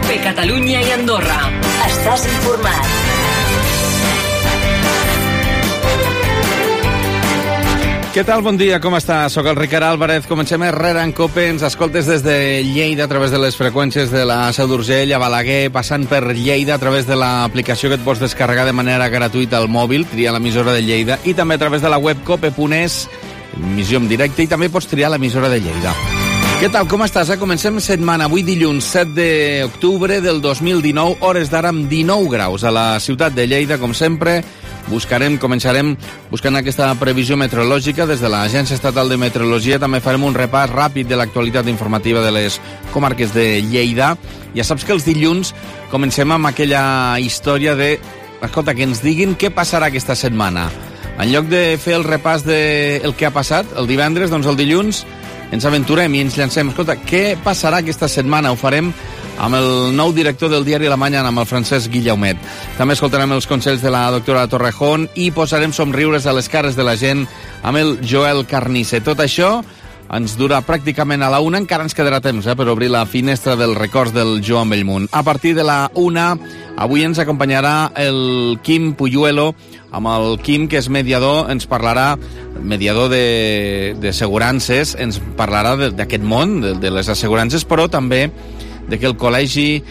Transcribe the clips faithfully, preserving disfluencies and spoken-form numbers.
COPE Catalunya i Andorra. Estàs informat. Què tal? Bon dia, com està? Soc el Ricard Álvarez. Comencem Herrera en COPE. Ens escoltes des de Lleida a través de les freqüències de la Seu d'Urgell a Balaguer, passant per Lleida a través de l'aplicació que et pots descarregar de manera gratuïta al mòbil, tria l'emissora de Lleida, i també a través de la web cope punt es, emissió en directe, i també pots triar l'emissora de Lleida. Què tal? Com estàs? Eh? Comencem setmana. Avui dilluns set d'octubre del dos mil dinou, hores d'ara amb dinou graus a la ciutat de Lleida, com sempre. Buscarem, començarem buscant aquesta previsió meteorològica des de l'Agència Estatal de Meteorologia. També farem un repàs ràpid de l'actualitat informativa de les comarques de Lleida. Ja saps que els dilluns comencem amb aquella història de, escolta, que ens diguin què passarà aquesta setmana. En lloc de fer el repàs del de que ha passat el divendres, doncs el dilluns ens aventurem i ens llancem. Escolta, què passarà aquesta setmana? Ho farem amb el nou director del diari La Mañana, amb el Francesc Guillaumet. També escoltarem els consells de la doctora Torrejón i posarem somriures a les cares de la gent amb el Joel Carnice. Tot això ens dura pràcticament a la una, encara ens quedarà temps eh, per obrir la finestra dels records del Joan Bellmunt. A partir de la una, avui ens acompanyarà el Quim Puyuelo. Amb el Quim, que és mediador, ens parlarà, mediador de, de assegurances, ens parlarà d'aquest món, de, de les assegurances, però també de que el Col·legi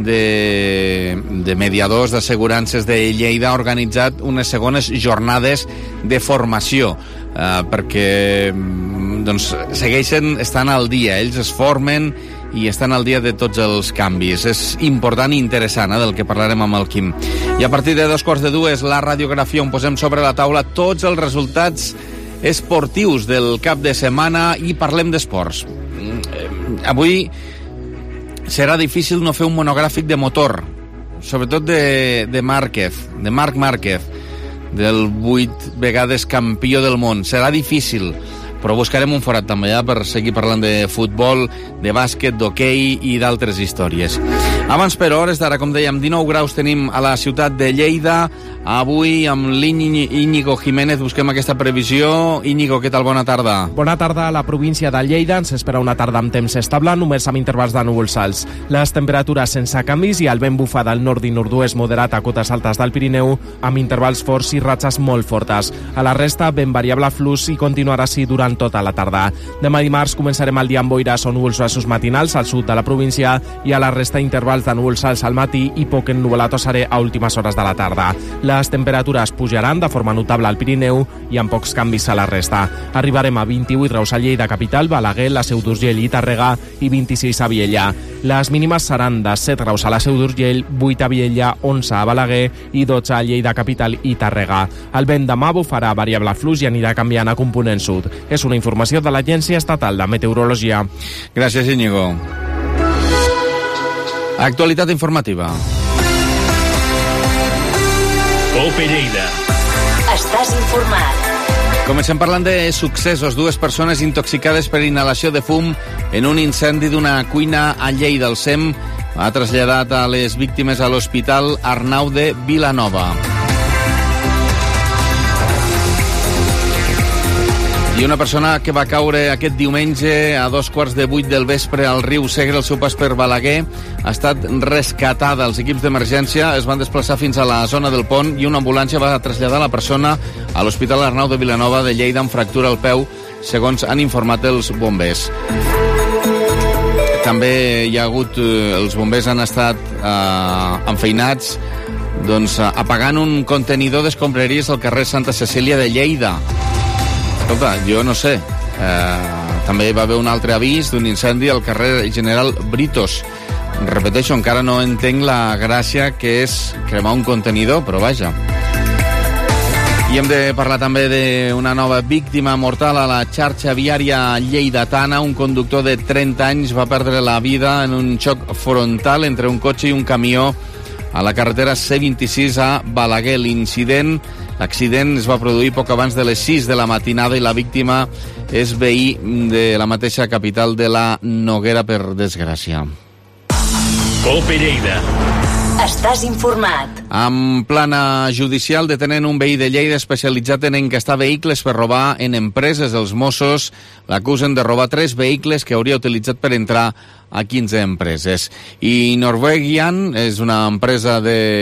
de, de Mediadors d'Assegurances de Lleida ha organitzat unes segones jornades de formació, eh, perquè doncs, segueixen estant al dia. Ells es formen i estan al dia de tots els canvis. És important i interessant, eh, del que parlarem amb el Quim. I a partir de dos quarts de dues, la radiografia, on posem sobre la taula tots els resultats esportius del cap de setmana i parlem d'esports. Avui serà difícil no fer un monogràfic de motor, sobretot de, de Márquez, de Marc Márquez, del vuit vegades campió del món. Serà difícil, però buscarem un forat també ja per seguir parlant de futbol, de bàsquet, d'hoquei i d'altres històries. Abans, però, hores d'ara, com dèiem, dinou graus tenim a la ciutat de Lleida. Avui, amb l'Íñigo Jiménez, busquem aquesta previsió. Íñigo, què tal? Bona tarda. Bona tarda. A la província de Lleida ens espera una tarda amb temps estable, només amb intervals de núvols alts. Les temperatures sense canvis i el vent bufa del nord i nord-oest moderat a cotes altes del Pirineu, amb intervals forts i ratxes molt fortes. A la resta, vent variable flux i continuarà així durant tota la tarda. Demà dimarts començarem el dia amb boires o núvols baixos matinals al sud de la província i a la resta intervals de núvols alts al matí i poc ennuvolat o serè a últimes hores de la tarda. Les temperatures pujaran de forma notable al Pirineu i amb pocs canvis a la resta. Arribarem a vint-i-vuit graus a Lleida capital, Balaguer, la Seu d'Urgell i Tàrrega i vint-i-sis a Viella. Les mínimes seran de set graus a la Seu d'Urgell, vuit a Viella, onze a Balaguer i dotze a Lleida capital i Tàrrega. El vent demà bufarà variable flux i anirà canviant a component sud. És una informació de l'Agència Estatal de Meteorologia. Gràcies, Íñigo. Actualitat informativa. COPE Lleida. Estàs informat. Comencem parlant de successos. Dues persones intoxicades per inhalació de fum en un incendi d'una cuina a Lleida. El SEM ha traslladat a les víctimes a l'Hospital Arnau de Vilanova. I una persona que va caure aquest diumenge a dos quarts de vuit del vespre al riu Segre, al seu pas per Balaguer, ha estat rescatada. Els equips d'emergència es van desplaçar fins a la zona del pont i una ambulància va traslladar la persona a l'Hospital Arnau de Vilanova de Lleida amb fractura al peu, segons han informat els bombers. També hi ha hagut, els bombers han estat eh, enfeinats doncs, apagant un contenidor d'escombraries al carrer Santa Cecília de Lleida. Escolta, jo no sé. Eh, també va haver un altre avís d'un incendi al carrer General Britos. Repeteixo, encara no entenc la gràcia que és cremar un contenidor, però vaja. I hem de parlar també d'una nova víctima mortal a la xarxa viària lleidatana. Un conductor de trenta anys va perdre la vida en un xoc frontal entre un cotxe i un camió a la carretera C vint-i-sis a Balaguer. L'incident, l'accident es va produir poc abans de les sis de la matinada i la víctima és veí de la mateixa capital de la Noguera, per desgràcia. COPE Lleida. Estàs informat. En plana judicial, detenen un veí de Lleida especialitzat en encastar vehicles per robar en empreses. Els Mossos l'acusen de robar tres vehicles que hauria utilitzat per entrar a quinze empreses. I Norwegian és una empresa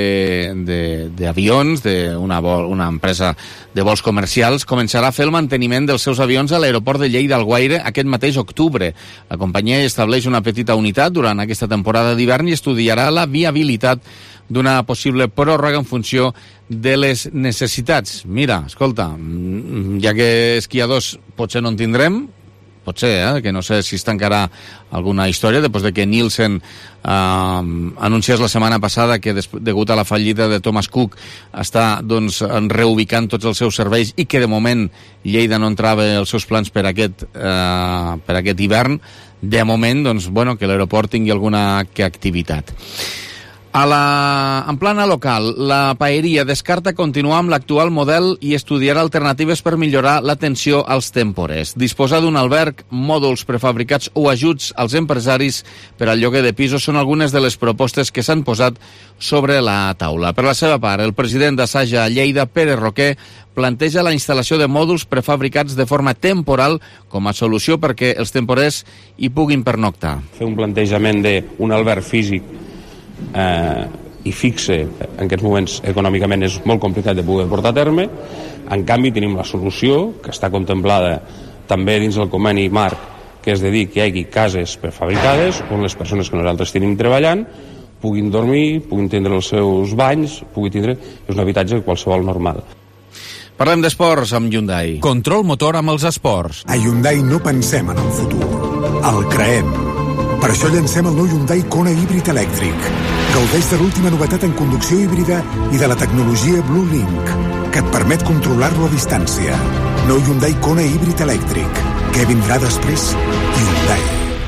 d'avions, de, de, una, una empresa de vols comercials, començarà a fer el manteniment dels seus avions a l'aeroport de Lleida-Alguaire aquest mateix octubre. La companyia estableix una petita unitat durant aquesta temporada d'hivern i estudiarà la viabilitat d'una possible pròrroga en funció de les necessitats. Mira, escolta, ja que esquiadors potser no en tindrem, potser, eh, que no sé si es tancarà alguna història, després de que Nielsen eh, anunciés la setmana passada que, degut a la fallida de Thomas Cook, està doncs, reubicant tots els seus serveis i que de moment Lleida no entrava els seus plans per aquest, eh, per aquest hivern. De moment, doncs, bueno, que l'aeroport tingui alguna activitat. A la... En plana local, la paeria descarta continuar amb l'actual model i estudiarà alternatives per millorar l'atenció als temporers. Disposar d'un alberg, mòduls prefabricats o ajuts als empresaris per al lloguer de pisos són algunes de les propostes que s'han posat sobre la taula. Per la seva part, el president d'Assaja a Lleida, Pere Roquer, planteja la instal·lació de mòduls prefabricats de forma temporal com a solució perquè els temporers hi puguin pernoctar. Fer un plantejament d'un alberg físic Eh, i fixe en aquests moments econòmicament és molt complicat de poder portar a terme. En canvi tenim la solució que està contemplada també dins del conveni marc, que és de dir que hi hagi cases prefabricades on les persones que nosaltres tenim treballant puguin dormir, puguin tindre els seus banys, puguin tindre... és un habitatge qualsevol normal. Parlem d'esports amb Hyundai. Control motor amb els esports. A Hyundai no pensem en el futur, el creem. Per això llancem el nou Hyundai Kona híbrid elèctric. Gaudeix de l'última novetat en conducció híbrida i de la tecnologia Blue Link, que et permet controlar-lo a distància. Nou Hyundai Kona híbrid elèctric. Què vindrà després? Hyundai.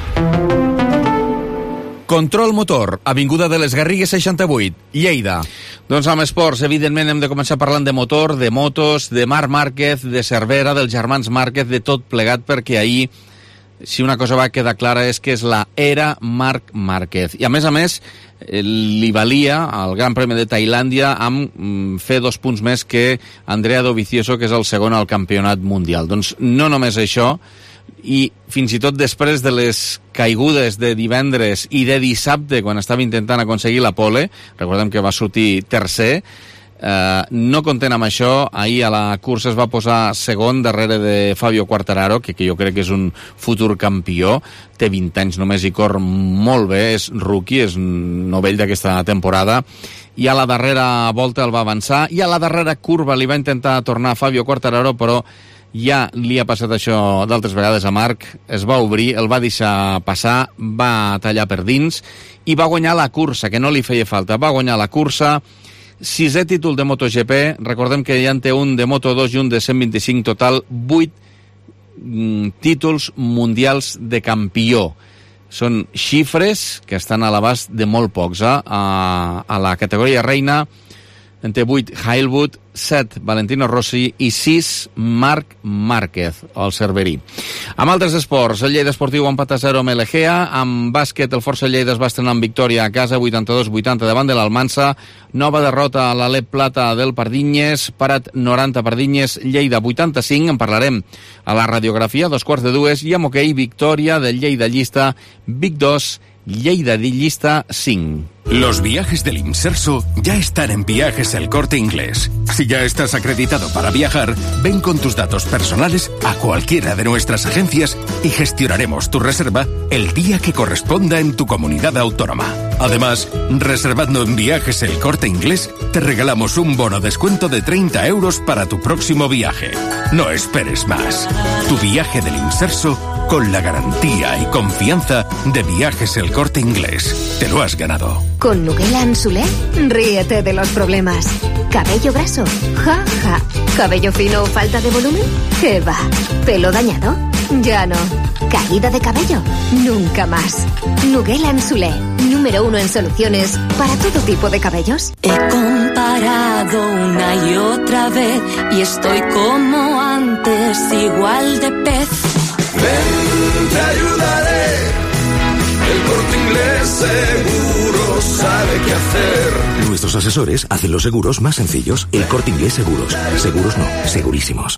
Control motor, avinguda de les Garrigues seixanta-vuit, Lleida. Doncs amb esports, evidentment, hem de començar parlant de motor, de motos, de Marc Márquez, de Cervera, dels germans Márquez, de tot plegat, perquè ahir, si una cosa va quedar clara, és que és la era Marc Márquez. I a més a més, li valia al Gran Premi de Tailàndia amb mm, fer dos punts més que Andrea Dovizioso, que és el segon al campionat mundial. Doncs no només això, i fins i tot després de les caigudes de divendres i de dissabte, quan estava intentant aconseguir la pole, recordem que va sortir tercer, Uh, no content amb això, ahir a la cursa es va posar segon darrere de Fabio Quartararo, que, que jo crec que és un futur campió, té vint anys només i cor molt bé, és rookie, és novell d'aquesta temporada, i a la darrera volta el va avançar, i a la darrera curva li va intentar tornar Fabio Quartararo, però ja li ha passat això d'altres vegades a Marc, es va obrir, el va deixar passar, va tallar per dins, i va guanyar la cursa, que no li feia falta, va guanyar la cursa. Sisè títol de MotoGP, recordem que ja en té un de Moto dos i un de cent vint-i-cinc, total vuit mm, títols mundials de campió. Són xifres que estan a l'abast de molt pocs. Eh? A, a la categoria reina en té vuit Hailwood, set Valentino Rossi i sis Marc Márquez, el cerverí. Amb altres esports, el Lleida Esportiu empat a zero amb l'Egea, amb bàsquet el Força Lleida es va estrenar amb victòria a casa vuitanta-dos vuitanta davant de l'Almansa, nova derrota a l'Alep Plata del Pardinyes, Parat noranta Pardinyes, Lleida vuitanta-cinc, en parlarem a la radiografia, dos quarts de dues, i amb hoquei, victòria del Lleida Llista, Vic dos, Lleida Llista cinc. Los viajes del Imserso ya están en Viajes El Corte Inglés. Si ya estás acreditado para viajar, ven con tus datos personales a cualquiera de nuestras agencias y gestionaremos tu reserva el día que corresponda en tu comunidad autónoma. Además, reservando en Viajes El Corte Inglés, te regalamos un bono descuento de treinta euros para tu próximo viaje. No esperes más. Tu viaje del Imserso con la garantía y confianza de Viajes El Corte Inglés. Te lo has ganado. Con Nuguela Anzulé, ríete de los problemas. ¿Cabello graso? Ja, ja. ¿Cabello fino o falta de volumen? ¿Qué va? ¿Pelo dañado? Ya no. ¿Caída de cabello? Nunca más. Nuguela Anzulé, número uno en soluciones para todo tipo de cabellos. He comparado una y otra vez y estoy como antes, igual de pez. Ven, te ayudaré. El Corte Inglés seguro sabe qué hacer. Luis nuestros asesores hacen los seguros más sencillos. El Corte Inglés Seguros. Seguros no, segurísimos.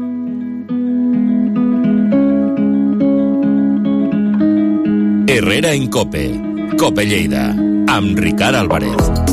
Herrera en Cope. Cope Lleida. Amb Ricard Álvarez.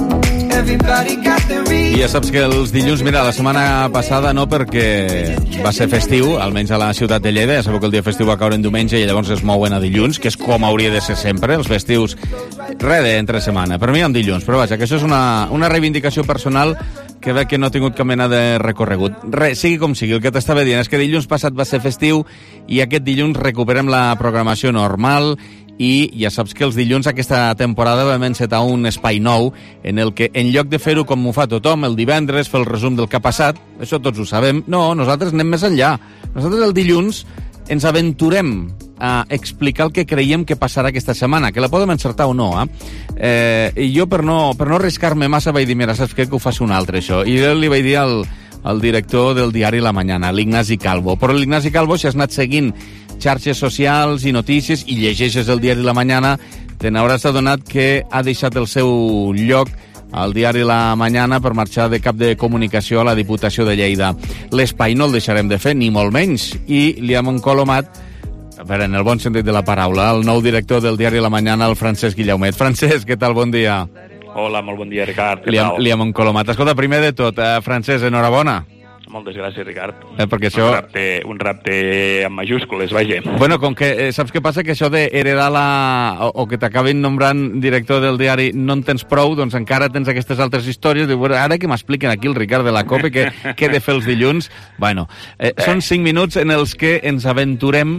I ja saps que els dilluns, mira, la setmana passada no, perquè va ser festiu, almenys a la ciutat de Lleida. Ja sabeu que el dia festiu va caure en diumenge i llavors es mouen a dilluns, que és com hauria de ser sempre, els festius, res d'entre setmana. Per mi en dilluns, però vaja, que això és una, una reivindicació personal que veig que no ha tingut cap mena de recorregut. Re, sigui com sigui, el que t'estava dient és que dilluns passat va ser festiu i aquest dilluns recuperem la programació normal. I ja saps que els dilluns aquesta temporada vam encetar un espai nou en el que, en lloc de fer-ho com ho fa tothom, el divendres, fer el resum del que ha passat, això tots ho sabem, no, nosaltres anem més enllà. Nosaltres el dilluns ens aventurem a explicar el que creiem que passarà aquesta setmana, que la podem encertar o no, eh? eh I jo, per no, per no arriscar-me massa, vaig dir, mira, saps què, que ho faci un altre, això. I jo li vaig dir al, al director del diari La Mañana, l'Ignasi Calvo. Però l'Ignasi Calvo, si has anat seguint xarxes socials i notícies i llegeixes el diari La Mañana, te n'hauràs adonat que ha deixat el seu lloc al diari La Mañana per marxar de cap de comunicació a la Diputació de Lleida. L'espai no el deixarem de fer, ni molt menys, i li hem encolomat, a veure, en el bon sentit de la paraula, el nou director del diari La Mañana, el Francesc Guillaumet. Francesc, què tal? Bon dia. Hola, molt bon dia, Ricard. Què li hem, tal? li hem encolomat. Escolta, primer de tot, eh, Francesc, enhorabona. Moltes gràcies, Ricard. Eh, perquè això... Un repte, un repte amb majúscules, vaja. Bueno, com que eh, saps què passa? Que això d'heredar la... O, o que t'acabin nombrant director del diari no en tens prou, doncs encara tens aquestes altres històries. Diu, bueno, ara que m'expliquen aquí el Ricard de la Cope, que, que he de fer els dilluns... Bueno, eh, eh. són cinc minuts en els que ens aventurem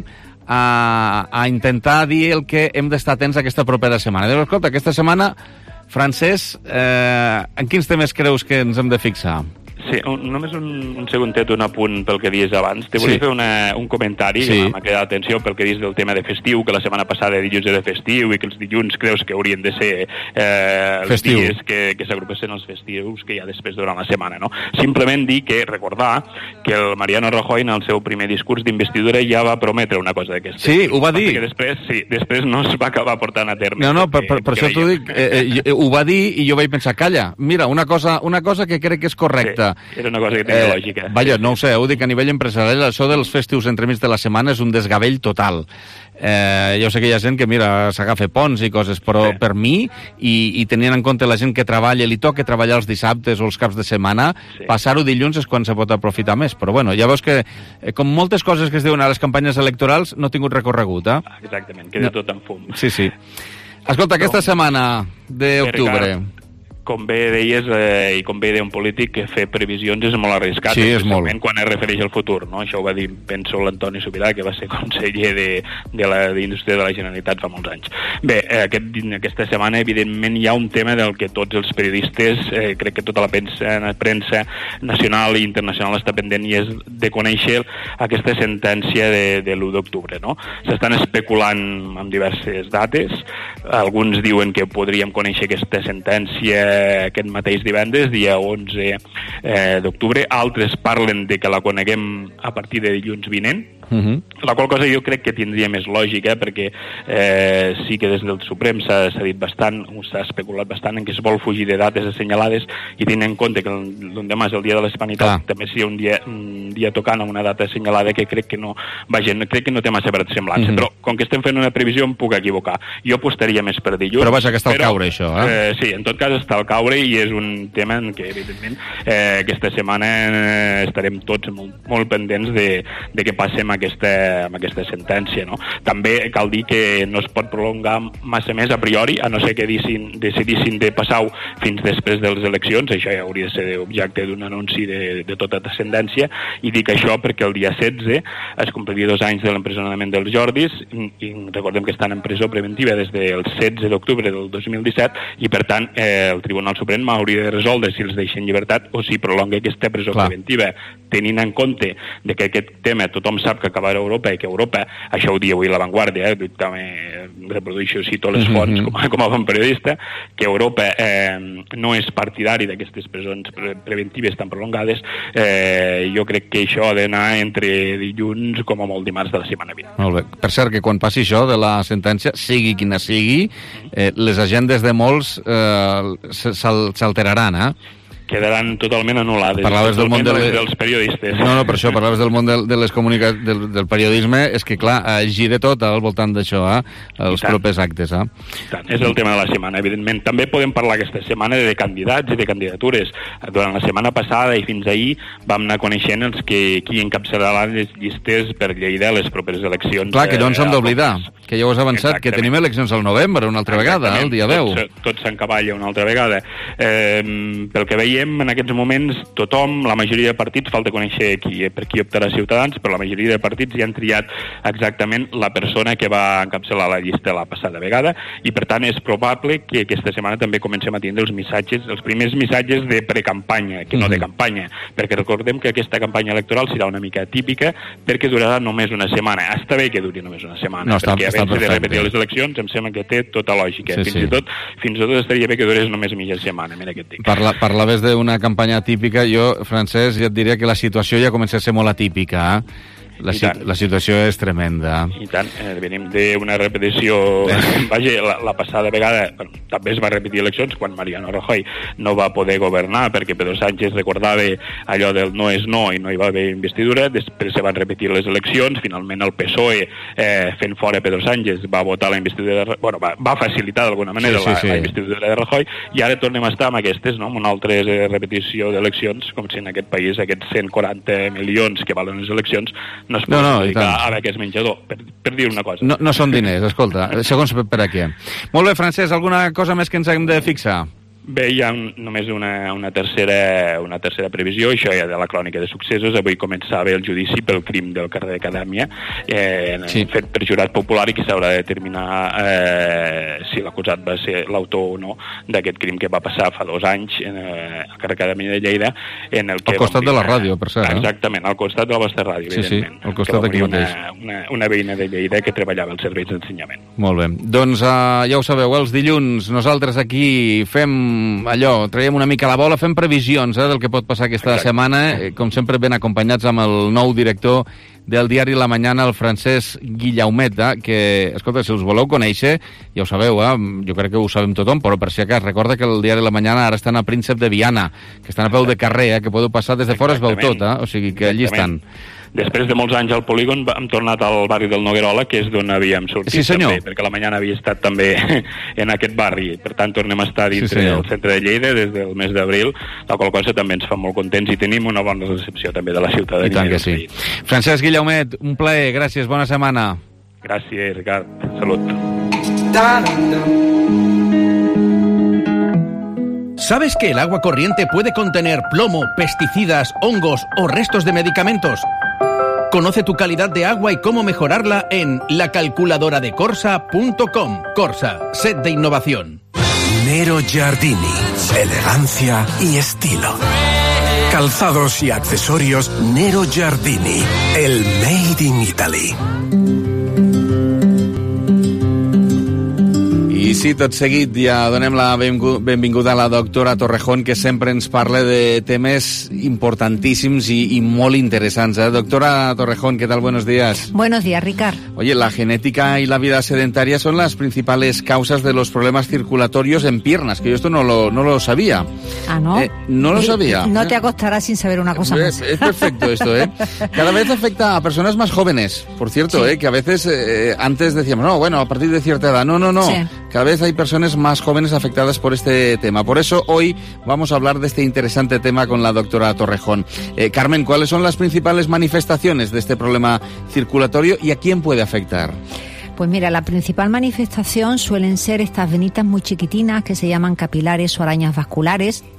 a, a intentar dir el que hem d'estar atents aquesta propera setmana. Diu, escolta, aquesta setmana, Francesc, eh, en quins temes creus que ens hem de fixar? Sí, un, només un, un segundet, un apunt pel que dius abans. Te volia sí. fer una, un comentari sí. que m'ha cridat l'atenció pel que dius del tema de festiu, que la setmana passada dilluns era festiu i que els dilluns creus que haurien de ser eh, els festiu. dies que, que s'agrupessin els festius que hi ha després durant la setmana, no? Simplement dir que, recordar que el Mariano Rajoy en el seu primer discurs d'investidura ja va prometre una cosa d'aquesta. Sí, ho va dir. Que després, sí, després no es va acabar portant a terme. No, no, per, per, per això t'ho dic, eh, eh, ho va dir i jo vaig pensar, calla, mira, una cosa, una cosa que crec que és correcta. Sí. Era una cosa que tenia eh, lògica. Vaja, no ho sé, ho dic a nivell empresarial, això dels festius entremig de la setmana és un desgavell total. Eh, jo sé que hi ha gent que, mira, s'agafa ponts i coses, però sí. per mi, i, i tenint en compte la gent que treballa, li toca treballar els dissabtes o els caps de setmana, sí. passar-ho dilluns és quan se pot aprofitar més. Però bueno, ja veus que, eh, com moltes coses que es diuen a les campanyes electorals, no ha tingut recorregut, eh? Exactament, queda no. tot en fum. Sí, sí. Escolta, aquesta setmana d'octubre... Com bé deies, eh, i com bé deia un polític, que fer previsions és molt arriscat, sí, és molt. quan es refereix al futur, no? Això ho va dir, penso, l'Antoni Subirà, que va ser conseller de, de la d'Indústria de la Generalitat fa molts anys. Bé, eh, aquest, aquesta setmana, evidentment, hi ha un tema del que tots els periodistes, eh, crec que tota la premsa, premsa nacional i internacional està pendent, i és de conèixer aquesta sentència de, de l'u d'octubre, no? S'estan especulant amb diverses dates, alguns diuen que podríem conèixer aquesta sentència aquest mateix divendres, dia onze eh, d'octubre. Altres parlen de que la coneguem a partir de dilluns vinent, uh-huh. la qual cosa jo crec que tindria més lògica, perquè eh, sí que des del Suprem s'ha dit bastant, s'ha especulat bastant en que es vol fugir de dates assenyalades, i tenint en compte que l'endemà és el dia de l'Hispanitat, ah. també seria un dia, un dia tocant amb una data assenyalada que crec que no, vaja, crec que no té massa semblança, uh-huh. però com que estem fent una previsió em puc equivocar. Jo apostaria més per dilluns. Però vaja, que està al però, caure, això, eh? eh? Sí, en tot cas està al caure, i és un tema en què, evidentment, eh, aquesta setmana eh, estarem tots molt, molt pendents de, de què passa amb aquesta, amb aquesta sentència, no? També cal dir que no es pot prolongar massa més a priori, a no ser que decidissin, decidissin de passar-ho fins després de les eleccions. Això ja hauria de ser objecte d'un anunci de, de tota transcendència, i dic això perquè el dia setze es compliria dos anys de l'empresonament dels Jordis, i, i recordem que estan en presó preventiva des del setze d'octubre del dos mil disset, i per tant eh, el Tribunal Suprem hauria de resoldre si els deixa en llibertat o si prolonga aquesta presó Clar. preventiva, tenint en compte de que aquest tema tothom sap que acabarà a Europa, i que Europa, això ho diu avui La Vanguardia, eh, també reprodueixo sí tots les fonts com, com a bon periodista, que Europa eh, no és partidari d'aquestes presons pre preventives tan prolongades. Eh, jo crec que això ha d'anar entre dilluns com a molt dimarts de la setmana vinent. Molt bé. Per cert, que quan passi això de la sentència, sigui quina sigui, eh, les agendes de molts eh, s'alteraran, eh? Quedaran totalment anul·lades. Parlaves del món de les... dels periodistes. No, no, per això, parlaves del món de, de les comunica... del, del periodisme, és que, clar, eh, gira tot al voltant d'això, eh? Els propers actes, eh? Tant, és el tema de la setmana, evidentment. També podem parlar aquesta setmana de candidats i de candidatures. Durant la setmana passada i fins ahir vam anar coneixent els que qui encapçalaran les llistes per Lleida a les properes eleccions. Clar, que no ens hem d'oblidar, que ja ho has avançat, que tenim eleccions al novembre una altra vegada, el dia deu. Tot, tot s'encavalla una altra vegada. Eh, pel que veiem, en aquests moments tothom, la majoria de partits, falta conèixer qui, per qui optarà Ciutadans, però la majoria de partits ja han triat exactament la persona que va encapçalar la llista la passada vegada i per tant és probable que aquesta setmana també comencem a tindre els missatges, els primers missatges de precampanya, que no de campanya, perquè recordem que aquesta campanya electoral serà una mica atípica perquè durarà només una setmana. Està bé que duri només una setmana, no, està, perquè està abans de repetir les eleccions em sembla que té tota lògica. Sí, fins sí. i tot fins i tot estaria bé que durés només mitja setmana, mira què et dic. Parla, parlaves d'una campanya típica, jo, Francesc, ja et diria que la situació ja comença a ser molt atípica, eh? La, la situació és tremenda. I tant, eh, venim d'una repetició, vaja, la, la passada vegada, bueno, també es va repetir eleccions quan Mariano Rajoy no va poder governar perquè Pedro Sánchez recordava allò del no és no i no hi va haver investidura, després se van repetir les eleccions, finalment el P S O E eh, fent fora Pedro Sánchez va votar la investidura, de, bueno, va, va facilitar d'alguna manera sí, sí, sí. La, la investidura de Rajoy i ara tornem a estar amb aquestes, no? Amb una altra repetició d'eleccions, com si en aquest país aquests cent quaranta milions que valen les eleccions no es pot no, no, dedicar a beques menjador, per, per dir una cosa. No, no són diners, escolta, segons per a què. Molt bé, Francesc, alguna cosa més que ens hem de fixar? Bé, hi ha un, només una, una, tercera, una tercera previsió, això ja de la crònica de successos. Avui començava el judici pel crim del carrer Acadèmia, eh, sí. fet per jurat popular i que s'haurà de determinar eh, si l'acusat va ser l'autor o no d'aquest crim que va passar fa dos anys en, eh, al carrer Acadèmia de Lleida. En el que al costat de la ràdio, per cert. Exactament, al costat de la vostra ràdio, sí, evidentment. Sí, al costat d'aquí mateix. Una, una, una veïna de Lleida que treballava als serveis d'ensenyament. Molt bé. Doncs uh, ja ho sabeu, els dilluns nosaltres aquí fem allò, traiem una mica la bola, fem previsions eh, del que pot passar aquesta Exacte. setmana, eh, com sempre ben acompanyats amb el nou director del diari La Mañana, el Francesc Guillaumeta, que, escolta, si us voleu conèixer, ja ho sabeu, eh, jo crec que ho sabem tothom, però per si acas, recorda que el diari La Mañana ara estan a Príncep de Viana, que estan a peu de carrer, eh, que podeu passar des de fora, es veu tot, eh? O sigui que allí estan. Després de molts anys al polígon hem tornat al barri del Noguerola, que és d'on havíem sortit sí, senyor. també, perquè La Mañana havia estat també en aquest barri. Per tant, tornem a estar dintre sí, del centre de Lleida des del mes d'abril, la qual cosa també ens fa molt contents i tenim una bona recepció també de la ciutadania. I tant que sí. Francesc Guillaumet, un plaer, gràcies, bona setmana. Gràcies, Ricard. Salut. ¿Sabes que el agua corriente puede contener plomo, pesticidas, hongos o restos de medicamentos? Conoce tu calidad de agua y cómo mejorarla en la calculadora de corsa punto com. Corsa, set de innovación. Nero Giardini, elegancia y estilo. Calzados y accesorios Nero Giardini, el Made in Italy. I sí, tot seguit ja donem la benvinguda a la doctora Torrejón, que sempre ens parla de temes importantíssims y, y molt interesants. ¿eh? Doctora Torrejón, ¿qué tal? Buenos días. Buenos días, Ricard. Oye, la genética y la vida sedentaria son las principales causas de los problemas circulatorios en piernas, que yo esto no lo, no lo sabía. Ah, ¿no? Eh, no lo sabía. No ¿eh? te acostarás sin saber una cosa más. Es perfecto esto, ¿eh? Cada vez afecta a personas más jóvenes, por cierto, sí. ¿eh? Que a veces eh, antes decíamos, no, bueno, a partir de cierta edad. No, no, no. Sí. Cada vez hay personas más jóvenes afectadas por este tema. Por eso hoy vamos a hablar de este interesante tema con la doctora Torrejón. Eh, Carmen, ¿cuáles son las principales manifestaciones de este problema circulatorio y a quién puede afectar? Pues mira, la principal manifestación suelen ser estas venitas muy chiquitinas que se llaman capilares o arañas vasculares,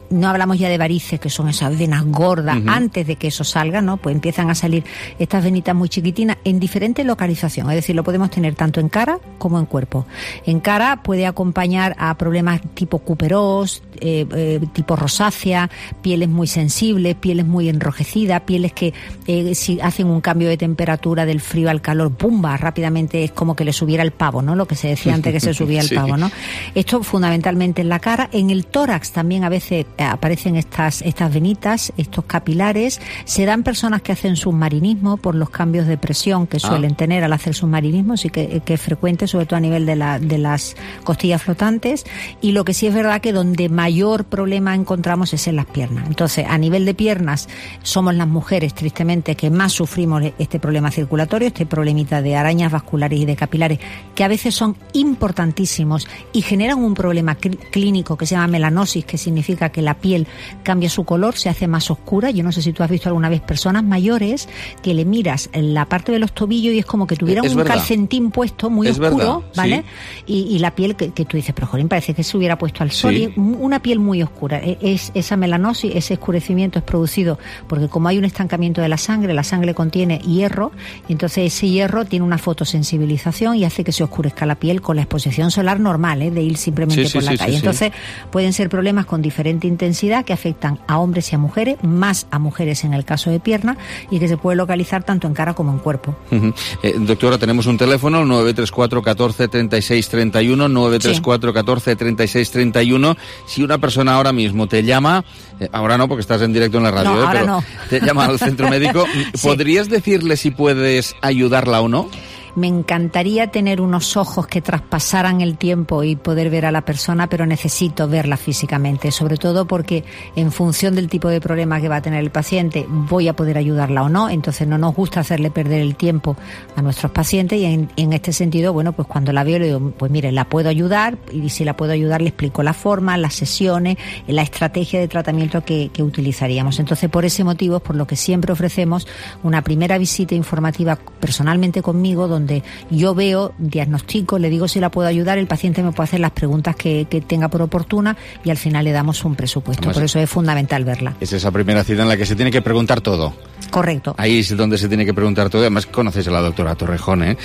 no hablamos ya de varices, que son esas venas gordas, uh-huh. antes de que eso salga, ¿no? Pues empiezan a salir estas venitas muy chiquitinas en diferente localización, es decir, lo podemos tener tanto en cara como en cuerpo. En cara puede acompañar a problemas tipo cuperós, eh, eh, tipo rosácea, pieles muy sensibles, pieles muy enrojecidas, pieles que eh, si hacen un cambio de temperatura del frío al calor, ¡pumba!, rápidamente es como que le subiera el pavo, ¿no? Lo que se decía antes que se subía el sí. pavo, ¿no? Esto fundamentalmente en la cara. En el tórax también a veces aparecen estas, estas venitas, estos capilares. Se dan personas que hacen submarinismo por los cambios de presión que suelen ah. tener al hacer submarinismo, sí que, que es frecuente, sobre todo a nivel de, la, de las costillas flotantes. Y lo que sí es verdad que donde mayor problema encontramos es en las piernas. Entonces, a nivel de piernas, somos las mujeres, tristemente, que más sufrimos este problema circulatorio, este problemita de arañas vasculares y de capilares, que a veces son importantísimos y generan un problema clínico que se llama melanosis, que significa que la piel cambia su color, se hace más oscura. Yo no sé si tú has visto alguna vez personas mayores que le miras en la parte de los tobillos y es como que tuvieran es un verdad. calcetín puesto muy es oscuro, verdad, ¿vale? Sí. Y, y la piel que, que tú dices, pero Jolín, parece que se hubiera puesto al sol. Sí. Y una piel muy oscura. Es, esa melanosis, ese escurecimiento es producido porque como hay un estancamiento de la sangre, la sangre contiene hierro, y entonces ese hierro tiene una fotosensibilización y hace que se oscurezca la piel con la exposición solar normal, ¿eh? De ir simplemente sí, por sí, la sí, calle. Sí, entonces sí. pueden ser problemas con diferente intensidad que afectan a hombres y a mujeres, más a mujeres en el caso de pierna, y que se puede localizar tanto en cara como en cuerpo. Uh-huh. Eh, doctora, tenemos un teléfono, nueve tres cuatro, catorce, treinta y seis, treinta y uno, nueve tres cuatro, catorce, treinta y seis, treinta y uno. Si una persona ahora mismo te llama, eh, ahora no porque estás en directo en la radio, no, eh, ahora pero no. te llama al centro médico, ¿podrías sí. decirle si puedes ayudarla o no? Me encantaría tener unos ojos que traspasaran el tiempo y poder ver a la persona, pero necesito verla físicamente, sobre todo porque en función del tipo de problema que va a tener el paciente voy a poder ayudarla o no. Entonces no nos gusta hacerle perder el tiempo a nuestros pacientes y en, en este sentido, bueno, pues cuando la veo le digo, pues mire, la puedo ayudar, y si la puedo ayudar le explico la forma, las sesiones, la estrategia de tratamiento que, que utilizaríamos. Entonces por ese motivo es por lo que siempre ofrecemos una primera visita informativa personalmente conmigo, donde yo veo, diagnostico, le digo si la puedo ayudar, el paciente me puede hacer las preguntas que, que tenga por oportuna y al final le damos un presupuesto. Además, por eso es fundamental verla. Es esa primera cita en la que se tiene que preguntar todo. Correcto. Ahí es donde se tiene que preguntar todo. Además conoces a la doctora Torrejón, ¿eh?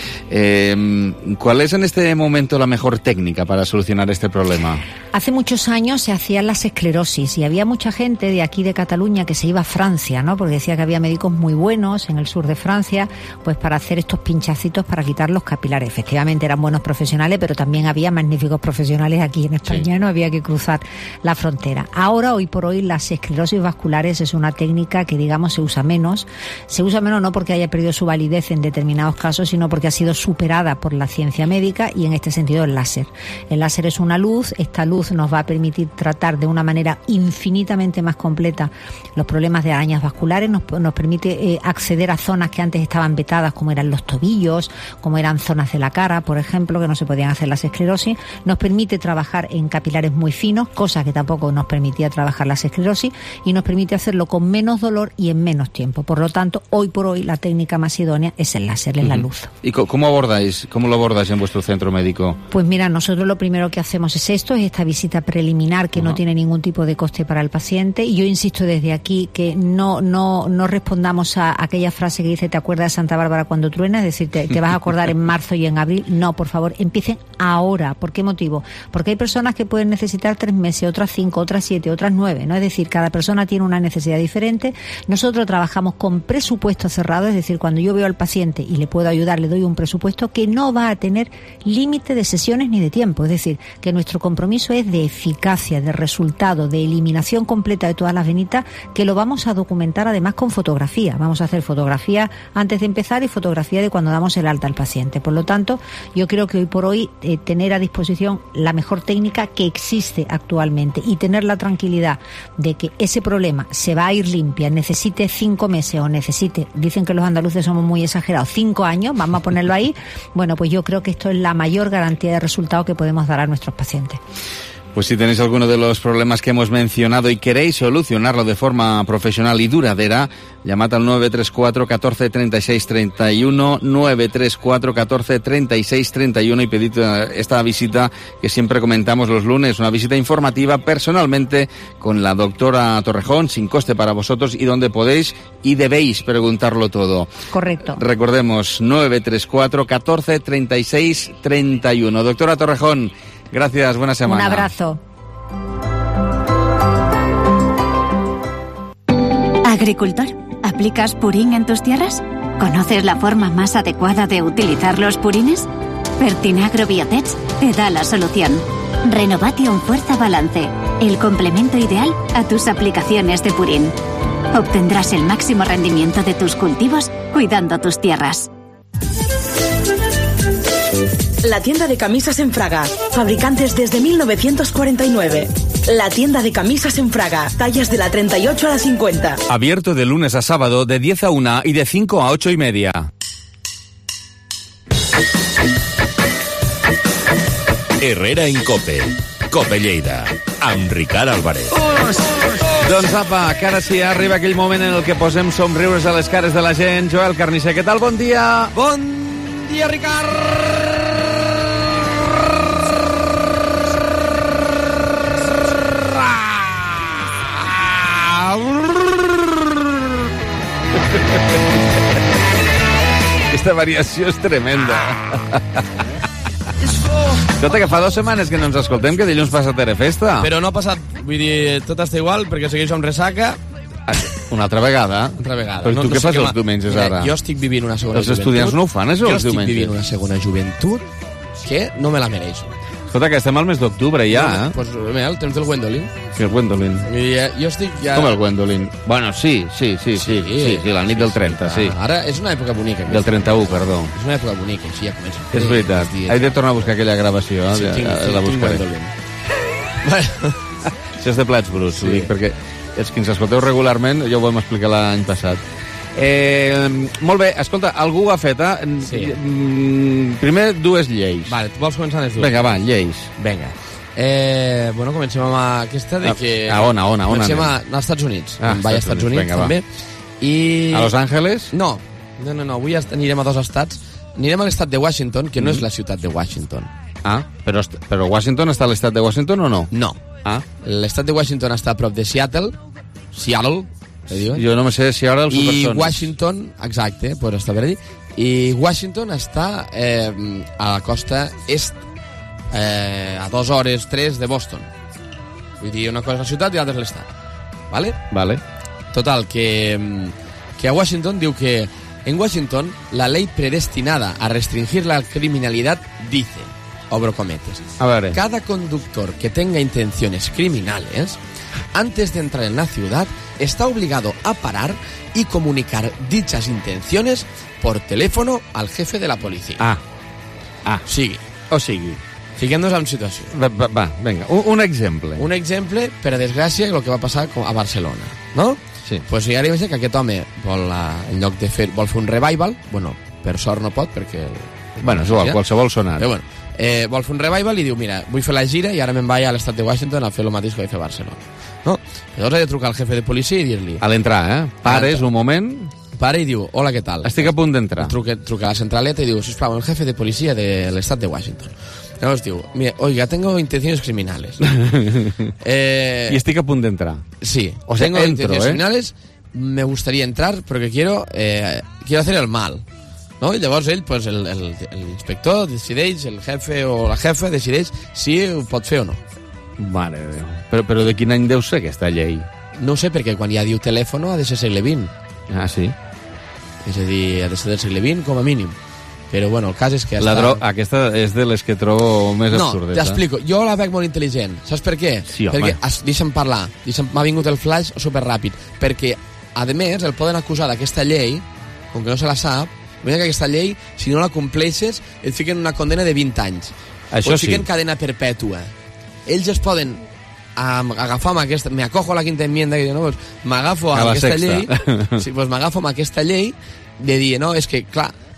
eh ¿Cuál es en este momento la mejor técnica para solucionar este problema? Hace muchos años se hacían las esclerosis y había mucha gente de aquí de Cataluña que se iba a Francia, ¿no? Porque decía que había médicos muy buenos en el sur de Francia, pues para hacer estos pinchacitos para quitar los capilares. Efectivamente eran buenos profesionales, pero también había magníficos profesionales aquí en España, sí. no había que cruzar la frontera. Ahora, hoy por hoy, las esclerosis vasculares es una técnica que, digamos, se usa menos. Se usa menos no porque haya perdido su validez en determinados casos, sino porque ha sido superada por la ciencia médica y en este sentido el láser. El láser es una luz, esta luz nos va a permitir tratar de una manera infinitamente más completa los problemas de arañas vasculares, nos, nos permite eh, acceder a zonas que antes estaban vetadas, como eran los tobillos, como eran zonas de la cara, por ejemplo, que no se podían hacer las esclerosis. Nos permite trabajar en capilares muy finos, cosa que tampoco nos permitía trabajar las esclerosis, y nos permite hacerlo con menos dolor y en menos tiempo. Por lo tanto, hoy por hoy la técnica más idónea es el láser, es uh-huh. la luz. ¿Y cómo abordáis, cómo lo abordáis en vuestro centro médico? Pues mira, nosotros lo primero que hacemos es esto, es esta visita preliminar que uh-huh. no tiene ningún tipo de coste para el paciente, y yo insisto desde aquí que no no no respondamos a aquella frase que dice, ¿te acuerdas de Santa Bárbara cuando truena? Es decir, te, te vas a acordar en marzo y en abril. No, por favor, empiecen ahora. ¿Por qué motivo? Porque hay personas que pueden necesitar tres meses, otras cinco, otras siete, otras nueve, ¿no? Es decir, cada persona tiene una necesidad diferente. Nosotros trabajamos con presupuesto cerrado, es decir, cuando yo veo al paciente y le puedo ayudar, le doy un presupuesto que no va a tener límite de sesiones ni de tiempo. Es decir, que nuestro compromiso es de eficacia, de resultado, de eliminación completa de todas las venitas, que lo vamos a documentar además con fotografía. Vamos a hacer fotografía antes de empezar y fotografía de cuando damos el alta al paciente. Por lo tanto, yo creo que hoy por hoy eh, tener a disposición la mejor técnica que existe actualmente y tener la tranquilidad de que ese problema se va a ir limpia, necesite cinco meses o necesite, dicen que los andaluces somos muy exagerados, cinco años, vamos a ponerlo ahí, bueno, pues yo creo que esto es la mayor garantía de resultado que podemos dar a nuestros pacientes. Pues si tenéis alguno de los problemas que hemos mencionado y queréis solucionarlo de forma profesional y duradera, llamad al nueve tres cuatro, catorce, treinta y seis, treinta y uno, nueve tres cuatro, catorce, treinta y seis, treinta y uno y pedid esta visita que siempre comentamos los lunes, una visita informativa personalmente con la doctora Torrejón, sin coste para vosotros y donde podéis y debéis preguntarlo todo. Correcto. Recordemos, nueve tres cuatro, catorce, treinta y seis, treinta y uno. Doctora Torrejón, gracias, buena semana. Un abrazo. Agricultor, ¿aplicas Purín en tus tierras? ¿Conoces la forma más adecuada de utilizar los purines? Fertinagro Biotech te da la solución. Renovation Fuerza Balance, el complemento ideal a tus aplicaciones de Purín. Obtendrás el máximo rendimiento de tus cultivos cuidando tus tierras. La tienda de camisas en Fraga, fabricantes desde mil novecientos cuarenta y nueve. La tienda de camisas en Fraga, tallas de la treinta y ocho a la cincuenta. Abierto de lunes a sábado de diez a una y de cinco a ocho y media. Herrera en Cope. Cope Lleida. Amb Ricard Álvarez. Doncs apa, que ara sí, arriba aquell moment en el que posem somriures a les cares de la gent. Joel Carnisser, què tal? Bon dia! Bon dia, Ricard! Aquesta variació és tremenda. Escolta, que fa dues setmanes que no ens escoltem, que dilluns passa Terefesta. Però no ha passat, vull dir, tot està igual, perquè segueixo amb ressaca. Una altra vegada? Una altra vegada. Però no, tu no què sé fas que els ma... diumenges, Mira, ara? Jo estic vivint una segona els joventut. Els estudiants no ho fan, això, els diumenges? Jo estic vivint una segona joventut que no me la mereixo. Escolta, que estem al mes d'octubre ja, no, eh? Pues mira, el temps del Gwendolyn. Sí, el Gwendolyn. I ja, jo estic ja... Com el Gwendolyn? Bueno, sí, sí, sí, sí, sí, sí, sí la nit del trenta, sí. Ara és una època bonica. Del trenta-u, perdó. És una època bonica, així ja comença. És veritat. He de tornar a buscar aquella gravació, eh? Sí, tinc, ja, tinc, la tinc buscaré. Gwendolyn. Això és de plats bruts, Sí. ho dic, perquè els que ens escolteu regularment, ja ho vam explicar l'any passat. Eh, molt bé, escolta, algú ho ha fet, eh? Sí. Primer, dues lleis. Vale, tu vols començar les dues? Vinga, va, lleis. Vinga. Eh, bueno, comencem amb aquesta de que... A on, a on, a on Comencem a, anem? als Estats Units. Ah, Vaig als Estats Units, Vinga, també. I... A Los Angeles? No, no, no, no. Avui anirem a dos estats. Anirem a l'estat de Washington, que no mm. és la ciutat de Washington. Ah, però, però Washington està a l'estat de Washington o no? No. Ah. L'estat de Washington està a prop de Seattle. Seattle, que diuen. Jo no me sé si ara els I supersònics. Washington, exacte, pues està per allí. I Washington està eh, a la costa est, eh, a dues hores, tres de Boston. Vull dir, una cosa és la ciutat i l'altra és l'estat. Vale? Vale. Total, que, que a Washington diu que en Washington la ley predestinada a restringir la criminalidad dice, abro cometes, a ver. Cada conductor que tenga intenciones criminales, antes de entrar en la ciudad, está obligado a parar y comunicar dichas intenciones por teléfono al jefe de la policía. Ah. Ah. O sigui. O sigui. Fiquem-nos en situació. Va, va, va vinga, un, un exemple. Un exemple, per a desgràcia, el que va passar a Barcelona, no? Sí. Pues ja imagina que aquest home vol, en lloc de fer, vol fer un revival, bueno, per sort no pot, perquè... Bueno, és igual, qualsevol sonar. Però bueno, eh, vol fer un revival i diu, mira, vull fer la gira i ara me'n vaig a l'estat de Washington a fer el mateix que vaig fer a Barcelona. No? Llavors he de trucar al jefe de policia i dir-li... A l'entrar, eh? Pares un moment... Para i diu, hola, què tal? Estic a punt d'entrar. Truca, truca a la centraleta i diu, sisplau, el jefe de policia de l'estat de Washington. Llavors diu, mira, oiga, tengo intenciones criminales. eh, y estic a punt d'entrar. Sí, o sea, tengo entro, intenciones ¿eh? criminales, me gustaría entrar porque quiero, eh, quiero hacer el mal. No? I llavors ell, pues, el, el, el inspector decideix, el jefe o la jefa decideix si ho pot fer o no. Mare de Déu. Però, però de quin any deu ser aquesta llei? No ho sé, perquè quan ja diu telèfono ha de ser segle vint. Ah, sí? És a dir, ha de ser del segle vint com a mínim. Però bueno, el cas és que... La està... dro... Aquesta és de les que trobo més no, absurdes. No, t'explico. Jo la veig molt intel·ligent. Saps per què? Sí, home. Perquè, es, deixa'm parlar, deixa'm, m'ha vingut el flash superràpid. Perquè, a més, el poden acusar d'aquesta llei, com que no se la sap, mira que aquesta llei, si no la compleixes, et fiquen una condena de vint anys. Això o et fiquen sí. cadena perpètua. Ells es poden um, agafar amb aquesta... Me acojo a la quinta enmienda, que no, pues, m'agafo a amb aquesta sexta. llei... sí, pues m'agafo amb aquesta llei de dir, no, és que, clar,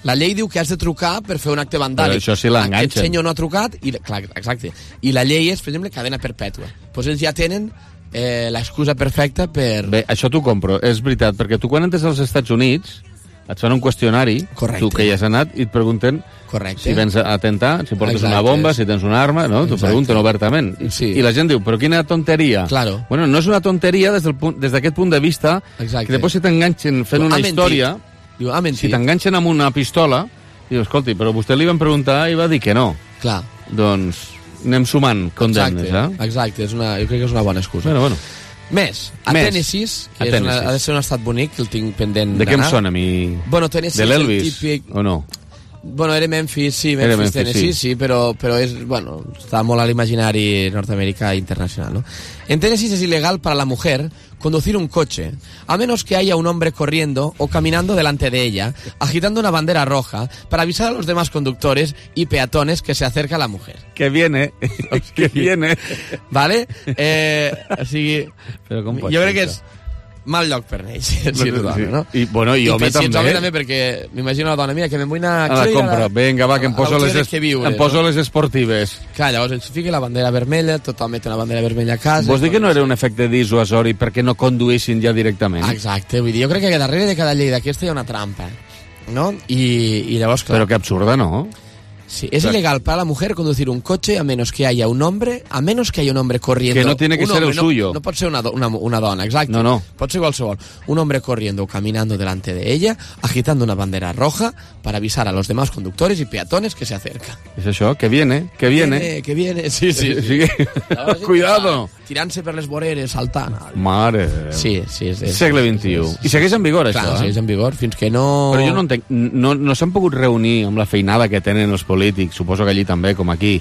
La llei diu que has de trucar per fer un acte vandàlic. Però això sí l'enganxen. Aquest senyor no ha trucat, i, clar, exacte. I la llei és, per exemple, cadena perpètua. Doncs ells ja tenen eh, l'excusa perfecta per... Bé, això t'ho compro, és veritat, perquè tu quan entres als Estats Units et fan un qüestionari, correcte, tu que hi has anat, i et pregunten correcte, si vens a atentar, si portes exacte, una bomba, si tens una arma, no? T'ho pregunten obertament. Sí. I la gent diu, però quina tonteria. Claro. Bueno, no és una tonteria des del punt, des d'aquest punt de vista, exacte, que després si t'enganxen fent una història, diu, si t'enganxen amb una pistola, diu, escolti, però vostè li van preguntar i va dir que no. Clar. Doncs anem sumant condemnes, exacte, eh? Exacte, és una, jo crec que és una bona excusa. Bueno, bueno. Més, a Més. Tennessee, que a és Tennessee. Una, ha de ser un estat bonic, que el tinc pendent De què em d'anar. sona a mi? Bueno, Tennessee de l'Elvis, és el típic... o no? Bueno, era Memphis, sí, Memphis, Era Memphis, Tennessee, sí, sí, però, però és, bueno, está molt a l'imaginari nord-americà internacional, ¿no? En Tennessee es ilegal para la mujer conducir un coche, a menos que haya un hombre corriendo o caminando delante de ella, agitando una bandera roja para avisar a los demás conductores y peatones que se acerca la mujer. Que viene, que viene. Vale? Eh, o sigui, però com pot jo ser crec que això? és mal lloc per néixer, si ets dona, no? I, bueno, i home si ets també. home també, perquè m'imagino la dona, mira, que me'n vull anar... A la compra, vinga, va, que em poso, les, es... viure, em poso no? les esportives. Clar, llavors ens fica la bandera vermella, tothom met una bandera vermella a casa... Vols dir que no era un efecte dissuasori perquè no conduïssin ja directament? Exacte, vull dir, jo crec que darrere de cada llei d'aquesta hi ha una trampa, no? I, i llavors, clar... Però que absurda, no? Sí, es ilegal para la mujer conducir un coche a menos que haya un hombre, a menos que haya un hombre corriendo. Que no tiene que un ser hombre, el no, suyo. No pot ser una, do, una, una dona, exacte. No, no. Pot ser qualsevol. Un hombre corriendo o caminando delante de ella, agitando una bandera roja para avisar a los demás conductores y peatones que se acerca. És això, que viene, que viene. Viene, que viene, sí, sí. sí. sí. Cuidado. Tirant-se per les voreres, saltant. Mare. Sí, sí. És, és, Segle vint-i-u. I segueix en vigor, clar, això, eh? segueix en vigor, fins que no... Però jo no entenc, no, no s'han pogut reunir amb la feinada que tenen els polítics, suposo que allí també, com aquí,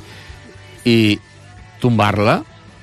i tombar-la?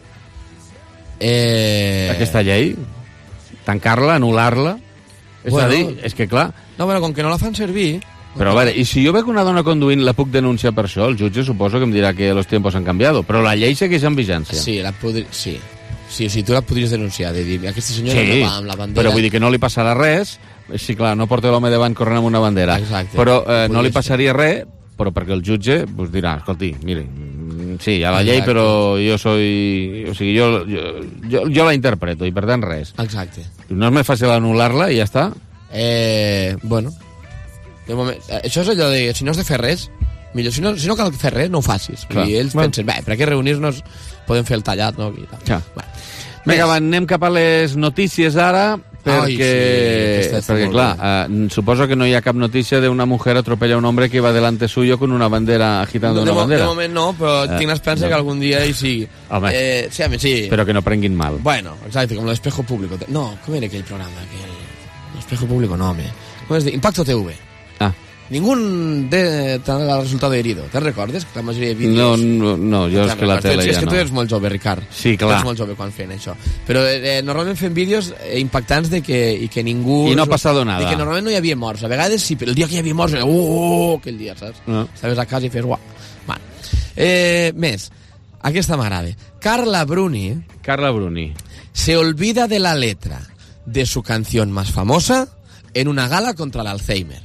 Eh... Aquesta llei? Tancar-la, anul·lar-la? És Bueno. a dir, és que clar... No, però com que no la fan servir... Però a veure, i si jo veig una dona conduint, la puc denunciar per això? El jutge suposo que em dirà que los tiempos han canviado, però la llei segueix en vigència. Sí, la podri... sí. Sí, sí, tu la podries denunciar, de dir, aquesta senyora Sí, no va amb la bandera... però vull dir que no li passarà res. Sí, clar, no porta l'home davant corrent amb una bandera. Exacte. Però eh, no li Podria passaria res, però perquè el jutge pues, dirà, escolti, miri, mm, sí, hi ha la llei, Exacte. però jo soy... O sigui, jo, jo, jo, jo la interpreto, i per tant res. Exacte. No és més fàcil anul·lar-la i ja està? Eh, bueno, de moment, eh, això és allò de, si no has de fer res, millor, si no, si no cal fer res, no ho facis. Clar. I ells Bueno. pensen, bé, per què reunir-nos podem fer el tallat, no? I tal. Ja. Bueno. Vinga, va, anem cap a les notícies ara, Ai, perquè, sí, aquesta està perquè molt clar, eh, suposo que no hi ha cap notícia de una mujer atropella a un hombre que va delante suyo con una bandera, agitando de, una mo- bandera. de moment no, però Eh, tinc l'esperança no. que algun dia hi sigui. Home. Eh, sí, home, sí. Però que no prenguin mal. Bueno, exacte, com l'espejo público. No, com era aquell programa? Aquell... L'espejo público, no, home. Com es diu? Impacto T V. Ah. Ningún de, tal resultado herido. ¿Te recordes? Que la majoria de vídeos... No, no, no, jo és que la tele és ja que no. tu eres molt jove, Ricard. Sí, Tu clar. eres molt jove quan feien això. Però eh, normalment fem vídeos eh, impactants de que, i que ningú... I no ha passado nada. I que normalment no hi havia morts. A vegades sí, però el dia que hi havia morts era... Uh, aquell dia, saps? No. Estaves a casa i fes... Uah. Bueno. Eh, més. Aquesta m'agrada. Carla Bruni... Carla Bruni. Se olvida de la letra de su canción más famosa en una gala contra el Alzheimer.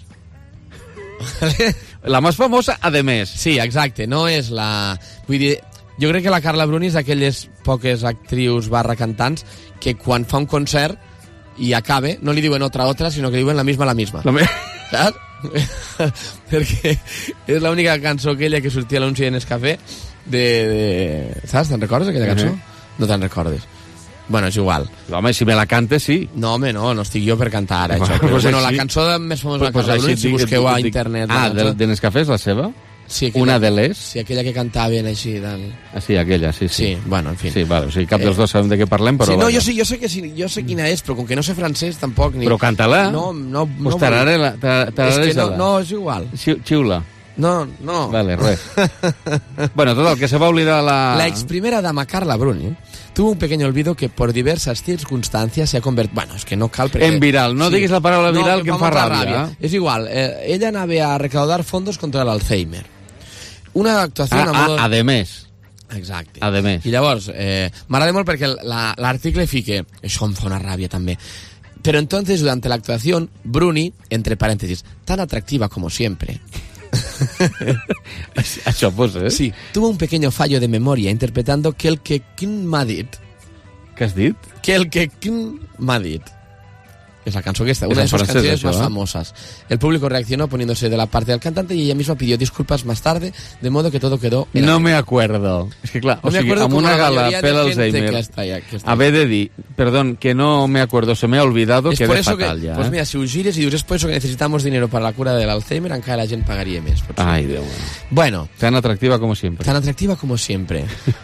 La més famosa, a de més. Sí, exacte, no és la... Vull dir, jo crec que la Carla Bruni és d'aquelles poques actrius barra cantants que quan fa un concert i acabe, no li diuen otra otra, sinó que diuen la misma la misma. La me... Saps? Perquè és l'única cançó aquella que sortia a l'anunci de Nescafé de, de... Saps? Te'n recordes aquella cançó? Uh-huh. No te'n recordes. Bueno, és igual. Home, si me la cante, sí. No, home, no, no estic jo per cantar ara, això. Però, Pues bueno, així- la cançó de més famosa de Pues Carla així Bruni, si dic- busqueu a dic- internet... Ah, la de, cançó. de Nescafé és la seva? Sí, aquella- Una de les? Sí, aquella que cantaven així. Del... Ah, sí, aquella, sí, sí. Sí, bueno, en fi. Sí, vale, o sigui, cap Eh, dels dos sabem de què parlem, però... sí, no, bueno. jo sé, jo sé que sí, jo sé quina és, però com que no sé francès tampoc... Ni... Però canta-la. No, no, no. Pues vull. tararela, tar- És que no, tarareja-la. no, és igual. Xiu- Xiula. No, no. Vale, res. Bueno, total, que se va oblidar la... La ex primera dama Carla Bruni tuvo un pequeño olvido que por diversas circunstancias se ha convertido... Bueno, es que no cal... Perquè... En viral. No diguis la paraula No, viral, que em fa molta ràbia. És igual, eh, ella anava a recaudar fondos contra l'Alzheimer. Una actuació Ah, a modo... ah, a de més. Exacte. A de més. I llavors, eh, m'agrada molt perquè la- l'article fica... Això em fa una ràbia també. Pero entonces, durante la actuación, Bruni, entre paréntesis, tan atractiva como siempre... Això posa, eh? Sí, tuvo un pequeño fallo de memoria interpretando que el que Kim m'ha dit. Què has dit? Que el que Kim m'ha dit. Es la canción que está, una de sus canciones más famosas. El público reaccionó poniéndose de la parte del cantante y ella misma pidió disculpas más tarde, de modo que todo quedó... En no me acuerdo. És que clar, no o sigui, amb una gala pel Alzheimer, haver de dir, perdón, que no me acuerdo, se me ha olvidado, es queda por eso fatal que, ja. Pues eh? mira, si ho gires i dius, es por eso que necesitamos dinero para la cura del Alzheimer, encara la gent pagaria més. Ai, Déu. Bueno. Tan atractiva como siempre. Tan atractiva como siempre.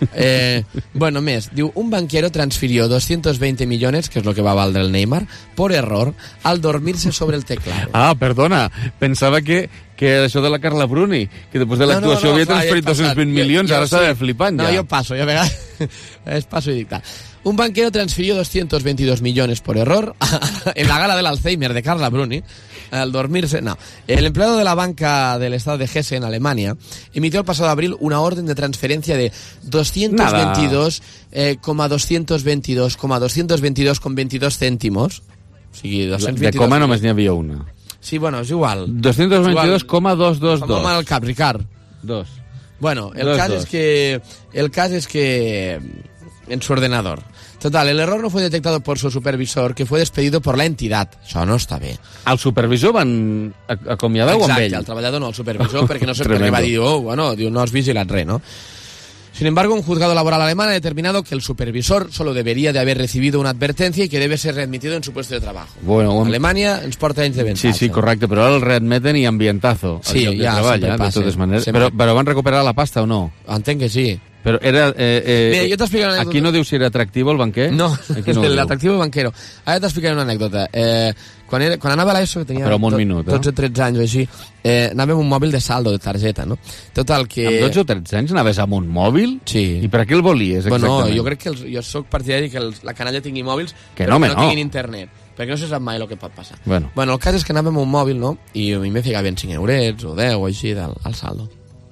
eh, bueno, més, diu, un banquero transfirió doscientos veinte millones, que es lo que va a valdre el Neymar, por error, al dormirse sobre el teclado. Ah, perdona, pensava que, que això de la Carla Bruni, que després de l'actuació no, no, no, havia transferit doscientos vint milions, jo, jo, ara s'ha de flipant ja. No, jo passo, jo a vegades es paso y dicta. Un banquero transfirió doscientos veintidós millones por error en la gala del Alzheimer de Carla Bruni al dormirse. No. El empleado de la banca del estado de Hesse, en Alemania, emitió el pasado abril una orden de transferencia de doscientos veintidós coma doscientos veintidós coma doscientos veintidós coma veintidós cèntimos. O sigui, doscientos veintidós... De coma només n'hi havia una. Sí, bueno, és igual. doscientos veintidós coma doscientos veintidós. Fa mal al cap, Ricard. Dos. Bueno, el dos, cas dos. es que... El cas es que... En su ordenador. Total, el error no fue detectado por su supervisor, que fue despedido por la entidad. Això no està bé. Al supervisor van acomiadar o amb ell? Exacte, al treballador no, al supervisor, perquè no sé per què va dir, oh, bueno, diu, no has vigilat res, no? Sin embargo, un juzgado laboral alemán ha determinado que el supervisor solo debería de haber recibido una advertencia y que debe ser readmitido en su puesto de trabajo. Bueno, un... Alemania ens porta anys de ventatge. Sí, sí, correcte, però ara el readmeten i ambientazo. Sí, al lloc ja, de treball, sempre eh, passa. De totes maneres. Sempre... Però, però van recuperar la pasta o no? Entenc que sí. Però era... Eh, eh, Mira, jo t'explicaré una anècdota. Aquí no diu si era atractiu el banquer? No, no l'atractiu banquero. Ara t'explicaré una anècdota. Eh, quan, era, quan anava a l'ESO, que tenia ah, un minut, eh? dotze o tretze anys o així, eh, anava amb un mòbil de saldo, de targeta, no? Total, que... Amb dotze o tretze anys anaves amb un mòbil? Sí. I per què el volies, exactament? Bueno, jo crec que els, jo sóc partidari que els, la canalla tingui mòbils, que però no, que no, no tinguin internet. Perquè no se sap mai el que pot passar. Bueno. Bueno, el cas és que anàvem amb un mòbil, no? I a mi me ficaven cinc eurets o deu o així del, al saldo.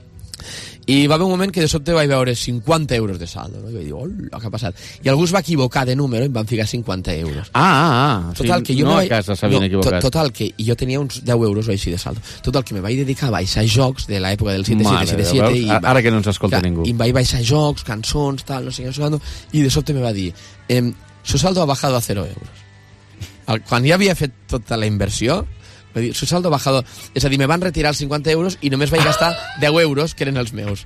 I va haver un moment que de sobte vaig veure cinquanta euros de saldo, no? I vaig dir, hola, què ha passat? I algú es va equivocar de número i em van ficar cinquanta euros. Ah, ah, ah. Total, sí, que jo no a vaig... casa s'havien no, equivocat. To, total, que jo tenia uns deu euros o així de saldo. Total, que me vaig dedicar a baixar jocs de l'època del siete siete siete siete. I ara que no ens escolta clar, ningú. I em vaig baixar jocs, cançons, tal, no sé què, no sé i de sobte me va dir, eh, su saldo ha bajado a cero euros. El, quan ja havia fet tota la inversió, va dir, su saldo ha bajado... És a dir, me van retirar els cinquanta euros i només vaig gastar deu euros, que eren els meus.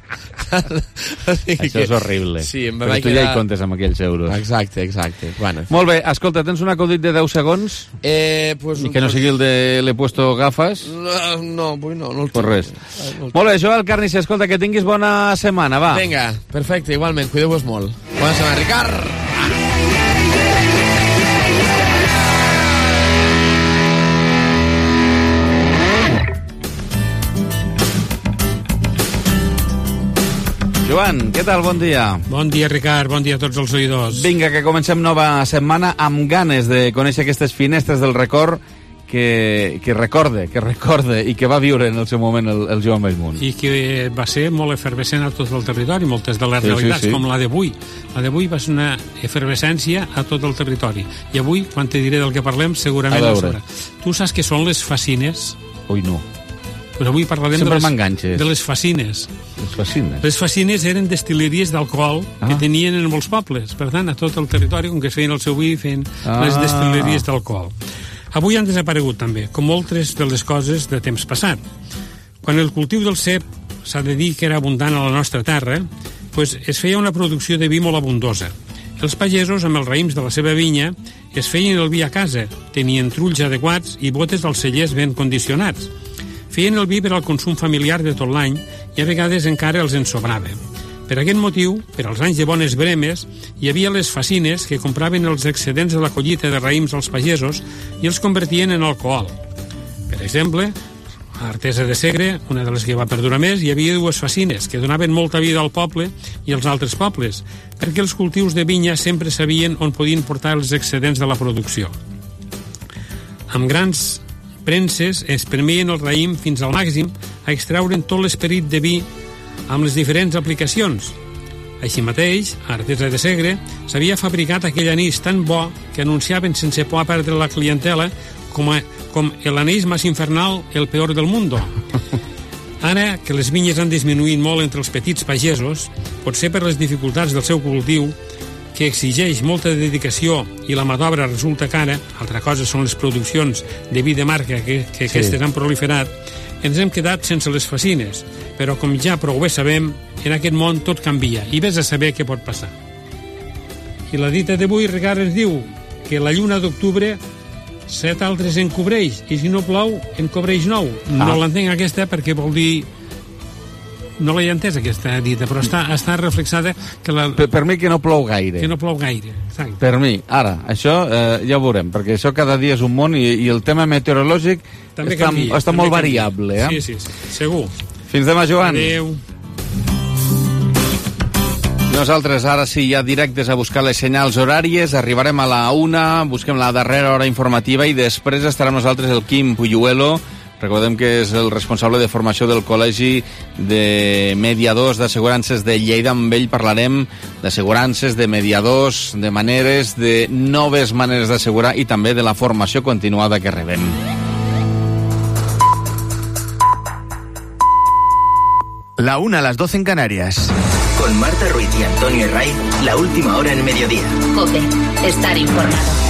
o sigui Això que... és horrible. Sí, em Però tu quedar... ja hi comptes amb aquells euros. Exacte, exacte. Bueno, molt bé, escolta, tens un acudit de deu segons? Eh, pues, I que no pues... sigui el de l'he puesto gafas? No, no, pues no, no el pues res. No molt bé, Joel Carnicer, escolta, que tinguis bona setmana, va. Vinga, perfecte, igualment, cuideu-vos molt. Bona setmana, Ricard! Joan, què tal? Bon dia. Bon dia, Ricard. Bon dia a tots els oïdors. Vinga, que comencem nova setmana amb ganes de conèixer aquestes finestres del record que, que recorde, que recorde i que va viure en el seu moment el, el Joan Bellmunt. I que va ser molt efervescent a tot el territori, moltes de les sí, realitats, sí, sí. com la d'avui. La d'avui va ser una efervescència a tot el territori. I avui, quan te diré del que parlem, segurament ho sabràs. Tu saps què són les fascines? Ui, no. Pues avui parlarem Sempre de les, de les fascines. Les fascines? Les fascines eren destileries d'alcohol ah. que tenien en molts pobles. Per tant, a tot el territori, com que es feien el seu vi, feien ah. les destileries d'alcohol. Avui han desaparegut també, com moltes de les coses de temps passat. Quan el cultiu del cep s'ha de dir que era abundant a la nostra terra, pues es feia una producció de vi molt abundosa. Els pagesos, amb els raïms de la seva vinya, es feien el vi a casa, tenien trulls adequats i botes als cellers ben condicionats. Feien el vi per al consum familiar de tot l'any i a vegades encara els en sobrava. Per aquest motiu, per als anys de bones bremes, hi havia les fascines que compraven els excedents de la collita de raïms als pagesos i els convertien en alcohol. Per exemple, a Artesa de Segre, una de les que va perdurar més, hi havia dues fascines que donaven molta vida al poble i als altres pobles, perquè els cultius de vinya sempre sabien on podien portar els excedents de la producció. Amb grans premses espremien el raïm fins al màxim a extraure'n tot l'esperit de vi amb les diferents aplicacions. Així mateix, a Artesa de Segre s'havia fabricat aquell anís tan bo que anunciaven sense por a perdre la clientela com, a, com el anís més infernal, el peor del mundo. Ara que les vinyes han disminuït molt entre els petits pagesos, potser per les dificultats del seu cultiu, que exigeix molta dedicació i la mà d'obra resulta cara, altra cosa són les produccions de vi de marca que, que sí. aquestes han proliferat, ens hem quedat sense les fascines, però com ja prou bé sabem, en aquest món tot canvia i vés a saber què pot passar. I la dita d'avui, Ricard, ens diu que la lluna d'octubre set altres en cobreix i si no plou en cobreix nou. Ah. No l'entenc aquesta perquè vol dir... No l'he entès aquesta dita, però està, està reflexada que la... per, per mi que no plou gaire. Que no plou gaire, exacte. Per mi. Ara, això eh, ja ho veurem, perquè això cada dia és un món i, i el tema meteorològic també està, canvia, està també molt canvia. variable. Eh? Sí, sí, sí, segur. Fins demà, Joan. Adéu. Nosaltres ara sí, ja directes a buscar les senyals horàries, arribarem a la una, busquem la darrera hora informativa i després estarà amb nosaltres el Quim Puyuelo. Recordem que és el responsable de formació del Col·legi de Mediadors d'Assegurances de Lleida. Amb ell parlarem d'assegurances, de mediadors, de maneres, de noves maneres d'assegurar i també de la formació continuada que rebem. La una a las doce en Canarias. Con Marta Ruiz y Antonio Herray, la última hora en mediodía. COPE, estar informado.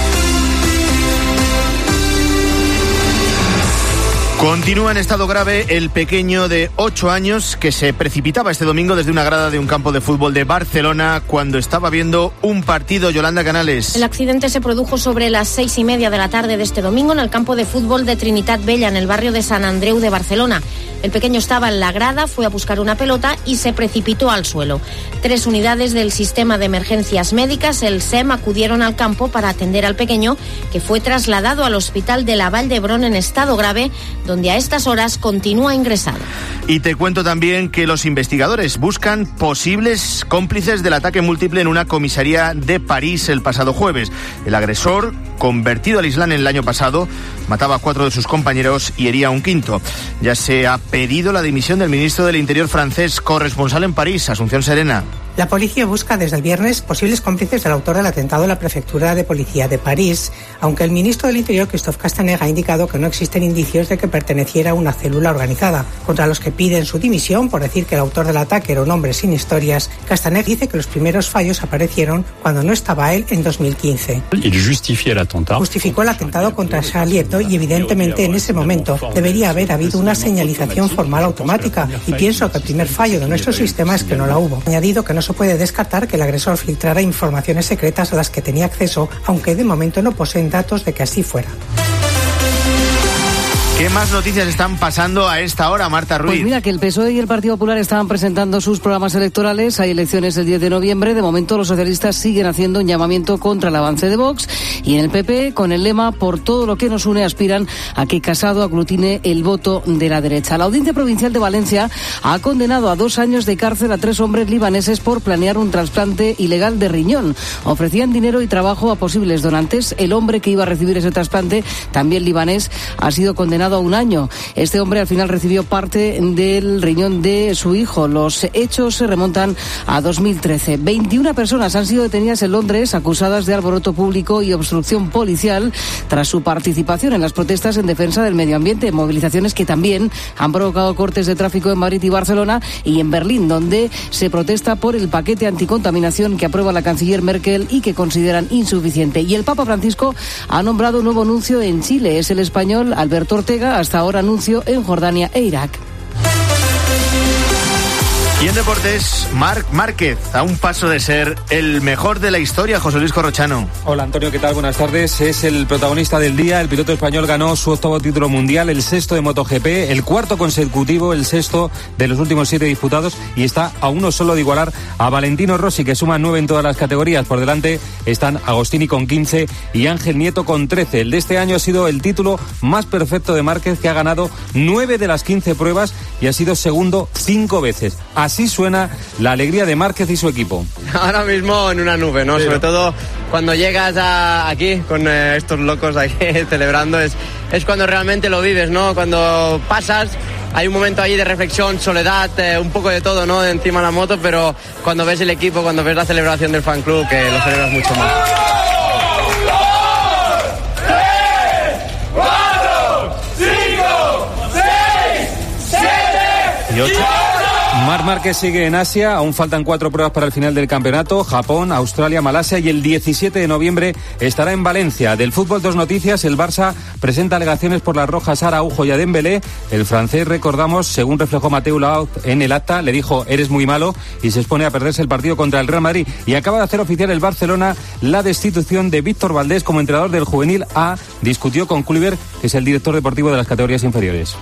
Continúa en estado grave el pequeño de ocho años que se precipitaba este domingo desde una grada de un campo de fútbol de Barcelona cuando estaba viendo un partido. Yolanda Canales. El accidente se produjo sobre las seis y media de la tarde de este domingo en el campo de fútbol de Trinitat Vella, en el barrio de Sant Andreu de Barcelona. El pequeño estaba en la grada, fue a buscar una pelota y se precipitó al suelo. Tres unidades del sistema de emergencias médicas, el S E M, acudieron al campo para atender al pequeño, que fue trasladado al hospital de la Vall d'Hebron en estado grave, donde a estas horas continúa ingresado. Y te cuento también que los investigadores buscan posibles cómplices del ataque múltiple en una comisaría de París el pasado jueves. El agresor, convertido al Islam en el año pasado, mataba a cuatro de sus compañeros y hería a un quinto. Ya se ha pedido la dimisión del ministro del Interior francés, corresponsal en París, Asunción Serena. La policía busca desde el viernes posibles cómplices del autor del atentado en la prefectura de policía de París, aunque el ministro del Interior, Christophe Castaner, ha indicado que no existen indicios de que perteneciera a una célula organizada. Contra los que piden su dimisión por decir que el autor del ataque era un hombre sin historias, Castaner dice que los primeros fallos aparecieron cuando no estaba él en dos mil quince. Justificó el atentado contra Charlie Hebdo y evidentemente en ese momento debería haber habido una señalización formal automática y pienso que el primer fallo de nuestro sistema es que no la hubo. Ha añadido que no se puede descartar que el agresor filtrara informaciones secretas a las que tenía acceso, aunque de momento no poseen datos de que así fuera. ¿Qué más noticias están pasando a esta hora, Marta Ruiz? Pues mira, que el P S O E y el Partido Popular estaban presentando sus programas electorales. Hay elecciones el diez de noviembre. De momento los socialistas siguen haciendo un llamamiento contra el avance de Vox. Y en el P P, con el lema "Por todo lo que nos une", aspiran a que Casado aglutine el voto de la derecha. La Audiencia Provincial de Valencia ha condenado a dos años de cárcel a tres hombres libaneses por planear un trasplante ilegal de riñón. Ofrecían dinero y trabajo a posibles donantes. El hombre que iba a recibir ese trasplante, también libanés, ha sido condenado a un año. Este hombre al final recibió parte del riñón de su hijo. Los hechos se remontan a dos mil trece. veintiuna personas han sido detenidas en Londres acusadas de alboroto público y obstrucción policial tras su participación en las protestas en defensa del medio ambiente, movilizaciones que también han provocado cortes de tráfico en Madrid y Barcelona y en Berlín, donde se protesta por el paquete anticontaminación que aprueba la canciller Merkel y que consideran insuficiente. Y el Papa Francisco ha nombrado un nuevo nuncio en Chile. Es el español Alberto Ortega, hasta ahora anuncio en Jordania e Irak. Y en deportes, Marc Márquez, a un paso de ser el mejor de la historia. José Luis Corrochano. Hola Antonio, ¿qué tal? Buenas tardes. Es el protagonista del día. El piloto español ganó su octavo título mundial, el sexto de MotoGP, el cuarto consecutivo, el sexto de los últimos siete disputados, y está a uno solo de igualar a Valentino Rossi, que suma nueve en todas las categorías. Por delante están Agostini con quince y Ángel Nieto con trece. El de este año ha sido el título más perfecto de Márquez, que ha ganado nueve de las quince pruebas y ha sido segundo cinco veces. Así suena la alegría de Márquez y su equipo. Ahora mismo en una nube, ¿no? Sí, sobre todo cuando llegas a, aquí con eh, estos locos aquí celebrando, es, es cuando realmente lo vives, ¿no? Cuando pasas hay un momento ahí de reflexión, soledad, eh, un poco de todo, ¿no? Encima de la moto, pero cuando ves el equipo, cuando ves la celebración del fan club, que lo celebras mucho más. Y ocho. Marc Márquez sigue en Asia, aún faltan cuatro pruebas para el final del campeonato: Japón, Australia, Malasia, y el diecisiete de noviembre estará en Valencia. Del fútbol, dos noticias: el Barça presenta alegaciones por las rojas a Araujo y a Dembélé. El francés, recordamos, según reflejó Mateu Laoz en el acta, le dijo eres muy malo y se expone a perderse el partido contra el Real Madrid. Y acaba de hacer oficial el Barcelona la destitución de Víctor Valdés como entrenador del juvenil A. Discutió con Kluivert, que es el director deportivo de las categorías inferiores.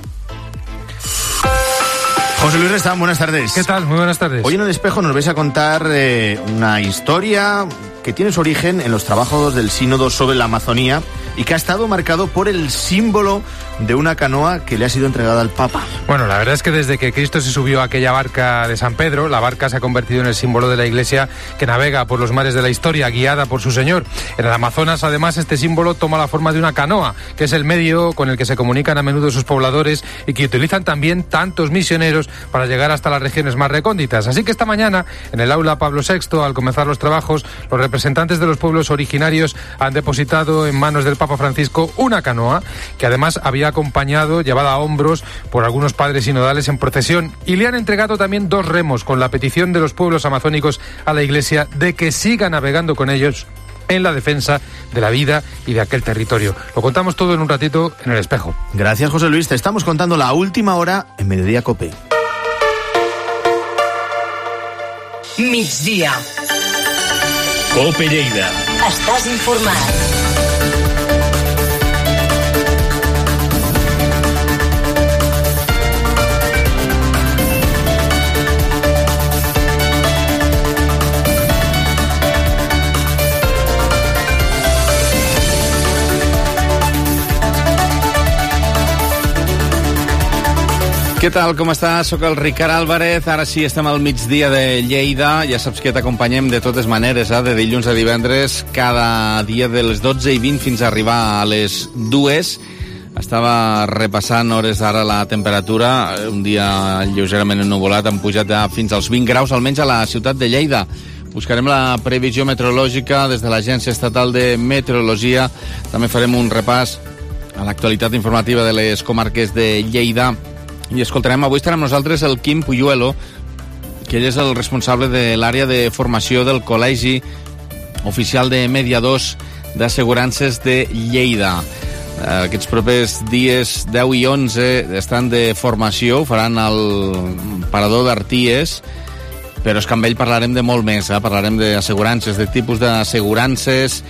José Luis Restán, buenas tardes. ¿Qué tal? Muy buenas tardes. Hoy en El Espejo nos vais a contar eh, una historia que tiene su origen en los trabajos del Sínodo sobre la Amazonía y que ha estado marcado por el símbolo de una canoa que le ha sido entregada al Papa. Bueno, la verdad es que desde que Cristo se subió a aquella barca de San Pedro, la barca se ha convertido en el símbolo de la Iglesia que navega por los mares de la historia, guiada por su Señor. En el Amazonas, además, este símbolo toma la forma de una canoa, que es el medio con el que se comunican a menudo sus pobladores y que utilizan también tantos misioneros para llegar hasta las regiones más recónditas. Así que esta mañana, en el aula Pablo sexto, al comenzar los trabajos, los representantes de los pueblos originarios han depositado en manos del Papa Francisco una canoa que además había acompañado, llevada a hombros por algunos padres sinodales en procesión, y le han entregado también dos remos con la petición de los pueblos amazónicos a la Iglesia de que siga navegando con ellos en la defensa de la vida y de aquel territorio. Lo contamos todo en un ratito en El Espejo. Gracias, José Luis. Te estamos contando la última hora en Mediodía Cope. Migdia. Cope Lleida. Estàs informat. Què tal, com estàs? Soc el Ricard Álvarez, ara sí estem al migdia de Lleida, ja saps que t'acompanyem de totes maneres, eh? De dilluns a divendres, cada dia de les dotze i vint fins a arribar a les dues. Estava repassant hores d'ara la temperatura, un dia lleugerament ennuvolat, han pujat fins als vint graus, almenys a la ciutat de Lleida. Buscarem la previsió meteorològica des de l'Agència Estatal de Meteorologia, també farem un repàs a l'actualitat informativa de les comarques de Lleida. I escoltarem, avui estarà amb nosaltres el Quim Puyuelo, que ell és el responsable de l'àrea de formació del Col·legi Oficial de Mediadors d'Assegurances de Lleida. Aquests propers dies deu i onze estan de formació, ho faran al Parador d'Arties, però és que amb ell parlarem de molt més, eh? Parlarem d'assegurances, de tipus d'assegurances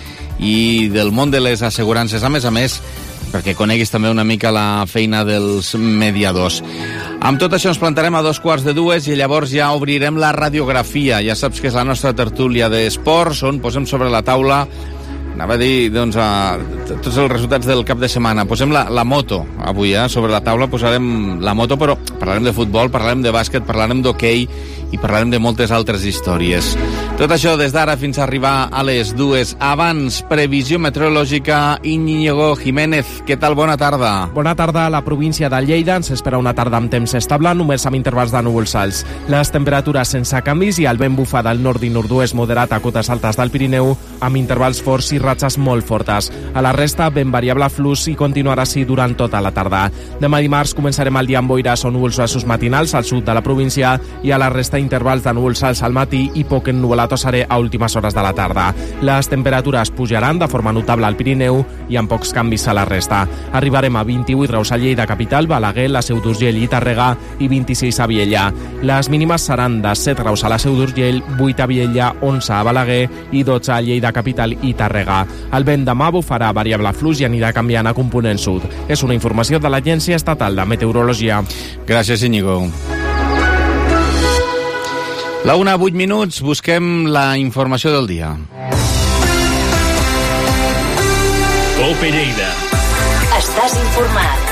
i del món de les assegurances, a més a més, perquè coneguis també una mica la feina dels mediadors. Amb tot això ens plantarem a dos quarts de dues i llavors ja obrirem la radiografia. Ja saps que és la nostra tertúlia d'esports, on posem sobre la taula, anava a dir, doncs, a, tots els resultats del cap de setmana. Posem la, la moto, avui, eh? Sobre la taula posarem la moto, però parlarem de futbol, parlarem de bàsquet, parlarem d'hoquei i parlarem de moltes altres històries. Tot això des d'ara fins a arribar a les dues. Abans, previsió meteorològica, Íñigo Jiménez. Què tal? Bona tarda. Bona tarda. A la província de Lleida ens espera una tarda amb temps estable, només amb intervals de núvols alts. Les temperatures sense canvis i el vent bufa del nord i nord-oest moderat a cotes altes del Pirineu, amb intervals forts i ratxes molt fortes. A la resta, ben variable flux i continuarà així durant tota la tarda. Demà dimarts començarem el dia amb boires o núvols baixos matinals al sud de la província i a la resta intervals de núvols alts al matí i poc ennuvolat o serè a últimes hores de la tarda. Les temperatures pujaran de forma notable al Pirineu i amb pocs canvis a la resta. Arribarem a vint-i-vuit graus a Lleida capital, Balaguer, la Seu d'Urgell i Tàrrega i vint-i-sis a Viella. Les mínimes seran de set graus a la Seu d'Urgell, vuit a Viella, onze a Balaguer i dotze a Lleida capital i Tàrrega. El vent demà bufarà variable flux i anirà canviant a component sud. És una informació de l'Agència Estatal de Meteorologia. Gràcies, Íñigo. La una, vuit minuts, busquem la informació del dia. Cope Lleida. Estàs informat.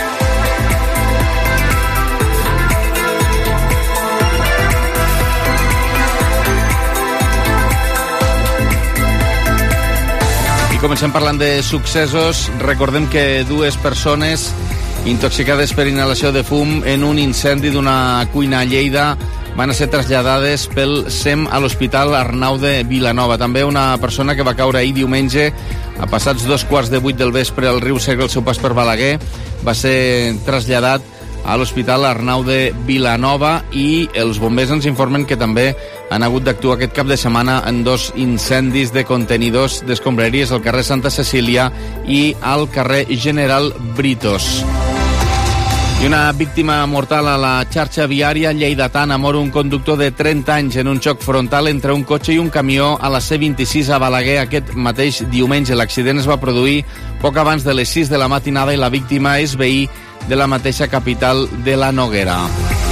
I comencem parlant de successos. Recordem que dues persones intoxicades per inhalació de fum en un incendi d'una cuina a Lleida van ser traslladades pel S E M a l'Hospital Arnau de Vilanova. També una persona que va caure ahir diumenge a passats dos quarts de vuit del vespre al riu Segre al seu pas per Balaguer va ser traslladat a l'Hospital Arnau de Vilanova i els bombers ens informen que també han hagut d'actuar aquest cap de setmana en dos incendis de contenidors d'escombraries al carrer Santa Cecília i al carrer General Britos. I una víctima mortal a la xarxa viària lleidatana. Mor un conductor de trenta anys en un xoc frontal entre un cotxe i un camió a la C vint-i-sis a Balaguer aquest mateix diumenge. L'accident es va produir poc abans de les sis de la matinada i la víctima és veí de la mateixa capital de la Noguera.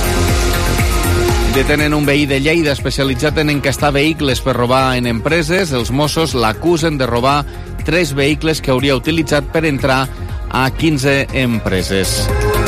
Detenen un veí de Lleida especialitzat en encastar vehicles per robar en empreses. Els Mossos l'acusen de robar tres vehicles que hauria utilitzat per entrar a quinze empreses.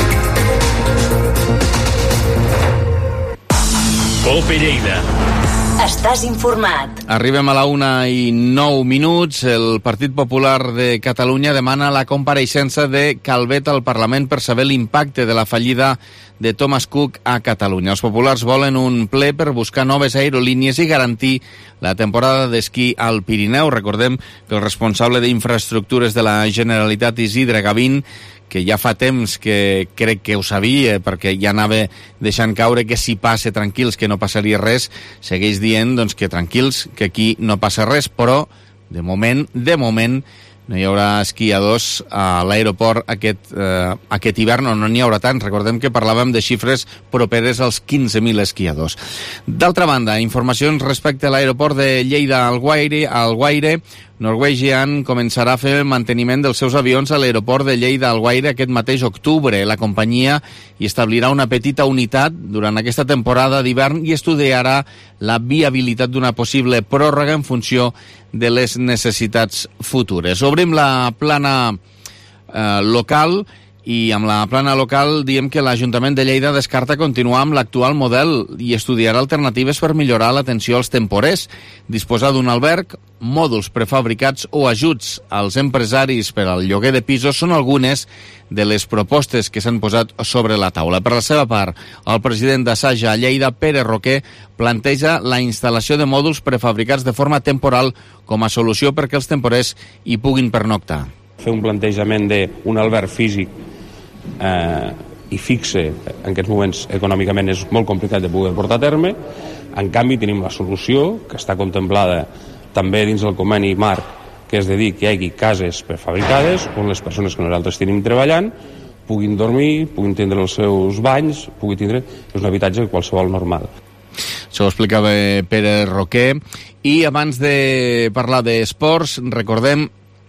Cope Lleida. Estàs informat. Arribem a la una i nou minuts. El Partit Popular de Catalunya demana la compareixença de Calvet al Parlament per saber l'impacte de la fallida de Thomas Cook a Catalunya. Els populars volen un ple per buscar noves aerolínies i garantir la temporada d'esquí al Pirineu. Recordem que el responsable d'infraestructures de la Generalitat, Isidre Gavín, que ja fa temps que crec que ho sabia, perquè ja anava deixant caure que si passa tranquils, que no passaria res, segueix dient doncs, que tranquils, que aquí no passa res, però de moment, de moment, no hi haurà esquiadors a l'aeroport aquest, eh, aquest hivern, o no n'hi haurà tant. Recordem que parlàvem de xifres properes als quinze mil esquiadors. D'altra banda, informacions respecte a l'aeroport de Lleida al Guaire, al Guaire, Norwegian començarà a fer el manteniment dels seus avions a l'aeroport de Lleida al Guaire aquest mateix octubre. La companyia hi establirà una petita unitat durant aquesta temporada d'hivern i estudiarà la viabilitat d'una possible pròrroga en funció de les necessitats futures. Obrim la plana eh, local i amb la plana local diem que l'Ajuntament de Lleida descarta continuar amb l'actual model i estudiarà alternatives per millorar l'atenció als temporers, disposar d'un alberg, mòduls prefabricats o ajuts als empresaris per al lloguer de pisos són algunes de les propostes que s'han posat sobre la taula. Per la seva part, el president d'Assaja a Lleida, Pere Roquer, planteja la instal·lació de mòduls prefabricats de forma temporal com a solució perquè els temporers hi puguin pernoctar. Fer un plantejament d'un alberg físic eh, i fixe en aquests moments econòmicament és molt complicat de poder portar a terme. En canvi tenim la solució que està contemplada també dins del conveni marc, que és de dir que hi hagi cases prefabricades on les persones que nosaltres tenim treballant puguin dormir, puguin tindre els seus banys, puguin tindre... és un habitatge qualsevol normal. Això ho explicava Pere Roquer. I abans de parlar d'esports, recordem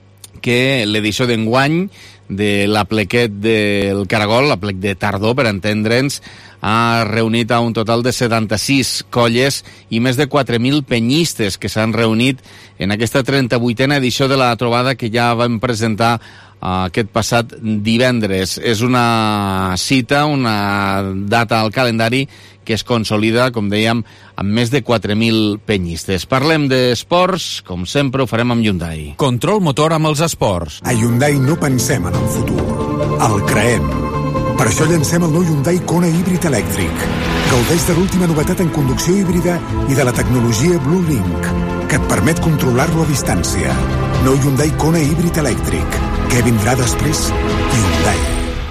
que l'edició d'enguany de l'aplequet del Caragol, l'aplec de tardor, per entendre'ns, ha reunit a un total de setanta-sis colles i més de quatre mil penyistes que s'han reunit en aquesta trenta-vuitena edició de la trobada que ja vam presentar aquest passat divendres. És una cita, una data al calendari que es consolida, com dèiem, amb més de quatre mil penyistes. Parlem d'esports, com sempre ho farem amb Hyundai. Control motor amb els esports. A Hyundai no pensem en el futur, el creem. Per això llancem el nou Hyundai Kona híbrid elèctric. Gaudeix de l'última novetat en conducció híbrida i de la tecnologia Blue Link, que et permet controlar-lo a distància. Nou Hyundai Kona híbrid elèctric. Què vindrà després? Hyundai.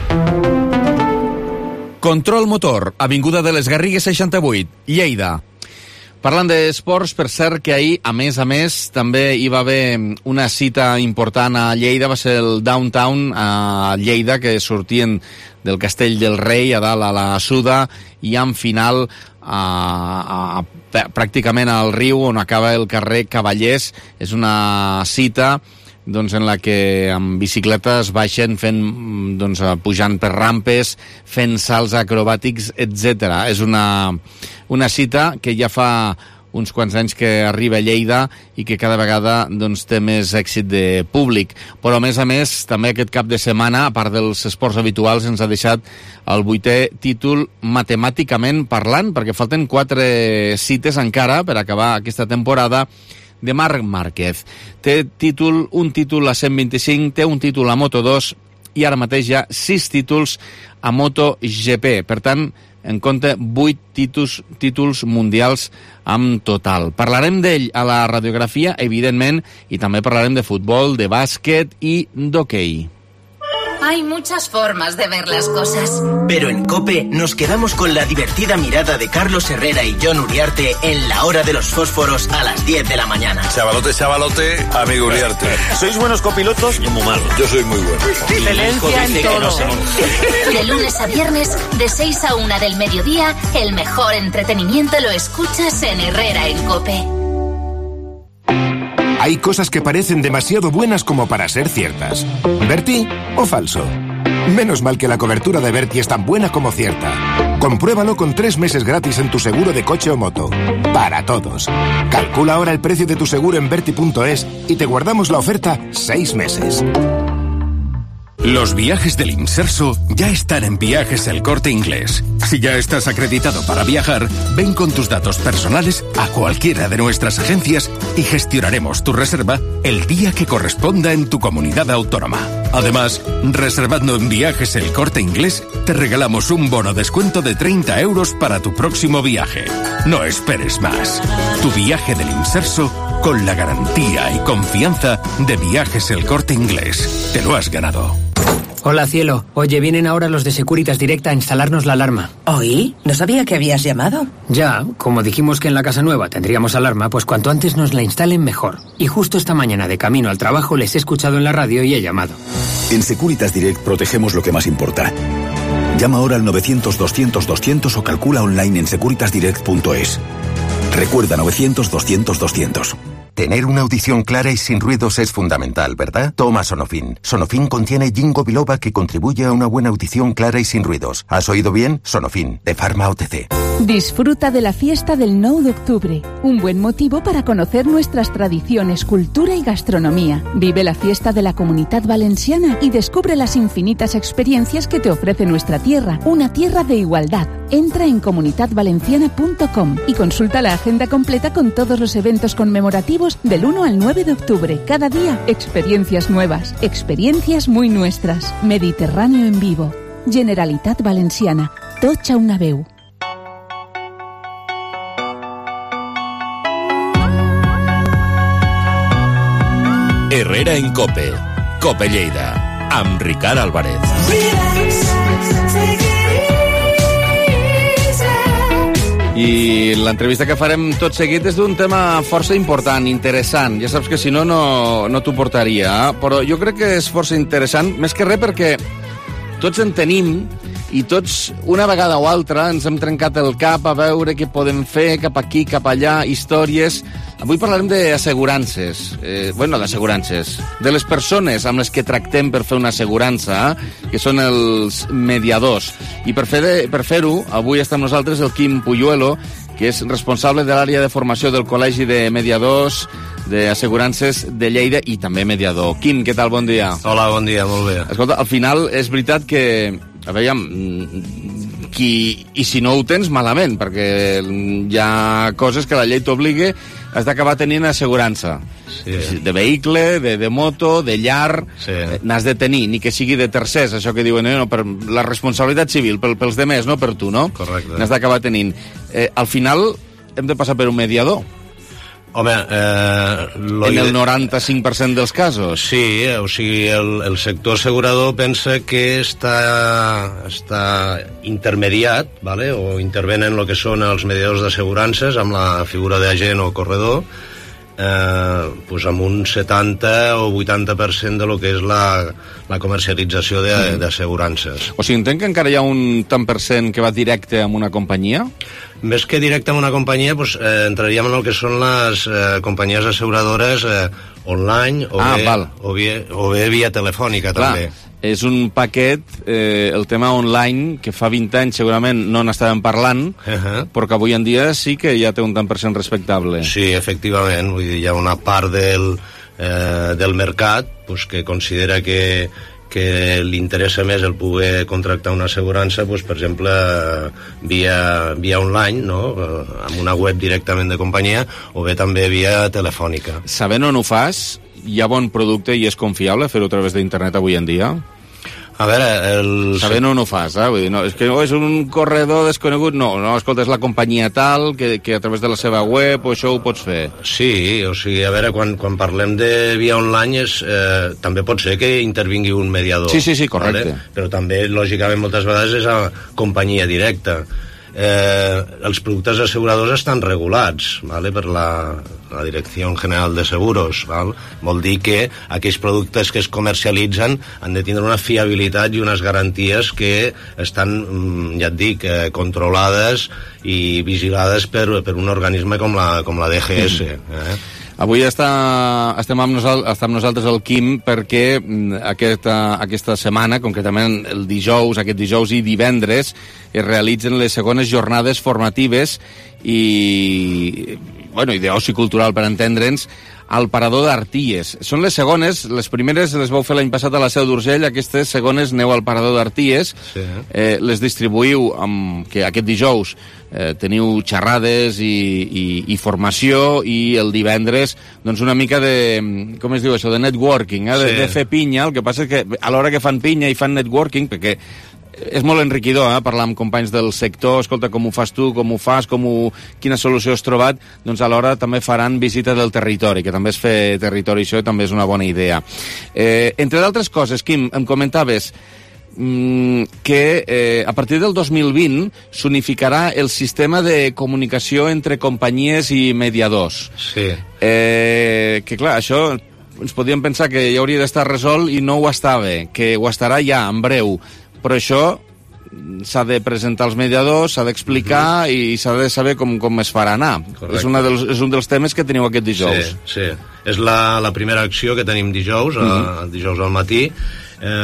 Control motor, avinguda de les Garrigues seixanta-vuit, Lleida. Parlant d'esports, per cert que ahir, a més a més, també hi va haver una cita important a Lleida, va ser el Downtown a Lleida, que sortien del Castell del Rei a dalt a la Suda i en final a, a, a, pràcticament al riu on acaba el carrer Cavallers. És una cita doncs, en la que amb bicicletes baixen fent, doncs, pujant per rampes, fent salts acrobàtics, etcètera. És una, una cita que ja fa uns quants anys que arriba a Lleida i que cada vegada doncs, té més èxit de públic. Però, a més a més, també aquest cap de setmana, a part dels esports habituals, ens ha deixat el vuitè títol matemàticament parlant, perquè falten quatre cites encara per acabar aquesta temporada, de Marc Márquez. Té títol, un títol a cent vint-i-cinc, té un títol a Moto dos i ara mateix hi ha sis títols a MotoGP. Per tant, en compte vuit títols, títols mundials en total. Parlarem d'ell a la radiografia, evidentment, i també parlarem de futbol, de bàsquet i d'hoquei. Hay muchas formas de ver las cosas. Pero en COPE nos quedamos con la divertida mirada de Carlos Herrera y John Uriarte en la hora de los fósforos a las diez de la mañana. Chavalote, chavalote, amigo Uriarte. ¿Sois buenos copilotos? Yo muy malo. Yo soy muy bueno. Excelencia en todo. De lunes a viernes, de seis a una del mediodía, el mejor entretenimiento lo escuchas en Herrera en COPE. Hay cosas que parecen demasiado buenas como para ser ciertas. ¿Berti o falso? Menos mal que la cobertura de Berti es tan buena como cierta. Compruébalo con tres meses gratis en tu seguro de coche o moto. Para todos. Calcula ahora el precio de tu seguro en berti punto es y te guardamos la oferta seis meses. Los viajes del Inserso ya están en Viajes El Corte Inglés. Si ya estás acreditado para viajar, ven con tus datos personales a cualquiera de nuestras agencias y gestionaremos tu reserva el día que corresponda en tu comunidad autónoma. Además, reservando en Viajes El Corte Inglés, te regalamos un bono descuento de treinta euros para tu próximo viaje. No esperes más. Tu viaje del Inserso con la garantía y confianza de Viajes El Corte Inglés. Te lo has ganado. Hola, cielo. Oye, vienen ahora los de Securitas Direct a instalarnos la alarma. ¿Oí? No sabía que habías llamado. Ya, como dijimos que en la casa nueva tendríamos alarma, pues cuanto antes nos la instalen mejor. Y justo esta mañana, de camino al trabajo, les he escuchado en la radio y he llamado. En Securitas Direct protegemos lo que más importa. Llama ahora al novecientos doscientos doscientos o calcula online en securitas direct punto es. Recuerda novecientos doscientos doscientos. Tener una audición clara y sin ruidos es fundamental, ¿verdad? Toma Sonofin. Sonofin contiene ginkgo biloba que contribuye a una buena audición clara y sin ruidos. ¿Has oído bien? Sonofin, de Pharma O T C. Disfruta de la fiesta del nou d'octubre, un buen motivo para conocer nuestras tradiciones, cultura y gastronomía. Vive la fiesta de la Comunidad Valenciana y descubre las infinitas experiencias que te ofrece nuestra tierra, una tierra de igualdad. Entra en comunidad valenciana punto com y consulta la agenda completa con todos los eventos conmemorativos del uno al nueve de octubre. Cada día, experiencias nuevas, experiencias muy nuestras. Mediterráneo en vivo. Generalitat Valenciana. Tocha una veu. Herrera en COPE. COPE Lleida. Amb Ricard Álvarez. I l'entrevista que farem tot seguit és d'un tema força important, interessant. Ja saps que si no, no, no t'ho portaria, però jo crec que és força interessant, més que res perquè tots en tenim i tots, una vegada o altra, ens hem trencat el cap a veure què podem fer cap aquí, cap allà, històries. Avui parlarem d'assegurances, eh, bueno, d'assegurances, de les persones amb les que tractem per fer una assegurança, que són els mediadors. I per fer de, per fer-ho, avui està amb nosaltres el Quim Puyuelo, que és responsable de l'àrea de formació del Col·legi de Mediadors d'Assegurances de Lleida i també mediador. Quim, què tal? Bon dia. Hola, bon dia, molt bé. Escolta, al final és veritat que, a veure, qui, i si no ho tens, malament, perquè hi ha coses que la llei t'obliga, has d'acabar tenint assegurança. Sí. De vehicle, de, de moto, de llar, sí. N'has de tenir, ni que sigui de tercers, això que diuen, no, per la responsabilitat civil, pel, pels demés, no per tu, no? Correcte. N'has d'acabar tenint. Eh, al final hem de passar per un mediador. Home, eh... En el noranta-cinc per cent dels casos. Sí, o sigui, el, el sector assegurador pensa que està, està intermediat, ¿vale? O intervenen el que són els mediadors d'assegurances amb la figura d'agent o corredor, eh, pues amb un setanta o vuitanta per cent de lo que és la, la comercialització d'assegurances. O sigui, entenc que encara hi ha un tant per cent que va directe amb una companyia? Més que directe amb una companyia, pues, eh, entraríem en el que són les eh, companyies asseguradores eh, online o, ah, bé, o, bé, o bé via telefònica. Clar, també. És un paquet, eh, el tema online, que fa vint anys segurament no n'estàvem parlant, uh -huh. però que avui en dia sí que ja té un tant per cent respectable. Sí, efectivament, vull dir, hi ha una part del, eh, del mercat pues, que considera que que li interessa més el poder contractar una assegurança, doncs, per exemple, via, via online, no? Amb una web directament de companyia, o bé també via telefònica. Sabent on ho fas, hi ha bon producte i és confiable fer-ho a través d'internet avui en dia? A veure, el... Sabent on ho fas, eh? Vull dir, no, és que no, és un corredor desconegut, no, no, escolta, és la companyia tal, que, que a través de la seva web o això ho pots fer. Sí, o sigui, a veure, quan, quan parlem de via online, és, eh, també pot ser que intervingui un mediador. Sí, sí, sí, correcte. Vale? Però també, lògicament, moltes vegades és a companyia directa. Eh, els productes asseguradors estan regulats, vale, per la, la Direcció General de Seguros, val? Vol dir que aquells productes que es comercialitzen han de tindre una fiabilitat i unes garanties que estan, ja et dic, eh, controlades i vigilades per, per un organisme com la, com la D G S. Eh? Avui està, estem, amb nosal, està amb nosaltres el Quim perquè aquesta, aquesta setmana, concretament el dijous, aquest dijous i divendres, es realitzen les segones jornades formatives i, bueno, i d'oci cultural, per entendre'ns, al Parador d'Arties. Són les segones, les primeres les vau fer l'any passat a la Seu d'Urgell, aquestes segones aneu al Parador d'Arties, sí. eh, les distribuïu amb, que aquest dijous eh, teniu xerrades i, i, i formació, i el divendres doncs una mica de, com es diu això, de networking, eh, de, sí. de fer pinya. El que passa és que a l'hora que fan pinya i fan networking, perquè és molt enriquidor, eh, parlar amb companys del sector, escolta, com ho fas tu, com ho fas, com ho, quina solució has trobat, doncs alhora també faran visita del territori, que també és fer territori, això també és una bona idea. Eh, entre d'altres coses, Quim, em comentaves mm, que eh, a partir del dos mil vint s'unificarà el sistema de comunicació entre companyies i mediadors. Sí. Eh, que clar, això ens podíem pensar que ja hauria d'estar resolt i no ho estava, que ho estarà ja en breu. Però això s'ha de presentar als mediadors, s'ha d'explicar uh-huh. i s'ha de saber com, com es farà anar. És, una dels, és un dels temes que teniu aquest dijous. Sí, sí. És la, la primera acció que tenim dijous, uh-huh. a, dijous al matí. Eh,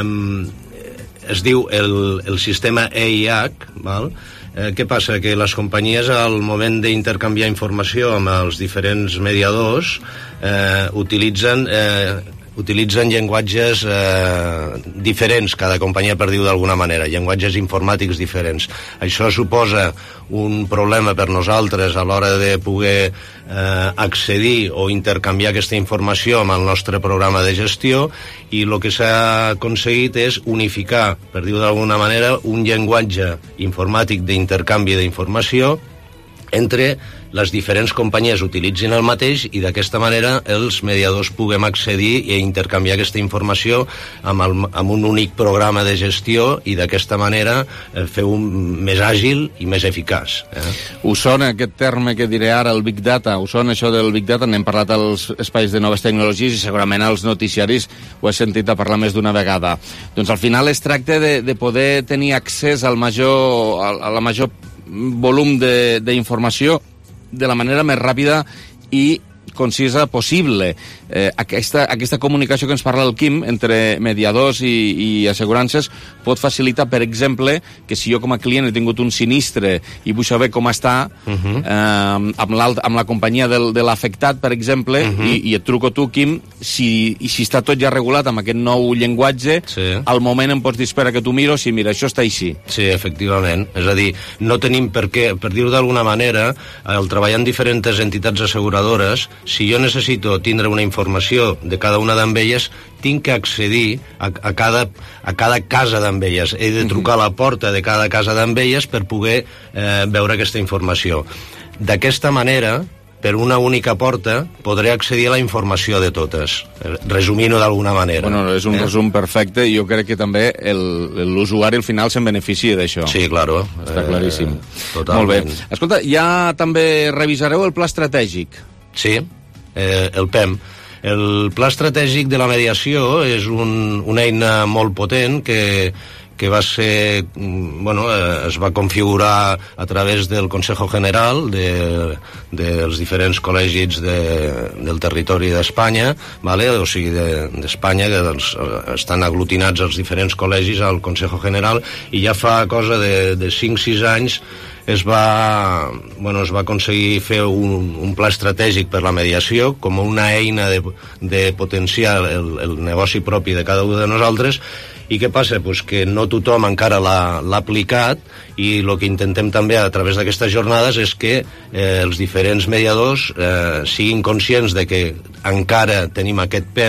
es diu el, el sistema E I H, val? Eh, què passa? Que les companyies, al moment d'intercanviar informació amb els diferents mediadors, eh, utilitzen... Eh, utilitzen llenguatges eh, diferents, cada companyia, per dir-ho d'alguna manera, llenguatges informàtics diferents. Això suposa un problema per nosaltres a l'hora de poder eh, accedir o intercanviar aquesta informació amb el nostre programa de gestió, i el que s'ha aconseguit és unificar, per dir-ho d'alguna manera, un llenguatge informàtic d'intercanvi d'informació entre les diferents companyies utilitzin el mateix, i d'aquesta manera els mediadors puguem accedir i intercanviar aquesta informació amb, el, amb un únic programa de gestió, i d'aquesta manera eh, fer-ho més àgil i més eficaç. Eh? Us sona aquest terme que diré ara, el Big Data? Us sona això del Big Data? N'hem parlat als espais de noves tecnologies i segurament als noticiaris ho he sentit a parlar més d'una vegada. Doncs al final es tracta de, de poder tenir accés al major, a la major volum d'informació de la manera més ràpida i concisa possible. Eh, aquesta, aquesta comunicació que ens parla el Quim entre mediadors i, i assegurances pot facilitar, per exemple, que si jo com a client he tingut un sinistre i vull saber com està uh-huh. eh, amb, amb la companyia del, de l'afectat, per exemple, uh-huh. i, i et truco tu, Quim, si, i si està tot ja regulat amb aquest nou llenguatge, sí. al moment em pots dir, espera que tu miro, si mira, això està així. Sí, efectivament. És a dir, no tenim per què, per dir-ho d'alguna manera, el treballar en diferents entitats asseguradores, si jo necessito tindre una informació de cada una d'elles, tinc que accedir a, a, cada, a cada casa d'elles. He de trucar a la porta de cada casa d'elles per poder eh, veure aquesta informació. D'aquesta manera, per una única porta, podré accedir a la informació de totes, resumint-ho d'alguna manera. Bueno, és un eh? resum perfecte, i jo crec que també l'usuari al final se'n beneficia d'això. Sí, claro. Està claríssim. Eh, totalment. Molt bé. Escolta, ja també revisareu el pla estratègic. Sí, eh, el P E M. El pla estratègic de la mediació és un, una eina molt potent que, que va ser, bueno, eh, es va configurar a través del Consejo General de, dels diferents col·legis de, del territori d'Espanya, vale? O sigui, d'Espanya, de, que doncs, estan aglutinats els diferents col·legis al Consejo General, i ja fa cosa de, de cinc sis anys es va, bueno, es va aconseguir fer un, un pla estratègic per la mediació com una eina de, de potenciar el, el negoci propi de cada un de nosaltres. I què passa? Pues que no tothom encara l'ha aplicat, i el que intentem també a través d'aquestes jornades és que eh, els diferents mediadors eh, siguin conscients de que encara tenim aquest P E M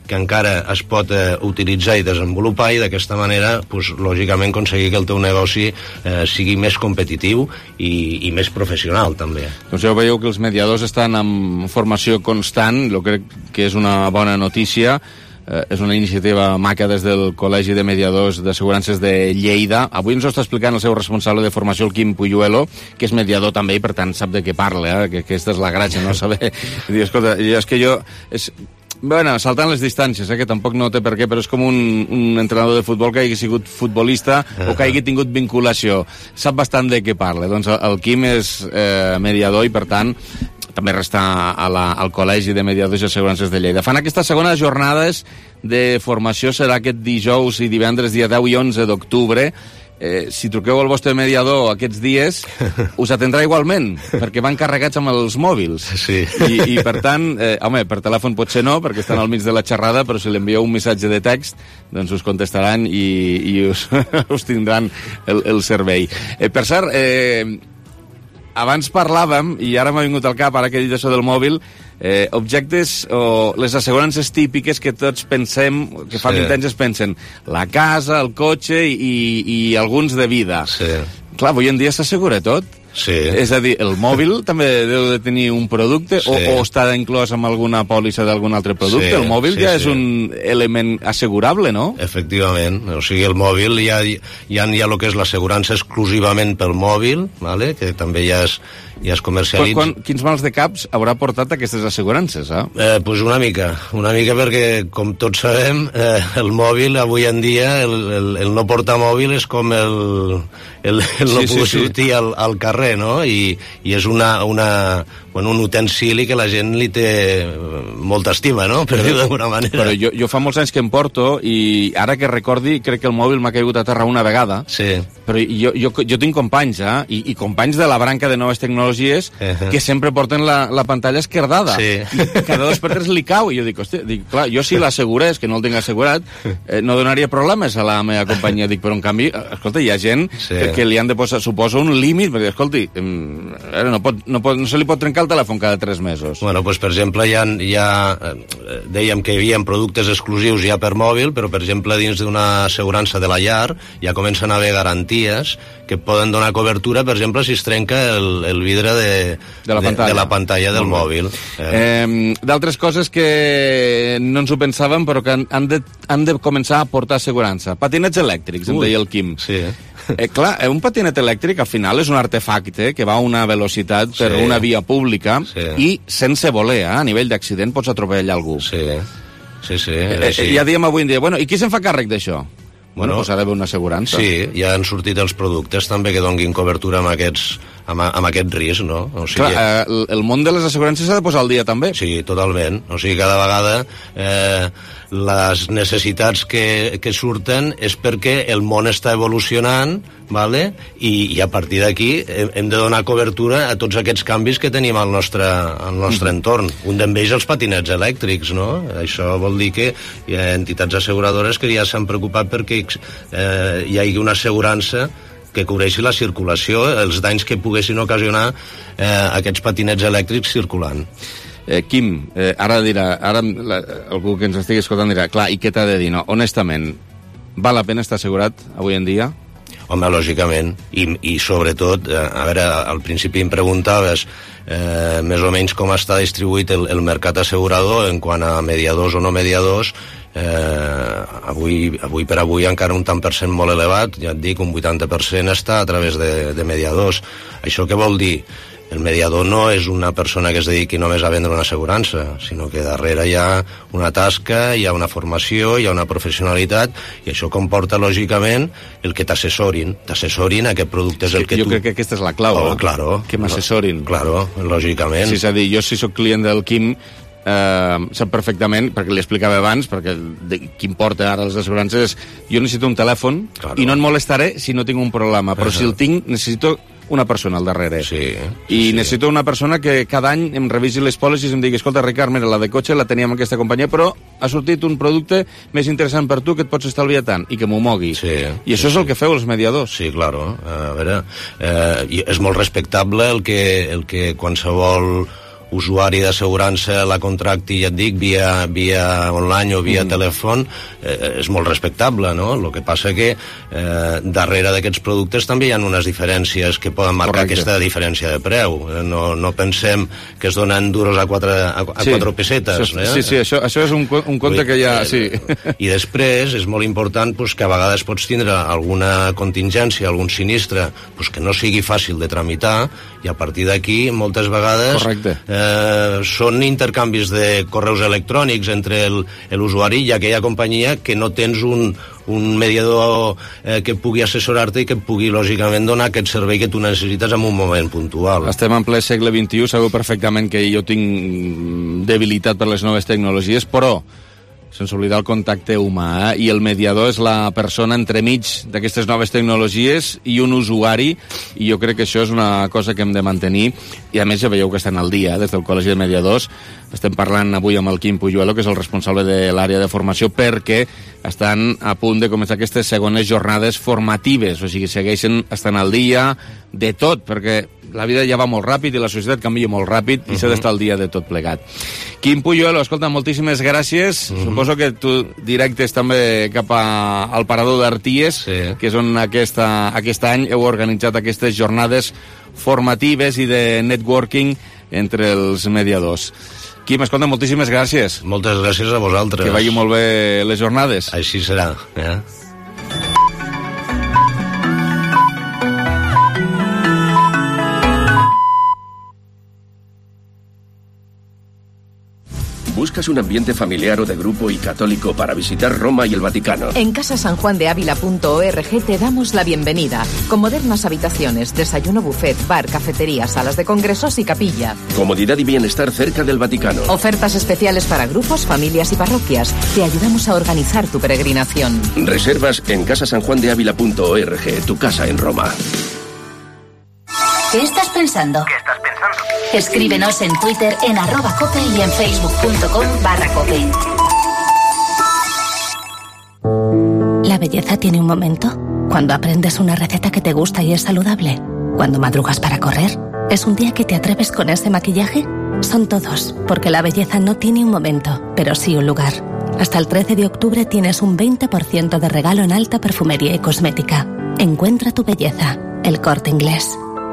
que encara es pot eh, utilitzar i desenvolupar, i d'aquesta manera, pues, lògicament, aconseguir que el teu negoci eh, sigui més competitiu i, i més professional, també. Doncs ja veieu que els mediadors estan en formació constant, jo crec que és una bona notícia. Eh, és una iniciativa maca des del Col·legi de Mediadors d'Assegurances de Lleida. Avui ens ho està explicant el seu responsable de formació, el Quim Puyuelo, que és mediador també i per tant sap de què parla, eh? que aquesta és la gràcia, no? Saber... Dir, escolta, és que jo... És... Bueno, saltant les distàncies, eh, que tampoc no té per què, però és com un, un entrenador de futbol que hagi sigut futbolista o que hagi tingut vinculació. Sap bastant de què parla. Doncs el, el Quim és eh, mediador i, per tant, també resta a la, al Col·legi de Mediadors i Assegurances de Lleida. Fan aquestes segones jornades de formació, serà aquest dijous i divendres, dia deu i onze d'octubre. Eh, si truqueu al vostre mediador aquests dies, us atendrà igualment, perquè van carregats amb els mòbils. Sí. I, i per tant, eh, home, per telèfon potser no, perquè estan al mig de la xerrada, però si li envieu un missatge de text, doncs us contestaran i, i us, us tindran el, el servei. Eh, per cert, eh, abans parlàvem, i ara m'ha vingut al cap, ara que he dit això del mòbil, eh, objectes o les assegurances típiques que tots pensem, que fa sí. vint anys es pensen, la casa, el cotxe i, i, i alguns de vida. Sí. Clar, avui en dia s'assegura tot. Sí. És a dir, el mòbil també deu de tenir un producte sí. o, o està inclòs amb alguna pòlissa d'algun altre producte. Sí, el mòbil sí, ja sí. és un element assegurable, no? Efectivament. O sigui, el mòbil ja hi ha, hi ha, hi ha el que és l'assegurança exclusivament pel mòbil, vale? Que també ja es, ja es comercialitza. Quan, quan, quins mals de caps haurà portat aquestes assegurances, eh? Eh, pues una mica, una mica perquè, com tots sabem, eh, el mòbil avui en dia, el, el, el no portar mòbil és com el, el, el no sí, poder sí, sortir sí. Al, al carrer, no? I, i és una, una, bueno, un utensili que la gent li té molta estima, no? Per dir d'alguna manera. Però jo, jo fa molts anys que em porto i ara que recordi, crec que el mòbil m'ha caigut a terra una vegada. Sí. Però jo, jo, jo tinc companys, eh? I, i companys de la branca de noves tecnologies uh-huh. que sempre porten la, la pantalla esquerdada. Sí. I cada dos per tres li cau. I jo dic, hòstia, dic, clar, jo si l'assegurés, que no el tinc assegurat, eh, no donaria problemes a la meva companyia. Dic, però en canvi, escolta, hi ha gent sí. que, que li han de posar, suposa, un límit, perquè, escolti, eh, no, pot, no, pot, no se li pot trencar el telèfon cada tres mesos. Bueno, doncs, per exemple, hi ha, hi ha, dèiem que hi havia productes exclusius ja per mòbil, però, per exemple, dins d'una assegurança de la llar ja comencen a haver garanties que poden donar cobertura, per exemple, si es trenca el, el vidre de, de, la, pantalla. de, de la pantalla del mòbil. Eh. Eh, D'altres coses que no ens ho pensàvem, però que han de, han de començar a portar assegurança. Patinets elèctrics, em Ui, deia el Quim. Sí. Eh, clar, un patinet elèctric al final és un artefacte que va a una velocitat per sí. una via pública sí. i sense voler, eh, a nivell d'accident pots atropellar algú. Sí, sí, sí. Eh, sí. Ja diem avui en dia, bueno, i qui se'n fa càrrec d'això? Bueno, Bueno, doncs ha d'haver una assegurança. Sí, ja han sortit els productes també que donguin cobertura amb aquests amb, amb aquest risc, no? O sigui, clar, eh, el món de les assegurances s'ha de posar al dia també. Sí, totalment. O sigui, cada vegada eh, les necessitats que, que surten és perquè el món està evolucionant, vale? I, i a partir d'aquí hem, hem de donar cobertura a tots aquests canvis que tenim al nostre, al nostre mm. entorn. Un d'ells els patinets elèctrics, no? Això vol dir que hi ha entitats asseguradores que ja s'han preocupat perquè eh, hi hagi una assegurança que cobreixi la circulació, els danys que poguessin ocasionar eh, aquests patinets elèctrics circulant. Eh, Quim, eh, ara dirà, ara la, algú que ens estigui escoltant dirà, clar, i què t'ha de dir? No, honestament, val la pena estar assegurat avui en dia? Home, lògicament, i, i sobretot, eh, a veure, al principi em preguntaves eh, més o menys com està distribuït el, el mercat assegurador en quant a mediadors o no mediadors. Eh, avui, avui per avui encara un tant per cent molt elevat, ja et dic, un vuitanta per cent està a través de, de mediadors. Això què vol dir? El mediador no és una persona que es dediqui només a vendre una assegurança, sinó que darrere hi ha una tasca, hi ha una formació, hi ha una professionalitat, i això comporta, lògicament, el que t'assessorin. T'assessorin a què producte és el que jo tu... crec que aquesta és la clau, oh, eh? claro. Que m'assessorin. Claro, lògicament. Sí, és a dir, jo si sóc client del Quim, eh, sap perfectament, perquè li explicava abans, perquè de, qui em porta ara les assegurances, jo necessito un telèfon, claro. I no et molestaré si no tinc un problema, però si el tinc, necessito una persona al darrere. Sí, I sí. necessito una persona que cada any em revisi les pòlissis i em digui, escolta, Ricard, mira, la de cotxe la teníem en aquesta companyia, però ha sortit un producte més interessant per tu que et pots estalviar tant, i que m'ho mogui. Sí, I això sí, és el que feu els mediadors. Sí, claro. A veure, eh, és molt respectable el que, el que qualsevol usuari d'assegurança la contracti, ja et dic, via, via online o via mm. telèfon, eh, és molt respectable, no? El que passa que eh, darrere d'aquests productes també hi ha unes diferències que poden marcar Correcte. Aquesta diferència de preu. No, no pensem que es donen duros a quatre, a, a sí. quatre pessetes. Això, eh? Sí, sí, això, això és un, un compte que ja... Sí. I després és molt important pues, que a vegades pots tindre alguna contingència, algun sinistre, pues, que no sigui fàcil de tramitar, i a partir d'aquí moltes vegades eh, són intercanvis de correus electrònics entre l'usuari i aquella companyia que no tens un, un mediador eh, que pugui assessorar-te i que pugui lògicament donar aquest servei que tu necessites en un moment puntual. Estem en ple segle vint-i-u, sabeu perfectament que jo tinc debilitat per les noves tecnologies, però sense oblidar el contacte humà, eh? I el mediador és la persona entremig d'aquestes noves tecnologies i un usuari, i jo crec que això és una cosa que hem de mantenir, i a més ja veieu que estan al dia, eh? Des del Col·legi de Mediadors. Estem parlant avui amb el Quim Puyuelo, que és el responsable de l'àrea de formació, perquè estan a punt de començar aquestes segones jornades formatives, o sigui, segueixen estant al dia de tot, perquè la vida ja va molt ràpid i la societat canvia molt ràpid i uh-huh. s'ha d'estar al dia de tot plegat. Quim Puyuelo, escolta, moltíssimes gràcies. Uh-huh. Suposo que tu directes també cap a, al Parador d'Arties, sí. que és on aquesta, aquest any heu organitzat aquestes jornades formatives i de networking entre els mediadors. Quim, escolta, moltíssimes gràcies. Moltes gràcies a vosaltres. Que vagi molt bé les jornades. Així serà, eh? ¿Buscas un ambiente familiar o de grupo y católico para visitar Roma y el Vaticano? En casa san juan de ávila punto org te damos la bienvenida, con modernas habitaciones, desayuno buffet, bar, cafetería, salas de congresos y capilla. Comodidad y bienestar cerca del Vaticano. Ofertas especiales para grupos, familias y parroquias. Te ayudamos a organizar tu peregrinación. Reservas en casa san juan de ávila punto org, tu casa en Roma. ¿Qué estás pensando? ¿Qué estás pensando? Escríbenos en Twitter en arroba cope y en facebook.com barra cope. La belleza tiene un momento. Cuando aprendes una receta que te gusta y es saludable. Cuando madrugas para correr. ¿Es un día que te atreves con ese maquillaje? Son todos, porque la belleza no tiene un momento, pero sí un lugar. Hasta el trece de octubre tienes un veinte por ciento de regalo en alta perfumería y cosmética. Encuentra tu belleza. El Corte Inglés.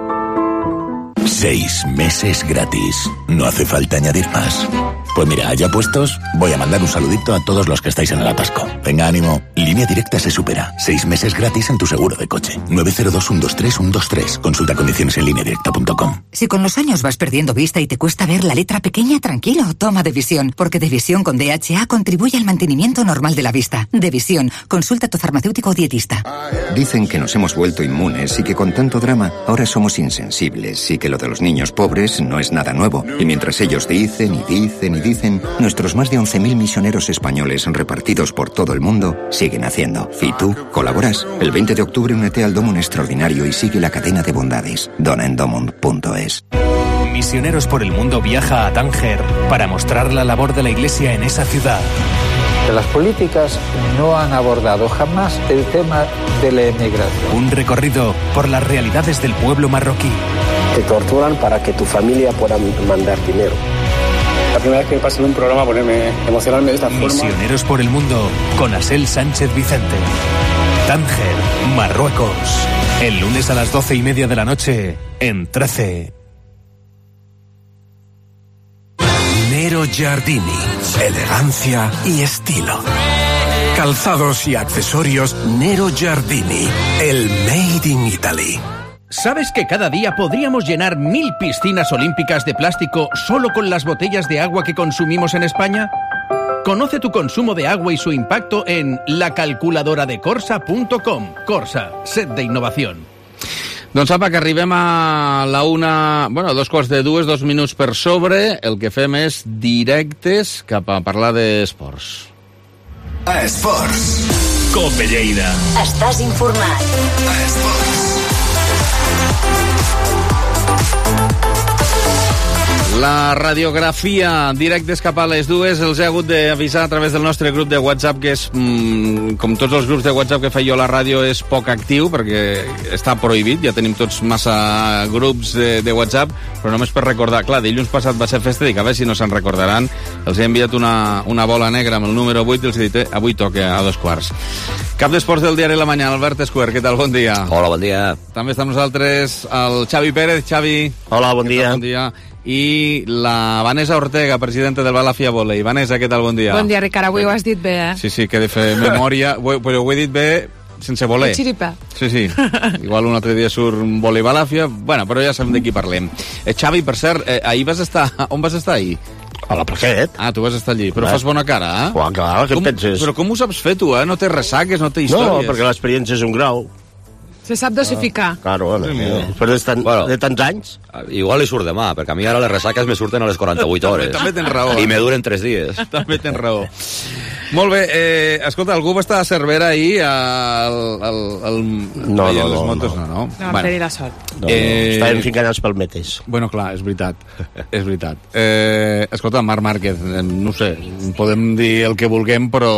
Seis meses gratis. No hace falta añadir más. Pues mira, ya puestos, voy a mandar un saludito a todos los que estáis en el atasco. Venga, ánimo. Línea Directa se supera. Seis meses gratis en tu seguro de coche. nueve cero dos, uno dos tres, uno dos tres. Consulta condiciones en línea directa punto com. Si con los años vas perdiendo vista y te cuesta ver la letra pequeña, tranquilo, toma Devisión, porque Devisión con D H A contribuye al mantenimiento normal de la vista. Devisión, consulta a tu farmacéutico o dietista. Dicen que nos hemos vuelto inmunes y que con tanto drama ahora somos insensibles y que lo de los niños pobres no es nada nuevo. Y mientras ellos dicen y dicen y dicen, nuestros más de once mil misioneros españoles repartidos por todo el mundo siguen haciendo. ¿Y tú colaboras? El veinte de octubre únete al Domun Extraordinario y sigue la cadena de bondades. dona en domun punto es. Misioneros por el Mundo viaja a Tánger para mostrar la labor de la Iglesia en esa ciudad. Las políticas no han abordado jamás el tema de la emigración. Un recorrido por las realidades del pueblo marroquí. Te torturan para que tu familia pueda mandar dinero. La primera vez que me pasa en un programa ponerme emocionarme de esta forma. Misioneros por el Mundo con Asel Sánchez Vicente. Tánger, Marruecos. El lunes a las doce y media de la noche en trece. Nero Giardini. Elegancia y estilo. Calzados y accesorios Nero Giardini. El Made in Italy. ¿Sabes que cada día podríamos llenar mil piscinas olímpicas de plástico solo con las botellas de agua que consumimos en España? Conoce tu consumo de agua y su impacto en la calculadora de corsa punto com. Corsa, set de innovación. Doncs apa, que arribem a la una... Bueno, dos quarts de dues, dos minuts per sobre. El que fem és directes cap a parlar d'esports. Esports. Cope Lleida. Estàs informat. Esports. La radiografia directes cap a les dues els he hagut d'avisar a través del nostre grup de WhatsApp, que és, mmm, com tots els grups de WhatsApp que faig jo a la ràdio, és poc actiu perquè està prohibit, ja tenim tots massa grups de, de WhatsApp, però només per recordar, clar, dilluns passat va ser festa, dic, a veure si no se'n recordaran, els he enviat una, una bola negra amb el número vuit i els he dit, eh, avui toca a dos quarts. Cap d'esports del diari La Mañana, Albert Escuer, què tal? Bon dia. Hola, bon dia. També està amb nosaltres el Xavi Pérez. Xavi. Hola, bon dia. Bon dia. I la Vanessa Ortega, presidenta del Balafia Volei. Vanessa, què tal? Bon dia. Bon dia, Ricard. Avui ho has dit bé, eh? Sí, sí, que he de fer memòria, però ho he dit bé sense voler. Xiripa. Sí, sí. Igual un altre dia surt un volei Balafia. Bueno, però ja sabem de qui parlem. Eh, Xavi, per cert, eh, ahir vas estar... On vas estar ahir? A la Plaquet. Ah, tu vas estar allí. Però fas bona cara, eh? Clar, clar, què penses? Però com ho saps fer, tu, eh? No té ressaques, no té històries. No, perquè l'experiència és un grau. Se sap dosificar. Ah, claro, bueno, sí, després de, tan, bueno, de tants anys... Igual li surt demà, perquè a mi ara les ressaques me surten a les quaranta-vuit hores. També, també tens raó. I me duren tres dies. També tens raó. Molt bé, eh, escolta, algú va estar a Cervera ahir al... al, al no, no, no, les motos, no, no. No, no bueno. la sort. No, no. Eh... Estàvem ficant els palmetes. Bueno, clar, és veritat. És veritat. Eh, escolta, Marc Márquez, no sé, podem dir el que vulguem, però...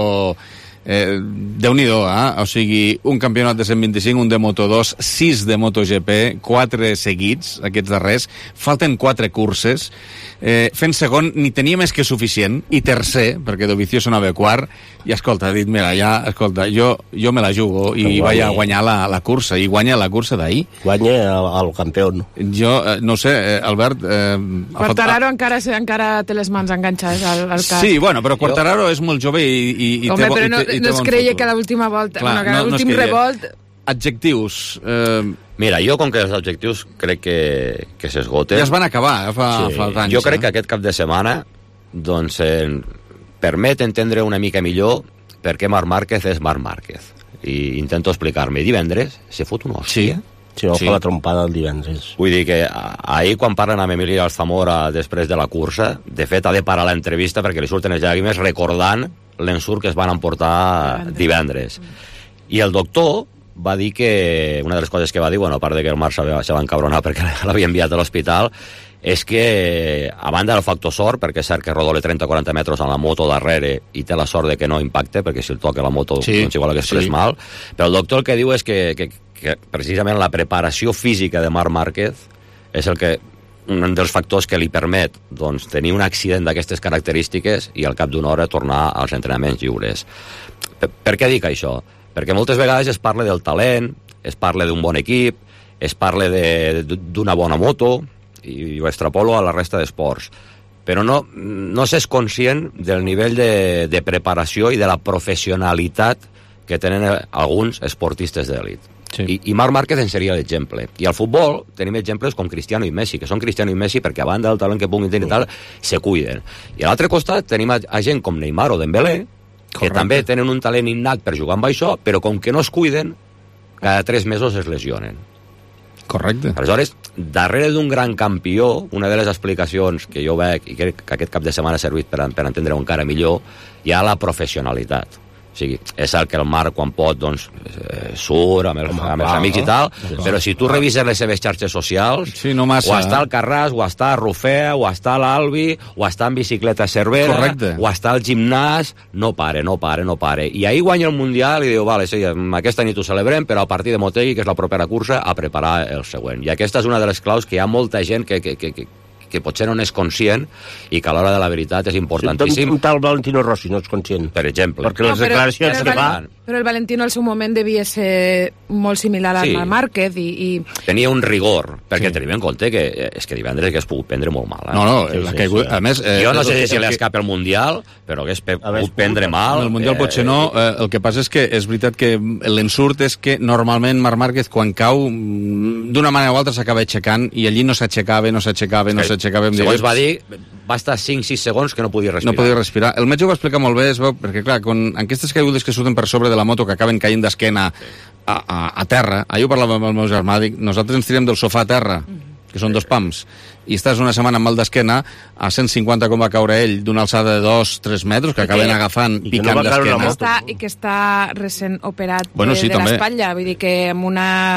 Eh, Déu-n'hi-do, eh? O sigui, un campionat de cent vint-i-cinc, un de Moto dos, sis de MotoGP, quatre seguits, aquests darrers, falten quatre curses, eh, fent segon ni tenia més que suficient, i tercer, perquè Dovizioso anava quart, i escolta, ha dit, mira, ja, escolta, jo, jo me la jugo, i vaig a guanyar la, la cursa, i guanya la cursa d'ahir. Guanya el, el campió. Jo, eh, no sé, eh, Albert... Eh, Quartararo encara, encara té les mans enganxades al, al cap. Sí, bueno, però Quartararo jo... és molt jove i, i, i Home, té... però no, i té, i no es creia que a l'última volta, clar, bueno, que a no, l'últim no revolt... Adjectius. Eh... Mira, jo com que els adjectius crec que, que s'esgoten... Ja es van acabar, fa, sí. fa anys. Jo crec eh? que aquest cap de setmana doncs, eh, permet entendre una mica millor per què Marc Márquez és Marc Márquez. I intento explicar-me. Divendres se fot una hòstia. Sí. Sí, va sí. fer la trompada el divendres. Vull dir que ahir quan parlen amb Emili Alzamora després de la cursa, de fet ha de parar l'entrevista perquè li surten les llàgrimes recordant l'ensurt que es van emportar divendres. I el doctor va dir que, una de les coses que va dir, bueno, a part de que el Marc se va encabronar perquè l'havia enviat a l'hospital, és que, a banda del factor sort, perquè és cert que rodola trenta o quaranta metres amb la moto darrere i té la sort de que no impacte, perquè si el toca la moto, sí, doncs igual hagués pres sí. mal, però el doctor el que diu és que, que, que precisament la preparació física de Marc Márquez és el que un dels factors que li permet doncs, tenir un accident d'aquestes característiques i al cap d'una hora tornar als entrenaments lliures. Per, per què dic això? Perquè moltes vegades es parla del talent, es parla d'un bon equip, es parla d'una bona moto, i ho extrapolo a la resta d'esports. Però no, no s'és conscient del nivell de, de preparació i de la professionalitat que tenen alguns esportistes d'elit. Sí. I, I Marc Márquez en seria l'exemple. I al futbol tenim exemples com Cristiano i Messi, que són Cristiano i Messi perquè a banda del talent que puguin tenir i tal, se cuiden. I a l'altre costat tenim a, a gent com Neymar o Dembélé, que Correcte. També tenen un talent innat per jugar amb això, però com que no es cuiden, cada tres mesos es lesionen. Correcte. Aleshores, darrere d'un gran campió, una de les explicacions que jo veig, i crec que aquest cap de setmana ha servit per, per entendre-ho encara millor, hi ha la professionalitat. O sigui, és el que el Marc, quan pot, doncs, eh, surt amb, el, amb els amics i tal, però si tu revises les seves xarxes socials, sí, no massa, o està al Carràs, o està a Rufea, o està a l'Albi, o està en bicicleta a Cervera, Correcte. O està al gimnàs, no pare, no pare, no pare. I ahir guanya el Mundial i diu, vale, sí, aquesta nit ho celebrem, però a partir de Motegi, que és la propera cursa, a preparar el següent. I aquesta és una de les claus que hi ha molta gent que, que, que, que que potser no n'és conscient i que a l'hora de la veritat és importantíssim. Sí, un tal Valentino Rossi no és conscient. Per exemple. Perquè les no, però, declaracions però, que va... fa... Però el Valentino al seu moment devia ser molt similar al sí. Márquez i, i... Tenia un rigor, perquè sí. tenim en compte que és que divendres que es pogut prendre molt mal. Eh? No, no, sí, la sí, que, sí. a més... Eh, jo no sé si li escapa el Mundial, però que es pogut prendre mal. El Mundial eh, potser no, eh, el que passa és que és veritat que l'ensurt és que normalment Marc Márquez quan cau d'una manera o altra s'acaba aixecant i allí no s'aixecava, no s'aixecava, no s'aixecava. Segons va dir, va estar cinc sis segons que no podia respirar. No podia respirar. El metge ho va explicar molt bé, es veu, perquè clar, quan aquestes caigudes que surten per sobre de la moto, que acaben caient d'esquena a, a, a terra, ahir ho parlàvem amb el meu germà, dic, nosaltres ens tirem del sofà a terra, que són dos pams, i estàs una setmana amb mal d'esquena a cent cinquanta com va caure ell, d'una alçada de dos tres metres, que acaben agafant, picant d'esquena. I que està recent operat bueno, sí, de, de l'espatlla, vull dir que amb una...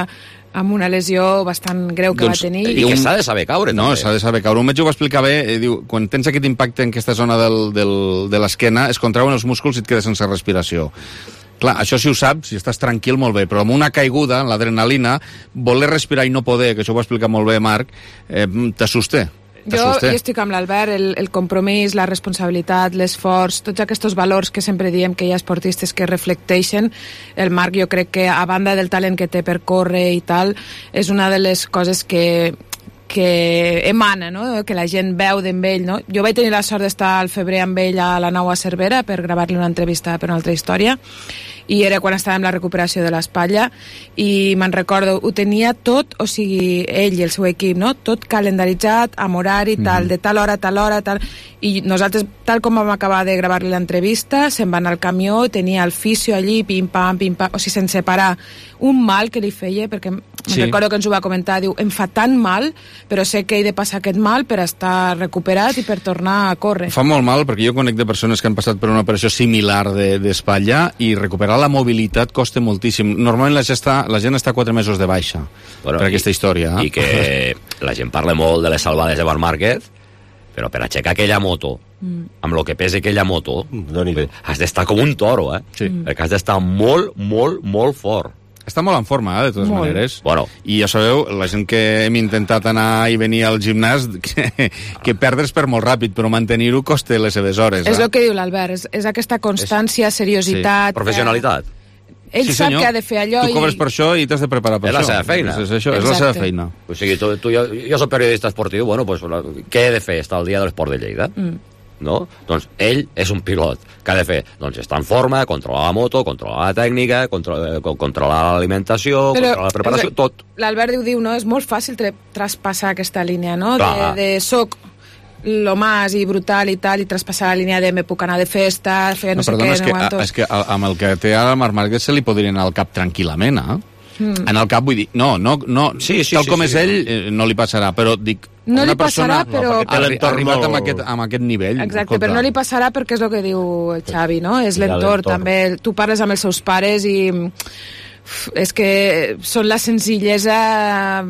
amb una lesió bastant greu que Doncs, va tenir. I que s'ha de saber caure, No, també. s'ha de saber caure. Un metge ho va explicar bé, eh, diu, quan tens aquest impacte en aquesta zona del, del, de l'esquena, es contrauen els músculs i et quedes sense respiració. Clar, això si ho saps, si estàs tranquil, molt bé, però amb una caiguda, l'adrenalina, voler respirar i no poder, que això ho va explicar molt bé Marc, eh, t'assusta. Jo, jo estic amb l'Albert, el, el compromís, la responsabilitat, l'esforç, tots aquests valors que sempre diem que hi ha esportistes que reflecteixen. El Marc, jo crec que, a banda del talent que té per córrer i tal, és una de les coses que que emana, no? Que la gent veu d'en ell, no? Jo vaig tenir la sort d'estar al febrer amb ell a la nau a Cervera per gravar-li una entrevista per una altra història, i era quan estàvem en la recuperació de l'espatlla, i me'n recordo, ho tenia tot, o sigui, ell i el seu equip, no? Tot calendaritzat, amb horari, tal, de tal hora, tal hora, tal... I nosaltres, tal com vam acabar de gravar-li l'entrevista, se'n va anar al camió, tenia el fisio allí, pim-pam, pim-pam, o sigui, sense parar. Un mal que li feia, perquè me'n Sí. recordo que ens ho va comentar, diu, em fa tan mal, però sé que he de passar aquest mal per estar recuperat i per tornar a córrer. Fa molt mal, perquè jo conec de persones que han passat per una operació similar d'espatlla de, i recuperar la mobilitat costa moltíssim. Normalment la gent està, la gent està quatre mesos de baixa bueno, per aquesta i, història. Eh? I que la gent parla molt de les salvades de Marc Márquez, però per aixecar aquella moto, mm. amb el que pesa aquella moto, has d'estar com un toro, eh? Sí. Perquè has d'estar molt, molt, molt fort. Està molt en forma, eh, de totes molt. maneres. Bueno. I ja sabeu, la gent que hem intentat anar i venir al gimnàs, que, que perdre's per molt ràpid, però mantenir-ho costa les seves hores. És eh? el que diu l'Albert, és, és aquesta constància, seriositat... Sí. Professionalitat. Eh, ell sí, sap senyor. que ha de fer allò... Tu cobres i... per això i t'has de preparar per és això. És la seva feina. És, és, això, és la seva feina. O sigui, tu, tu, jo, jo soc periodista esportiu, bueno, pues, què he de fer? Estar al dia de l'esport de Lleida. Mm. No? Doncs ell és un pilot. Què ha de fer? Doncs estar en forma, controlar la moto, controlar la tècnica, controlar, controlar l'alimentació, controlar la preparació, és, tot. L'Albert diu, diu, no? És molt fàcil traspassar aquesta línia, no? Clar. De, de soc lo más i brutal i tal, i traspassar la línia de me puc anar de festa, fer no, no sé perdona, què, és no que, aguanto. és que amb el que té ara el Marc Márquez se li podria anar al cap tranquil·lament, eh? Mm. En el cap vull dir, no, no, no sí, sí, tal sí, com sí, és sí. ell, eh, no li passarà, però dic, no una li passarà, persona però... ha arri arribat amb aquest, amb aquest nivell. Exacte, escolta. però no li passarà perquè és el que diu el Xavi, no? És l'entorn, també. Tu parles amb els seus pares i... és que són la senzillesa... A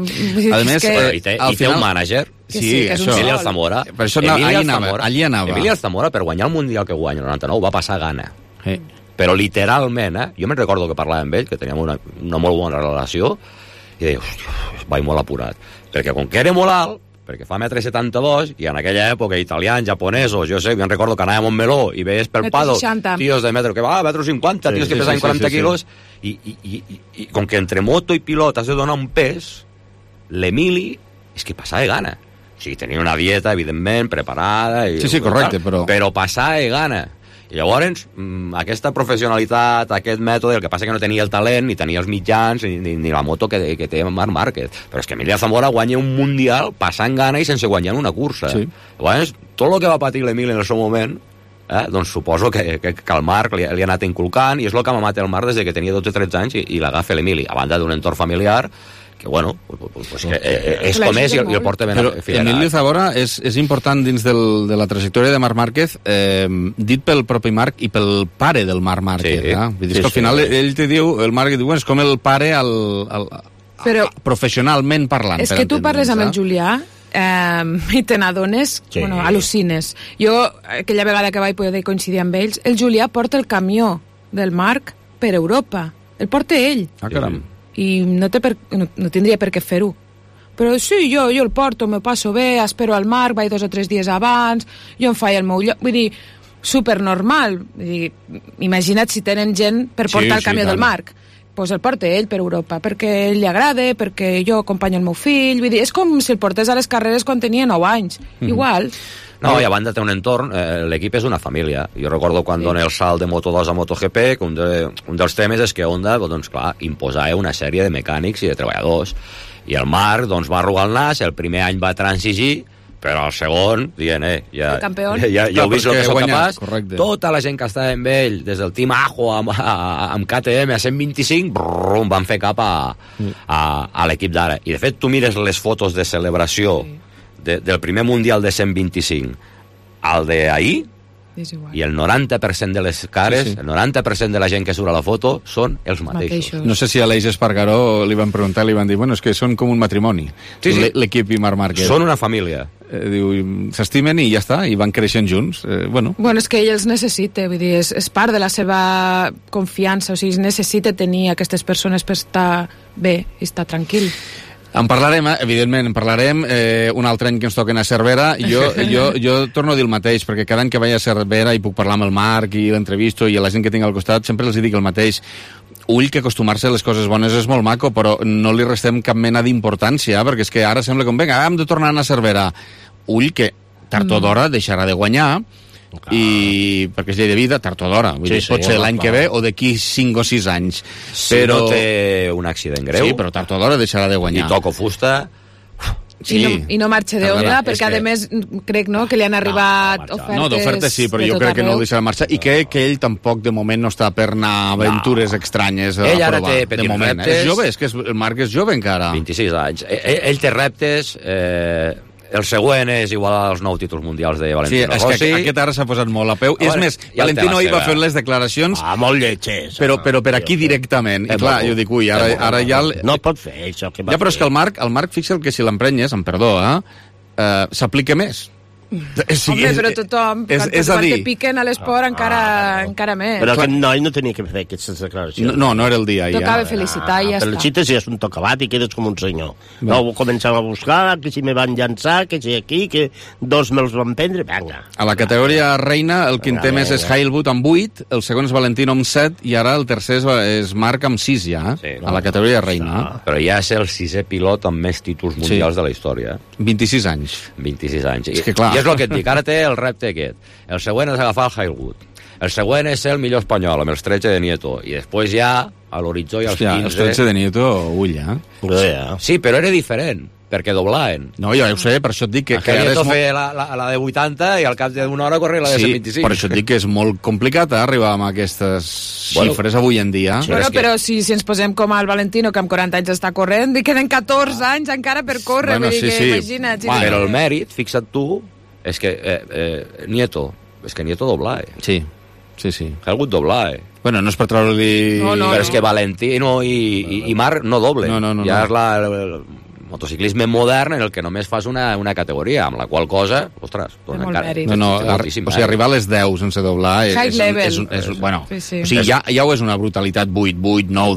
més, que... i té, i té final... un mànager. Sí, sí, això. Emili Alzamora. Per això no, Emili allà anava, Alzamora, allà anava. Emili Alzamora, per guanyar el Mundial que guanya el noranta-nou, va passar gana. Sí. Però literalment, eh? Jo me'n recordo que parlava amb ell, que teníem una, una molt bona relació, i deia, hòstia, vaig molt apurat. Perquè com que era molt alt, perquè fa metre setanta-dos, i en aquella època italians, japonesos, jo sé, me'n recordo que anàvem a un meló i veies per Pado tios de metro, que va, metro cinquanta, tios sí, que sí, pesaven sí, quaranta sí, sí, quilos, i, i, i, i, i com que entre moto i pilot has de donar un pes, l'Emili és que passava de gana. O sigui, tenia una dieta, evidentment, preparada... I, sí, sí, correcte, tal, però... Però passava de gana. I llavors, aquesta professionalitat, aquest mètode, el que passa que no tenia el talent, ni tenia els mitjans, ni, ni, ni la moto que, que té Marc Márquez. Però és que Emili Alzamora guanya un Mundial passant gana i sense guanyar una cursa. Sí. Llavors, tot el que va patir l'Emili en el seu moment, eh, doncs suposo que, que, que el Marc li, li ha anat inculcant, i és el que m'ha matat el Marc des que tenia dotze tretze anys i, i l'agafa l'Emili, a banda d'un entorn familiar que, bueno, pues que eh, és com és i el, i el porta ben fiderat. Emili Alzamora és, és important dins del, de la trajectòria de Marc Márquez, eh, dit pel propi Marc i pel pare del Marc Márquez. Sí, eh? Vull dir sí, que al final sí. ell te diu, el Marc diu, bueno, és com el pare al, al, Però, professionalment parlant. És que tu parles amb el Julià eh, i te n'adones, sí. bueno, al·lucines. Jo, aquella vegada que vaig poder coincidir amb ells, el Julià porta el camió del Marc per Europa. El porta ell. Ah, caram. I no, té per, no, no tindria per què fer-ho. Però sí, jo, jo el porto, me passo bé, espero al Marc, vaig dos o tres dies abans, jo em faig el meu lloc, vull dir, supernormal. Vull dir, imagina't si tenen gent per portar sí, el camió sí, del Marc. Doncs pues el porta ell per Europa, perquè ell li agrada, perquè jo acompanyo el meu fill, vull dir, és com si el portés a les carreres quan tenia nou anys, mm-hmm. igual. No, i a banda té un entorn, eh, l'equip és una família. Jo recordo quan sí. dona el salt de Moto dos a MotoGP, que un, de, un dels temes és que Honda, doncs clar, imposava una sèrie de mecànics i de treballadors. I el Marc, doncs, va arrugar el nas, el primer any va transigir, però el segon, dient, eh, ja, ja, ja, ja heu vist el que sóc capaç. Correcte. Tota la gent que estava amb ell, des del Team Ajo amb, a, amb K T M a cent vint-i-cinc, brum, van fer cap a, a, a l'equip d'ara. I de fet, tu mires les fotos de celebració sí. de, del primer Mundial de cent vint-i-cinc al d'ahir, I el noranta per cent de les cares, sí, sí. el noranta per cent de la gent que surt a la foto són els mateixos. No sé si a l'Eix Espargaró li van preguntar, li van dir, bueno, és que són com un matrimoni, sí, sí. l'equip i Marc Márquez. Són una família. Eh, diu, s'estimen i ja està, i van creixent junts. Eh, bueno. bueno, és que ell els necessita, vull dir, és, és part de la seva confiança, o sigui, necessita tenir aquestes persones per estar bé i estar tranquil. En parlarem, eh? evidentment, en parlarem eh, un altre any que ens toquen a Cervera. Jo, jo, jo torno a dir el mateix, perquè cada any que vaig a Cervera i puc parlar amb el Marc i l'entrevisto i a la gent que tinc al costat, sempre els dic el mateix. Ull, que acostumar-se a les coses bones és molt maco, però no li restem cap mena d'importància, perquè és que ara sembla com, vinga, hem de tornar a anar a Cervera. Ull, que tard o d'hora deixarà de guanyar, clar. I perquè és llei de vida, tard o d'hora, vull sí, dir, pot sí, ser l'any que ve o d'aquí cinc o sis anys. Si però... no té un accident greu, sí, però tard o d'hora deixarà de guanyar. I toco fusta. Sí. I, no, I no marxa d'onda, perquè que... a més crec no, que li han arribat no, ofertes... No, d'ofertes sí, però jo crec que no el deixarà marxar. I crec que ell tampoc de moment no està per anar a aventures no. estranyes a ell provar. Ara té petits de moment, reptes. És jove, és que és, el Marc és jove encara. vint-i-sis anys. Ell, ell té reptes... Eh... El següent és igual als nou títols mundials de Valentino Rossi. Sí, és que aquest ara s'ha posat molt a peu. Ah, és més, ja Valentino ahir va fer les declaracions... Ah, molt lletges. Però, però per aquí directament. I clar, jo dic, ui, ara, ara ja... El... No pot fer això que va ja, però és que el Marc, el Marc fixa't que si l'emprenyes, amb perdó, eh, uh, s'aplica més. Sí, home, és, però tothom, és, quan, és quan dir... te piquen a l'esport, ah, encara, ah, encara més. Però aquest noi no tenia que fer aquestes declaracions. No, no era el dia. Tocava ja. felicitar i ja ah, està. Però el xiste si és un tocabat i quedes com un senyor. Bé. No, començam a buscar, que si me van llançar, que si aquí, que dos me'ls van prendre, vinga. A la categoria reina, el quinter més és Heilwood amb vuit, el segon és Valentino amb set, i ara el tercer és, és Marc amb sis, ja, sí, a la categoria reina. Ah, però ja és el sisè pilot amb més títols mundials sí. de la història. vint-i-sis anys. vint-i-sis anys. És que clar. I és el que et dic, ara té el repte aquest. El següent és agafar el Heilwood. El següent és ser el millor espanyol, amb els tretze de Nieto. I després ja, a l'horitzó i als Hòstia, quinze... els tretze de Nieto, ull, eh? Sí, però era diferent, perquè doblaven. No, jo ho sé, per això et dic que... que Nieto molt... feia la, la, la de vuitanta i al cap d'una hora corria la de sí, vint-i-cinc. Per això et dic que és molt complicat eh, arribar amb aquestes bueno, xifres avui en dia. Sí, bueno, però si, si ens posem com al Valentino, que amb quaranta anys està corrent, i queden catorze anys encara per córrer, bueno, sí, que, sí. imagina't. Bueno, però el mèrit, fixa't tu, és que eh, eh, Nieto, és que Nieto doblava. Sí, sí, sí. Helgut doblava. Bueno, no és per treure-li... No, no, però és que Valentino i, i, i Marc no doblen. No, no, no, ja no. és la, el, el motociclisme modern en el que només fas una, una categoria, amb la qual cosa, ostres, dona encara... No, no, ar o sigui, arribar a les deu sense doblar... És, High és, level. És, és, és, bueno, sí, sí. O sigui, ja, ja ho és una brutalitat, vuit, vuit, nou...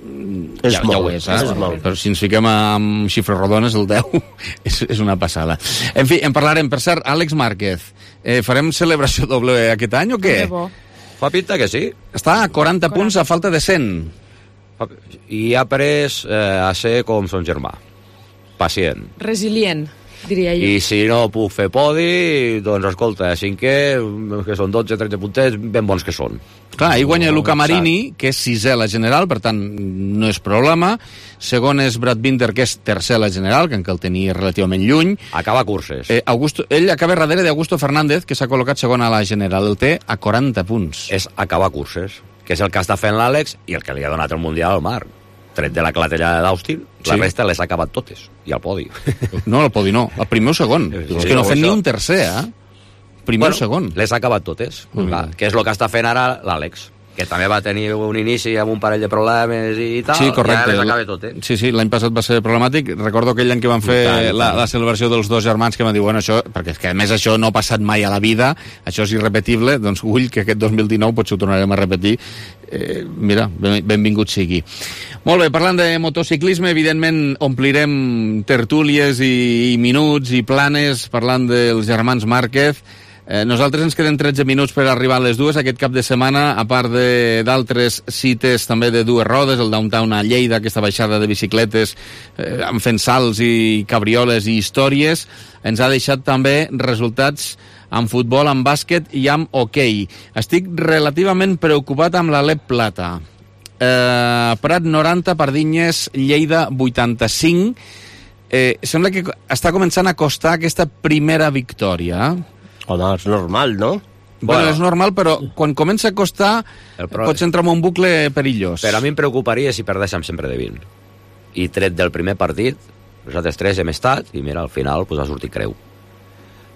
És ja, molt, ja ho és, eh? és molt. Però si ens fiquem amb xifres rodones, el deu és, és una passada. En fi, en parlarem. Per cert, Àlex Márquez, eh, farem celebració doble aquest any o què? Fa pinta que sí. Està a quaranta punts a falta de cent. I ha pres eh, a ser com son germà. Pacient. Resilient, diria jo. I si no puc fer podi, doncs escolta, cinquè, que són dotze tretze puntets, ben bons que són. Clar, ahir guanya Luca Marini, que és sisè a la general, per tant, no és problema. Segon és Brad Binder, que és tercer a la general, que encara el tenia relativament lluny. Acaba curses. Eh, Augusto, ell acaba darrere d'Augusto Fernández, que s'ha col·locat segon a la general. El té a quaranta punts. És acabar curses, que és el que està fent l'Àlex i el que li ha donat el Mundial al Marc. Tret de la clatellada d'Austin, la sí. resta les ha acabat totes. I al podi. No, al podi no. El primer o segon. Sí, és que no fem ni un tercer, eh? Primer bueno, o segon. Les ha acabat totes. Mm. Clar, que és el que està fent ara l'Àlex, que també va tenir un inici amb un parell de problemes i tal, sí, correcte. Ja les acaba totes. Sí, sí, l'any passat va ser problemàtic. Recordo aquell any que van fer tant, la, la celebració dels dos germans, que van dir, bueno, això, perquè és que a més això no ha passat mai a la vida, això és irrepetible, doncs ull, que aquest dos mil dinou potser ho tornarem a repetir. Eh, mira, ben, benvingut sigui. Molt bé, parlant de motociclisme, evidentment omplirem tertúlies i, i minuts i planes parlant dels germans Márquez. Eh, nosaltres ens queden tretze minuts per arribar a les dues aquest cap de setmana, a part d'altres cites també de dues rodes, el Downtown a Lleida, aquesta baixada de bicicletes eh, amb fent salts i cabrioles i històries. Ens ha deixat també resultats en futbol, en bàsquet i amb hoquei. Estic relativament preocupat amb l'Alep Plata. Eh, Prat noranta, Pardinyes, Lleida vuitanta-cinc. Eh, sembla que està començant a costar aquesta primera victòria. Home, és normal, no? Bueno, bueno, és normal, però quan comença a costar pro... pots entrar en un bucle perillós. Però a mi em preocuparia si perdéssim sempre de vint. I tret del primer partit, nosaltres tres hem estat, i mira, al final pues, ha sortit creu.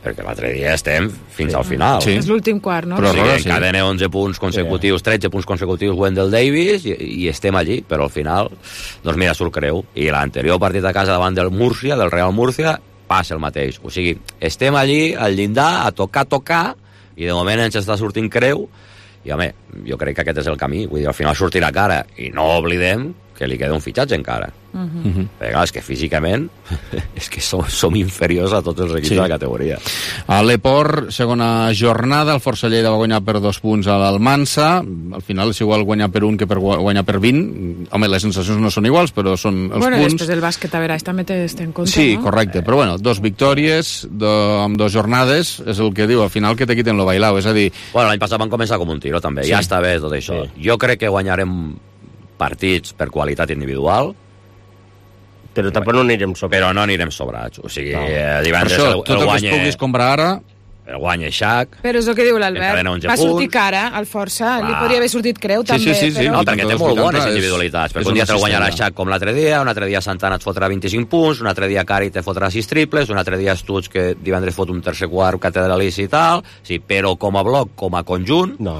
perquè l'altre dia estem fins al final. Sí. És l'últim quart, no? Però sí, sí. Encadena onze punts consecutius, tretze punts consecutius Wendell Davis, i, i estem allí, però al final, doncs mira, surt creu. I l'anterior partit a casa davant del Múrcia, del Real Múrcia, passa el mateix. O sigui, estem allí, al llindar, a tocar, tocar, i de moment ens està sortint creu, i home, jo crec que aquest és el camí. Vull dir, al final sortirà cara, i no oblidem que li queda un fitxatge encara. Uh -huh. Perquè clar, és que físicament és que som, som inferiors a tots els equips sí. de la categoria. A l'Eport, segona jornada, el Força Lleida va guanyar per dos punts a l'Almansa. Al final és igual guanyar per un que per guanyar per vint. Home, les sensacions no són iguals, però són els bueno, punts. Després el bàsquet a veraix també té en compte, sí, no? correcte, però bueno, dos victòries do, amb dos jornades, és el que diu, al final que te quiten lo bailao, és a dir... Bueno, l'any passat van començar com un tiro, també, sí. Ja està bé tot això. Sí. Jo crec que guanyarem partits per qualitat individual, però tampoc no anirem sobrats. Però no anirem sobrats. O sigui, no. eh, divendres per això, el, el tot el guanya... que es puguis comprar ara... El guanya Shaq. Però és el que diu l'Albert. Va sortir cara, al Força. Li podria haver sortit creu, també. Sí, sí, sí. Però... No, perquè té molt bones individualitats. Perquè un dia te'l guanyarà Shaq com l'altre dia, un altre dia Santana et fotrà vint-i-cinc punts, un altre dia Cari te fotrà sis triples, un altre dia Stuts que divendres fot un tercer quart catedralici i tal. Sí, però com a bloc, com a conjunt... No.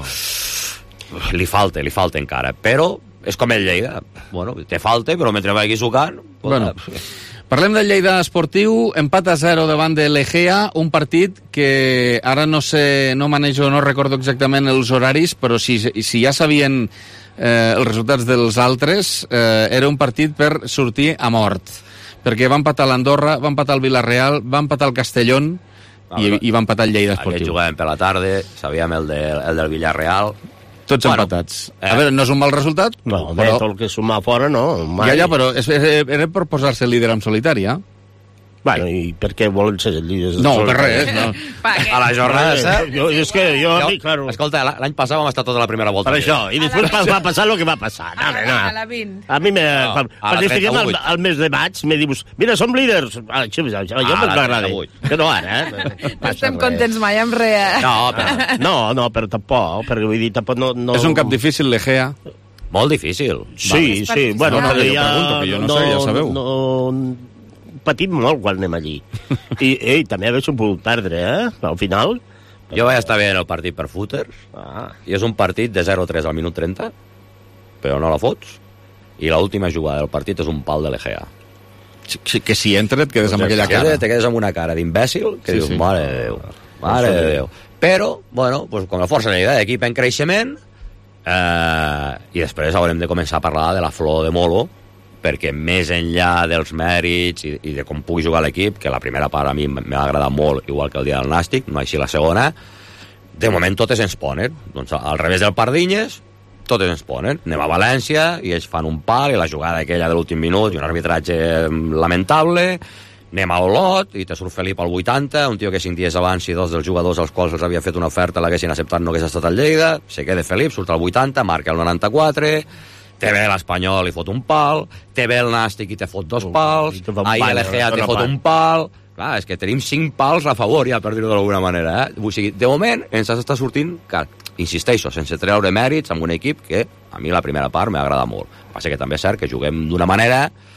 Li falta, li falta encara. Però és com el Lleida. Bueno, te falta, però mentre vagi sucant... Bueno, parlem del Lleida Esportiu, empat a zero davant de l'Egea, un partit que ara no sé, no manejo, no recordo exactament els horaris, però si, si ja sabien eh, els resultats dels altres, eh, era un partit per sortir a mort. Perquè va empatar l'Andorra, va empatar el Villarreal, va empatar el Castellón i, i va empatar el Lleida Esportiu. Aquest jugàvem per la tarda, sabíem el, de, el del Villarreal... Tots bueno, empatats. Eh. A veure, no és un mal resultat? No, però... tot el que suma fora, no. Mai. Ja, ja, però és, era per posar-se líder en solitari, eh? Bueno, i per què volen ser líders? No, per res, no. A la jornada, saps? Jo, és que jo... jo claro. Escolta, l'any passat vam estar tota la primera volta. Per això, i després va passar el que va passar. No, no, no. A la vint. A mi, me, no, quan, quan estiguem al, al mes de maig, me dius, mira, som líders. Ah, això, això, això m'agrada. Que no ara, eh? No estem contents mai amb res. No, però, no, no, però tampoc, perquè vull dir, tampoc no... no... És un cap difícil, l'Egea. Molt difícil. Sí, sí, bueno, no, no, però jo ja... pregunto, que jo no, no sé, ja sabeu. No, patim molt quan anem allí. I ei, també haguéssim pogut perdre, eh? Al final. Jo vaig estar veient el partit per footers, ah. i és un partit de zero a tres al minut trenta, però no la fots, i l'última jugada del partit és un pal de l'Egea. Que si entra et quedes amb aquella cara. Te quedes amb una cara d'imbècil, que sí, dius, sí. mare de Déu, mare de Déu. Però, bueno, pues, com la Força Lleida, equip en creixement, eh, i després haurem de començar a parlar de la flor de Molo, perquè més enllà dels mèrits i, i de com pugui jugar l'equip, que la primera part a mi m'ha agradat molt, igual que el dia del Nàstic, no així la segona, de moment totes ens ponen. Doncs al revés del Pardinyes, totes ens ponen. Anem a València, i ells fan un pal, i la jugada aquella de l'últim minut, i un arbitratge lamentable, anem a Olot, i te surt Felip al vuitanta, un tio que cinc dies abans, i dos dels jugadors als quals els havia fet una oferta l'haguessin acceptat, no hagués estat al Lleida, se queda Felip, surt al vuitanta, marca el noranta-quatre... te ve l'Espanyol i fot un pal, te ve el Nàstic i te fot dos pals, ahir l'Egea te fot un pal... Clar, és que tenim cinc pals a favor, ja, per dir-ho d'alguna manera, eh? O sigui, de moment ens està sortint, que, insisteixo, sense treure mèrits, amb un equip que a mi la primera part m'agrada molt. Passa que també és cert que juguem d'una manera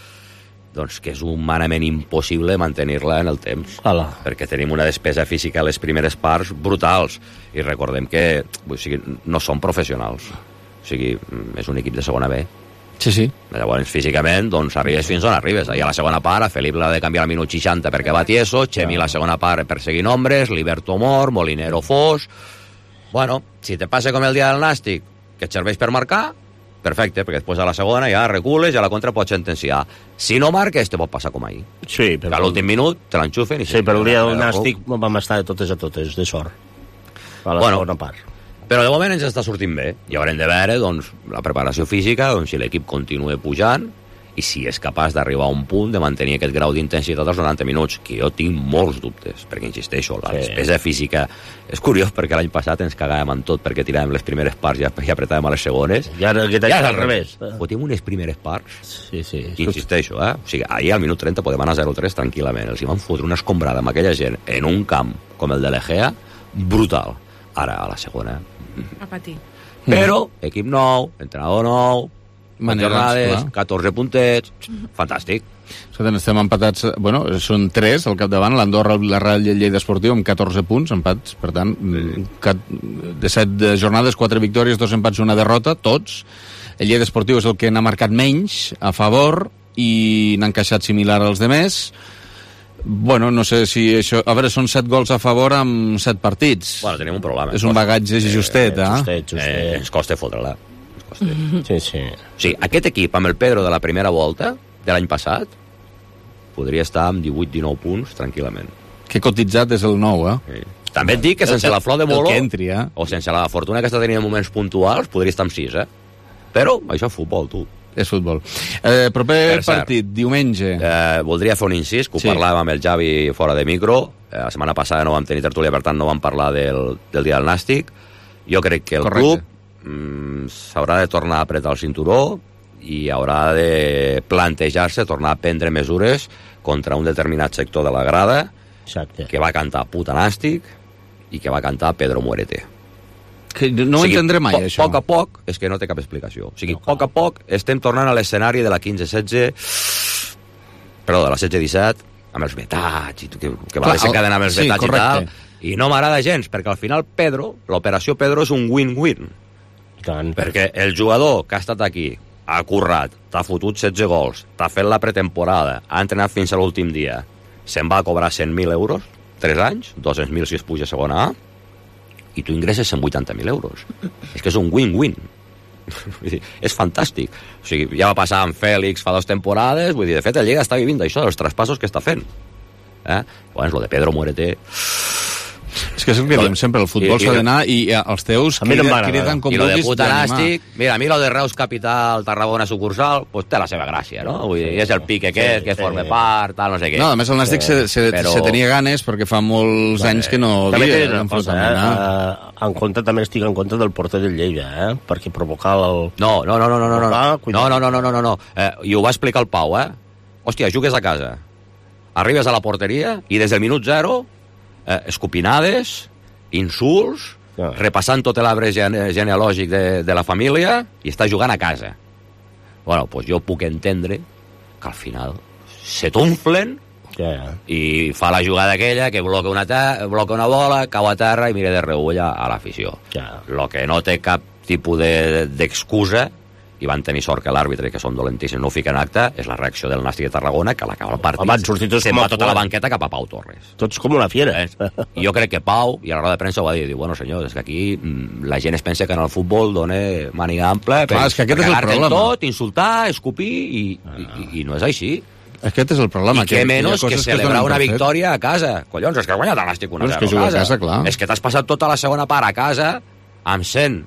doncs que és humanament impossible mantenir-la en el temps. Hola. Perquè tenim una despesa física a les primeres parts brutals, i recordem que o sigui, no som professionals. O sigui, és un equip de segona B. Sí, sí. Llavors, físicament, doncs, arribes fins on arribes. I a la segona part, a Felip l'ha de canviar al minut seixanta perquè va tieso, Xemi la segona part perseguint ombres, Liberto mort, Molinero fos... Bueno, si te passa com el dia del Nàstic, que et serveix per marcar, perfecte, perquè després a la segona ja recules i a la contra pots sentenciar. Si no marques, te pot passar com ahir. Sí, però... Que a l'últim minut te l'enxufen i... Sí, però el dia del Nàstic vam estar de totes a totes, de sort. A la bueno, segona part. Però de moment ens està sortint bé. I haurem de veure doncs, la preparació física, doncs, si l'equip continua pujant i si és capaç d'arribar a un punt de mantenir aquest grau d'intensitat als noranta minuts, que jo tinc molts dubtes, perquè insisteixo, la sí. despesa física és curiós perquè l'any passat ens cagàvem en tot perquè tiràvem les primeres parts i, i apretàvem a les segones. I ara que ja és al revés. Fotíem unes primeres parts. Sí, sí. Insisteixo, eh? O sigui, ahir al minut trenta podem anar a zero a tres tranquil·lament. Els hi van fotre una escombrada amb aquella gent en un camp com el de l'Egea, brutal. Ara, a la segona... A patir. Però, equip nou, entrenador nou, maneres, jornades, clar. catorze puntets, fantàstic. Nosaltres estem empatats, bueno, són tres al capdavant, l'Andorra, la Real i el Lleida Esportiu, amb catorze punts, empats, per tant, de set jornades, quatre victòries, dos empats, una derrota, tots. El Lleida Esportiu és el que n'ha marcat menys a favor i n'ha encaixat similar als demés. Bueno, no sé si això... A veure, són set gols a favor amb set partits. Bueno, tenim un problema. És un bagatge justet, eh? Justet, justet. Eh, ens costa fotre-la. Ens costa. Sí, sí. O sigui, aquest equip, amb el Pedro de la primera volta, de l'any passat, podria estar amb divuit dinou punts tranquil·lament. Que cotitzat és el nou, eh? Sí. També et dic que sense la flor de Molo, entri, eh? o sense la fortuna que està tenint en moments puntuals, podria estar amb sis, eh? Però això és futbol, tu. És futbol. Eh, proper per partit, diumenge. Eh, voldria fer un incís, que ho sí. parlàvem amb el Javi fora de micro. Eh, la setmana passada no vam tenir tertúlia, per tant no vam parlar del, del dia del Nàstic. Jo crec que el Correcte. club mm, s'haurà de tornar a apretar el cinturó i haurà de plantejar-se, tornar a prendre mesures contra un determinat sector de la grada. Exacte. Que va cantar puta Nàstic i que va cantar Pedro Muérete. Que no ho o sigui, entendré mai, po això. A poc a poc, és que no té cap explicació. O sigui, a poc a poc estem tornant a l'escenari de la quinze setze, perdó, de la setze disset, amb els vetats, i que, que va desencadenar amb els sí, vetats correcte. i tal, i no m'agrada gens, perquè al final Pedro, l'operació Pedro és un win-win. Perquè el jugador que ha estat aquí, ha currat, t'ha fotut setze gols, t'ha fet la pretemporada, ha entrenat fins a l'últim dia, se'n va cobrar cent mil euros, tres anys, dos-cents mil si es puja a segona A, i tu ingresses cent vuitanta mil euros. És que és un win-win. És fantàstic. O sigui, ja va passar amb Fèlix fa dues temporades, vull dir, de fet, el Lleida està vivint d'això, dels traspassos que està fent. Eh? Llavors, lo de Pedro Muérete... És que és el que diem sempre, el futbol s'ha d'anar i els teus criden, criden com vulguis. I lo de puta Nàstic, mira, a mi lo de Reus Capital, Tarragona sucursal, pues té la seva gràcia, no? Vull dir, és el pic aquest, sí, que sí. forma part, tal, no sé què. No, a més el Nàstic sí. se, se, però... se tenia ganes perquè fa molts vale. anys que no havia l'enfrontament. Eh? En compte, també estic en compte del porter del Lleida, eh? Perquè provocar el... No, no, no, no, no, no, no, no, no, no, no, no, no. Eh, i ho va explicar el Pau, eh? Hòstia, jugues a casa, arribes a la porteria i des del minut zero eh, escopinades, insults, ah. repassant tot l'arbre gene genealògic de, de la família i està jugant a casa. Bueno, pues jo puc entendre que al final se t'unflen yeah. i fa la jugada aquella que bloca una, bloca una bola, cau a terra i mira de reulla a l'afició. Yeah. Lo que no té cap tipus d'excusa de, i van tenir sort que l'àrbitre, que són dolentíssims, no ho fiquen acte, és la reacció del Nàstic de Tarragona, que a l'acabar el partit van sortir tots se'n va tota la banqueta cap a Pau Torres. Tots com una fiera. Eh? I jo crec que Pau, i a la roda de premsa ho va dir, diu, bueno, senyors, és que aquí mm, la gent es pensa que en el futbol dona màniga ampla, per, és que aquest és el problema. Tot, insultar, escopir, i, ah. i, i, i no és així. Aquest és el problema. I que, que menys que celebrar una victòria a casa. Collons, és que ha guanyat el Nàstic una zero a casa. Clar. És que t'has passat tota la segona part a casa amb cent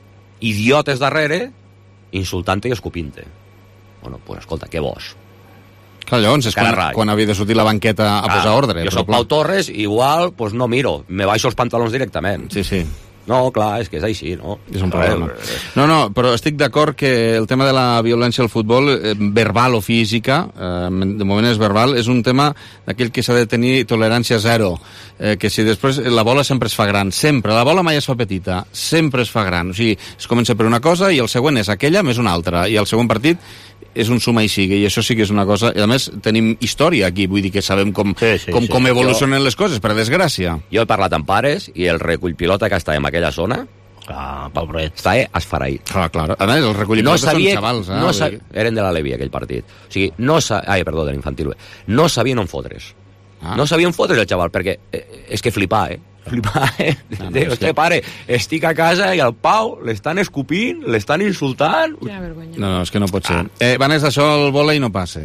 idiotes darrere insultant-te i escopint-te. Bueno, pues escolta, què vols? Clar, llavors és quan, quan havia de sortir la banqueta a ah, posar ordre. Jo soc Pau Torres, igual, pues no miro, me baixo els pantalons directament. Sí, sí. No, clar, és que és així, no? És un problema. No, no, però estic d'acord que el tema de la violència al futbol, eh, verbal o física, eh, de moment és verbal, és un tema d'aquell que s'ha de tenir tolerància zero, eh, que si després la bola sempre es fa gran, sempre, la bola mai es fa petita, sempre es fa gran, o sigui, es comença per una cosa i el següent és aquella més una altra, i el segon partit és un suma i sigue, i això sí que és una cosa... I a més, tenim història aquí, vull dir que sabem com, sí, sí, com, sí. com evolucionen jo, les coses, per desgràcia. Jo he parlat amb pares, i el recull pilota que està en aquella zona, ah, pobret, està esfaraït. Clar, clar. A més, els recull pilota no sabia, són xavals, eh? No sabia, eren de la Levi, aquell partit. O sigui, no sa... Ai, perdó, de l'infantil. No sabien on fotre's. Ah. No sabien fotre's el xaval, perquè eh, és que flipar, eh? Flipar, eh? No, no, és que... pare, estic a casa i al Pau l'estan escopint, l'estan insultant... Ja, vergonya. No, no, és que no pot ser. Ah. Eh, Vanessa, això el vòlei no passa.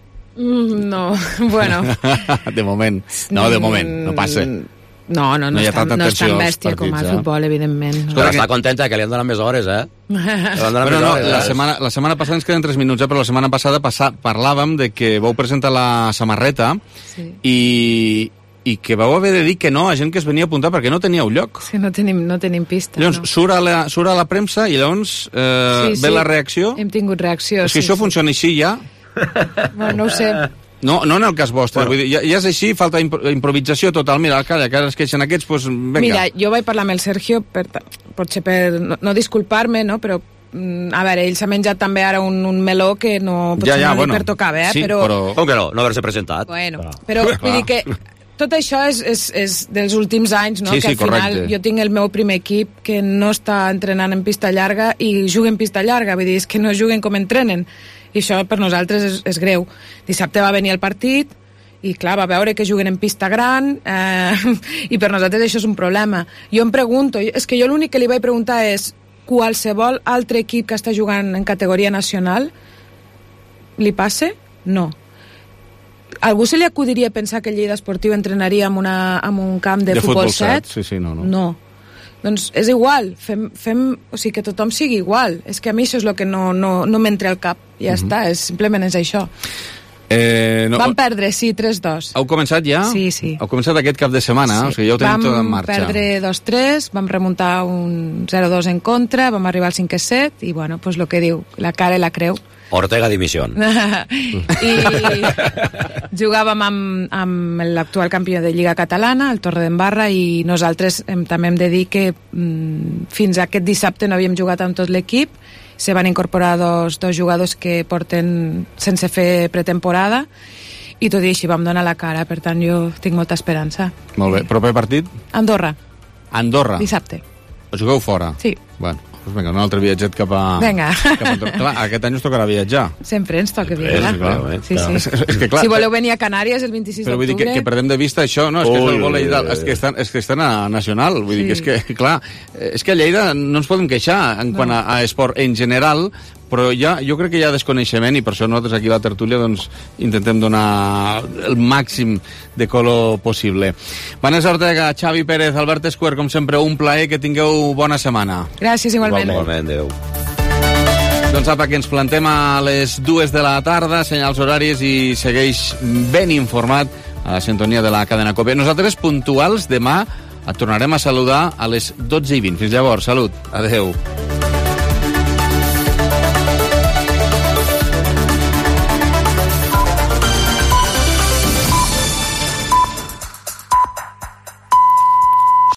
Mm, no, bueno... de moment. No, de moment, no passa. No, no, no, no, és, tan, no és tan bèstia partits, com el futbol, eh? evidentment. No. Però està contenta que li han donat més hores, eh? Però no, hores, la, eh? setmana, la setmana passada ens queden tres minuts, eh? Però la setmana passada passa, parlàvem de que vau presentar la samarreta sí. i... i que vau haver de dir que no a gent que es venia a apuntar perquè no teníeu lloc. Sí, no tenim, no tenim pista. Llavors, no. surt, a la, surt a la premsa i llavors eh, sí, ve sí. la reacció. Hem tingut reacció, és que sí. això sí. funciona així ja. Bueno, no ho sé. No, no en el cas vostre, bueno. Vull dir, ja, ja és així, falta imp improvisació total. Mira, calla, que ara es queixen aquests, doncs venga. Mira, jo vaig parlar amb el Sergio, per, potser per no, no disculpar-me, no? Però a veure, ell s'ha menjat també ara un, un meló que no, potser Ja, ja, no li bueno, pertocava, eh? sí, però... però... Com que no? No haver-se presentat. Bueno, però vull dir que tot això és, és, és dels últims anys, no? Sí, que sí, al final correcte. jo tinc el meu primer equip que no està entrenant en pista llarga i juga en pista llarga, vull dir, és que no juguen com entrenen. I això per nosaltres és, és greu. Dissabte va venir el partit i clar, va veure que juguen en pista gran eh, i per nosaltres això és un problema. Jo em pregunto, és que jo l'únic que li vaig preguntar és qualsevol altre equip que està jugant en categoria nacional li passe? No. Algú se li acudiria pensar que el Lleida Esportiu entrenaria en, una, en un camp de, de futbol, futbol set? set? Sí, sí, no, no. No. Doncs és igual, fem, fem, o sigui, que tothom sigui igual. És que a mi això és el que no, no, no m'entra al cap. Ja Mhm. està, és, simplement és això. Eh, no, Vam perdre, sí, tres dos. Heu començat ja? Sí, sí. Heu començat aquest cap de setmana, sí. O sigui, ja ho tenim Vam tot en marxa. perdre dos tres, vam remuntar un zero dos en contra, vam arribar al cinquè set, i bueno, pues lo que diu, la cara i la creu. Ortega dimisión. I jugàvem amb, amb l'actual campió de Lliga Catalana, el Torredembarra, i nosaltres hem, també hem de dir que mm, fins a aquest dissabte no havíem jugat amb tot l'equip, se van incorporar dos, dos jugadors que porten sense fer pretemporada, i tot i així vam donar la cara, per tant jo tinc molta esperança. Molt bé. Proper partit? Andorra, Andorra. dissabte. Jugueu fora? Sí. Bueno, doncs vinga, un altre viatget cap a... Vinga. Cap a Andorra. Clar, aquest any us tocarà viatjar. Sempre ens toca viatjar. És, clar, eh? Sí, sí. És, és que, clar, si voleu venir a Canàries el vint-i-sis però vull dir que, d'octubre... que perdem de vista això, no? És que és el Ui, vol ui, Lleida, ui. és que estan, és que estan a nacional, vull Sí. dir que és que, clar, és que a Lleida no ens podem queixar en quant a, a esport en general, però ja, jo crec que hi ha desconeixement i per això nosaltres aquí a la tertúlia doncs, intentem donar el màxim de color possible. Vanessa Ortega, Xavi Pérez, Albert Escuer, com sempre, un plaer, que tingueu bona setmana. Gràcies, igualment. Igualment, adéu. Doncs apa, que ens plantem a les dues de la tarda, senyals horaris, i segueix ben informat a la sintonia de la cadena COPE. Nosaltres, puntuals, demà et tornarem a saludar a les dotze i vint. Fins llavors, salut. Adéu.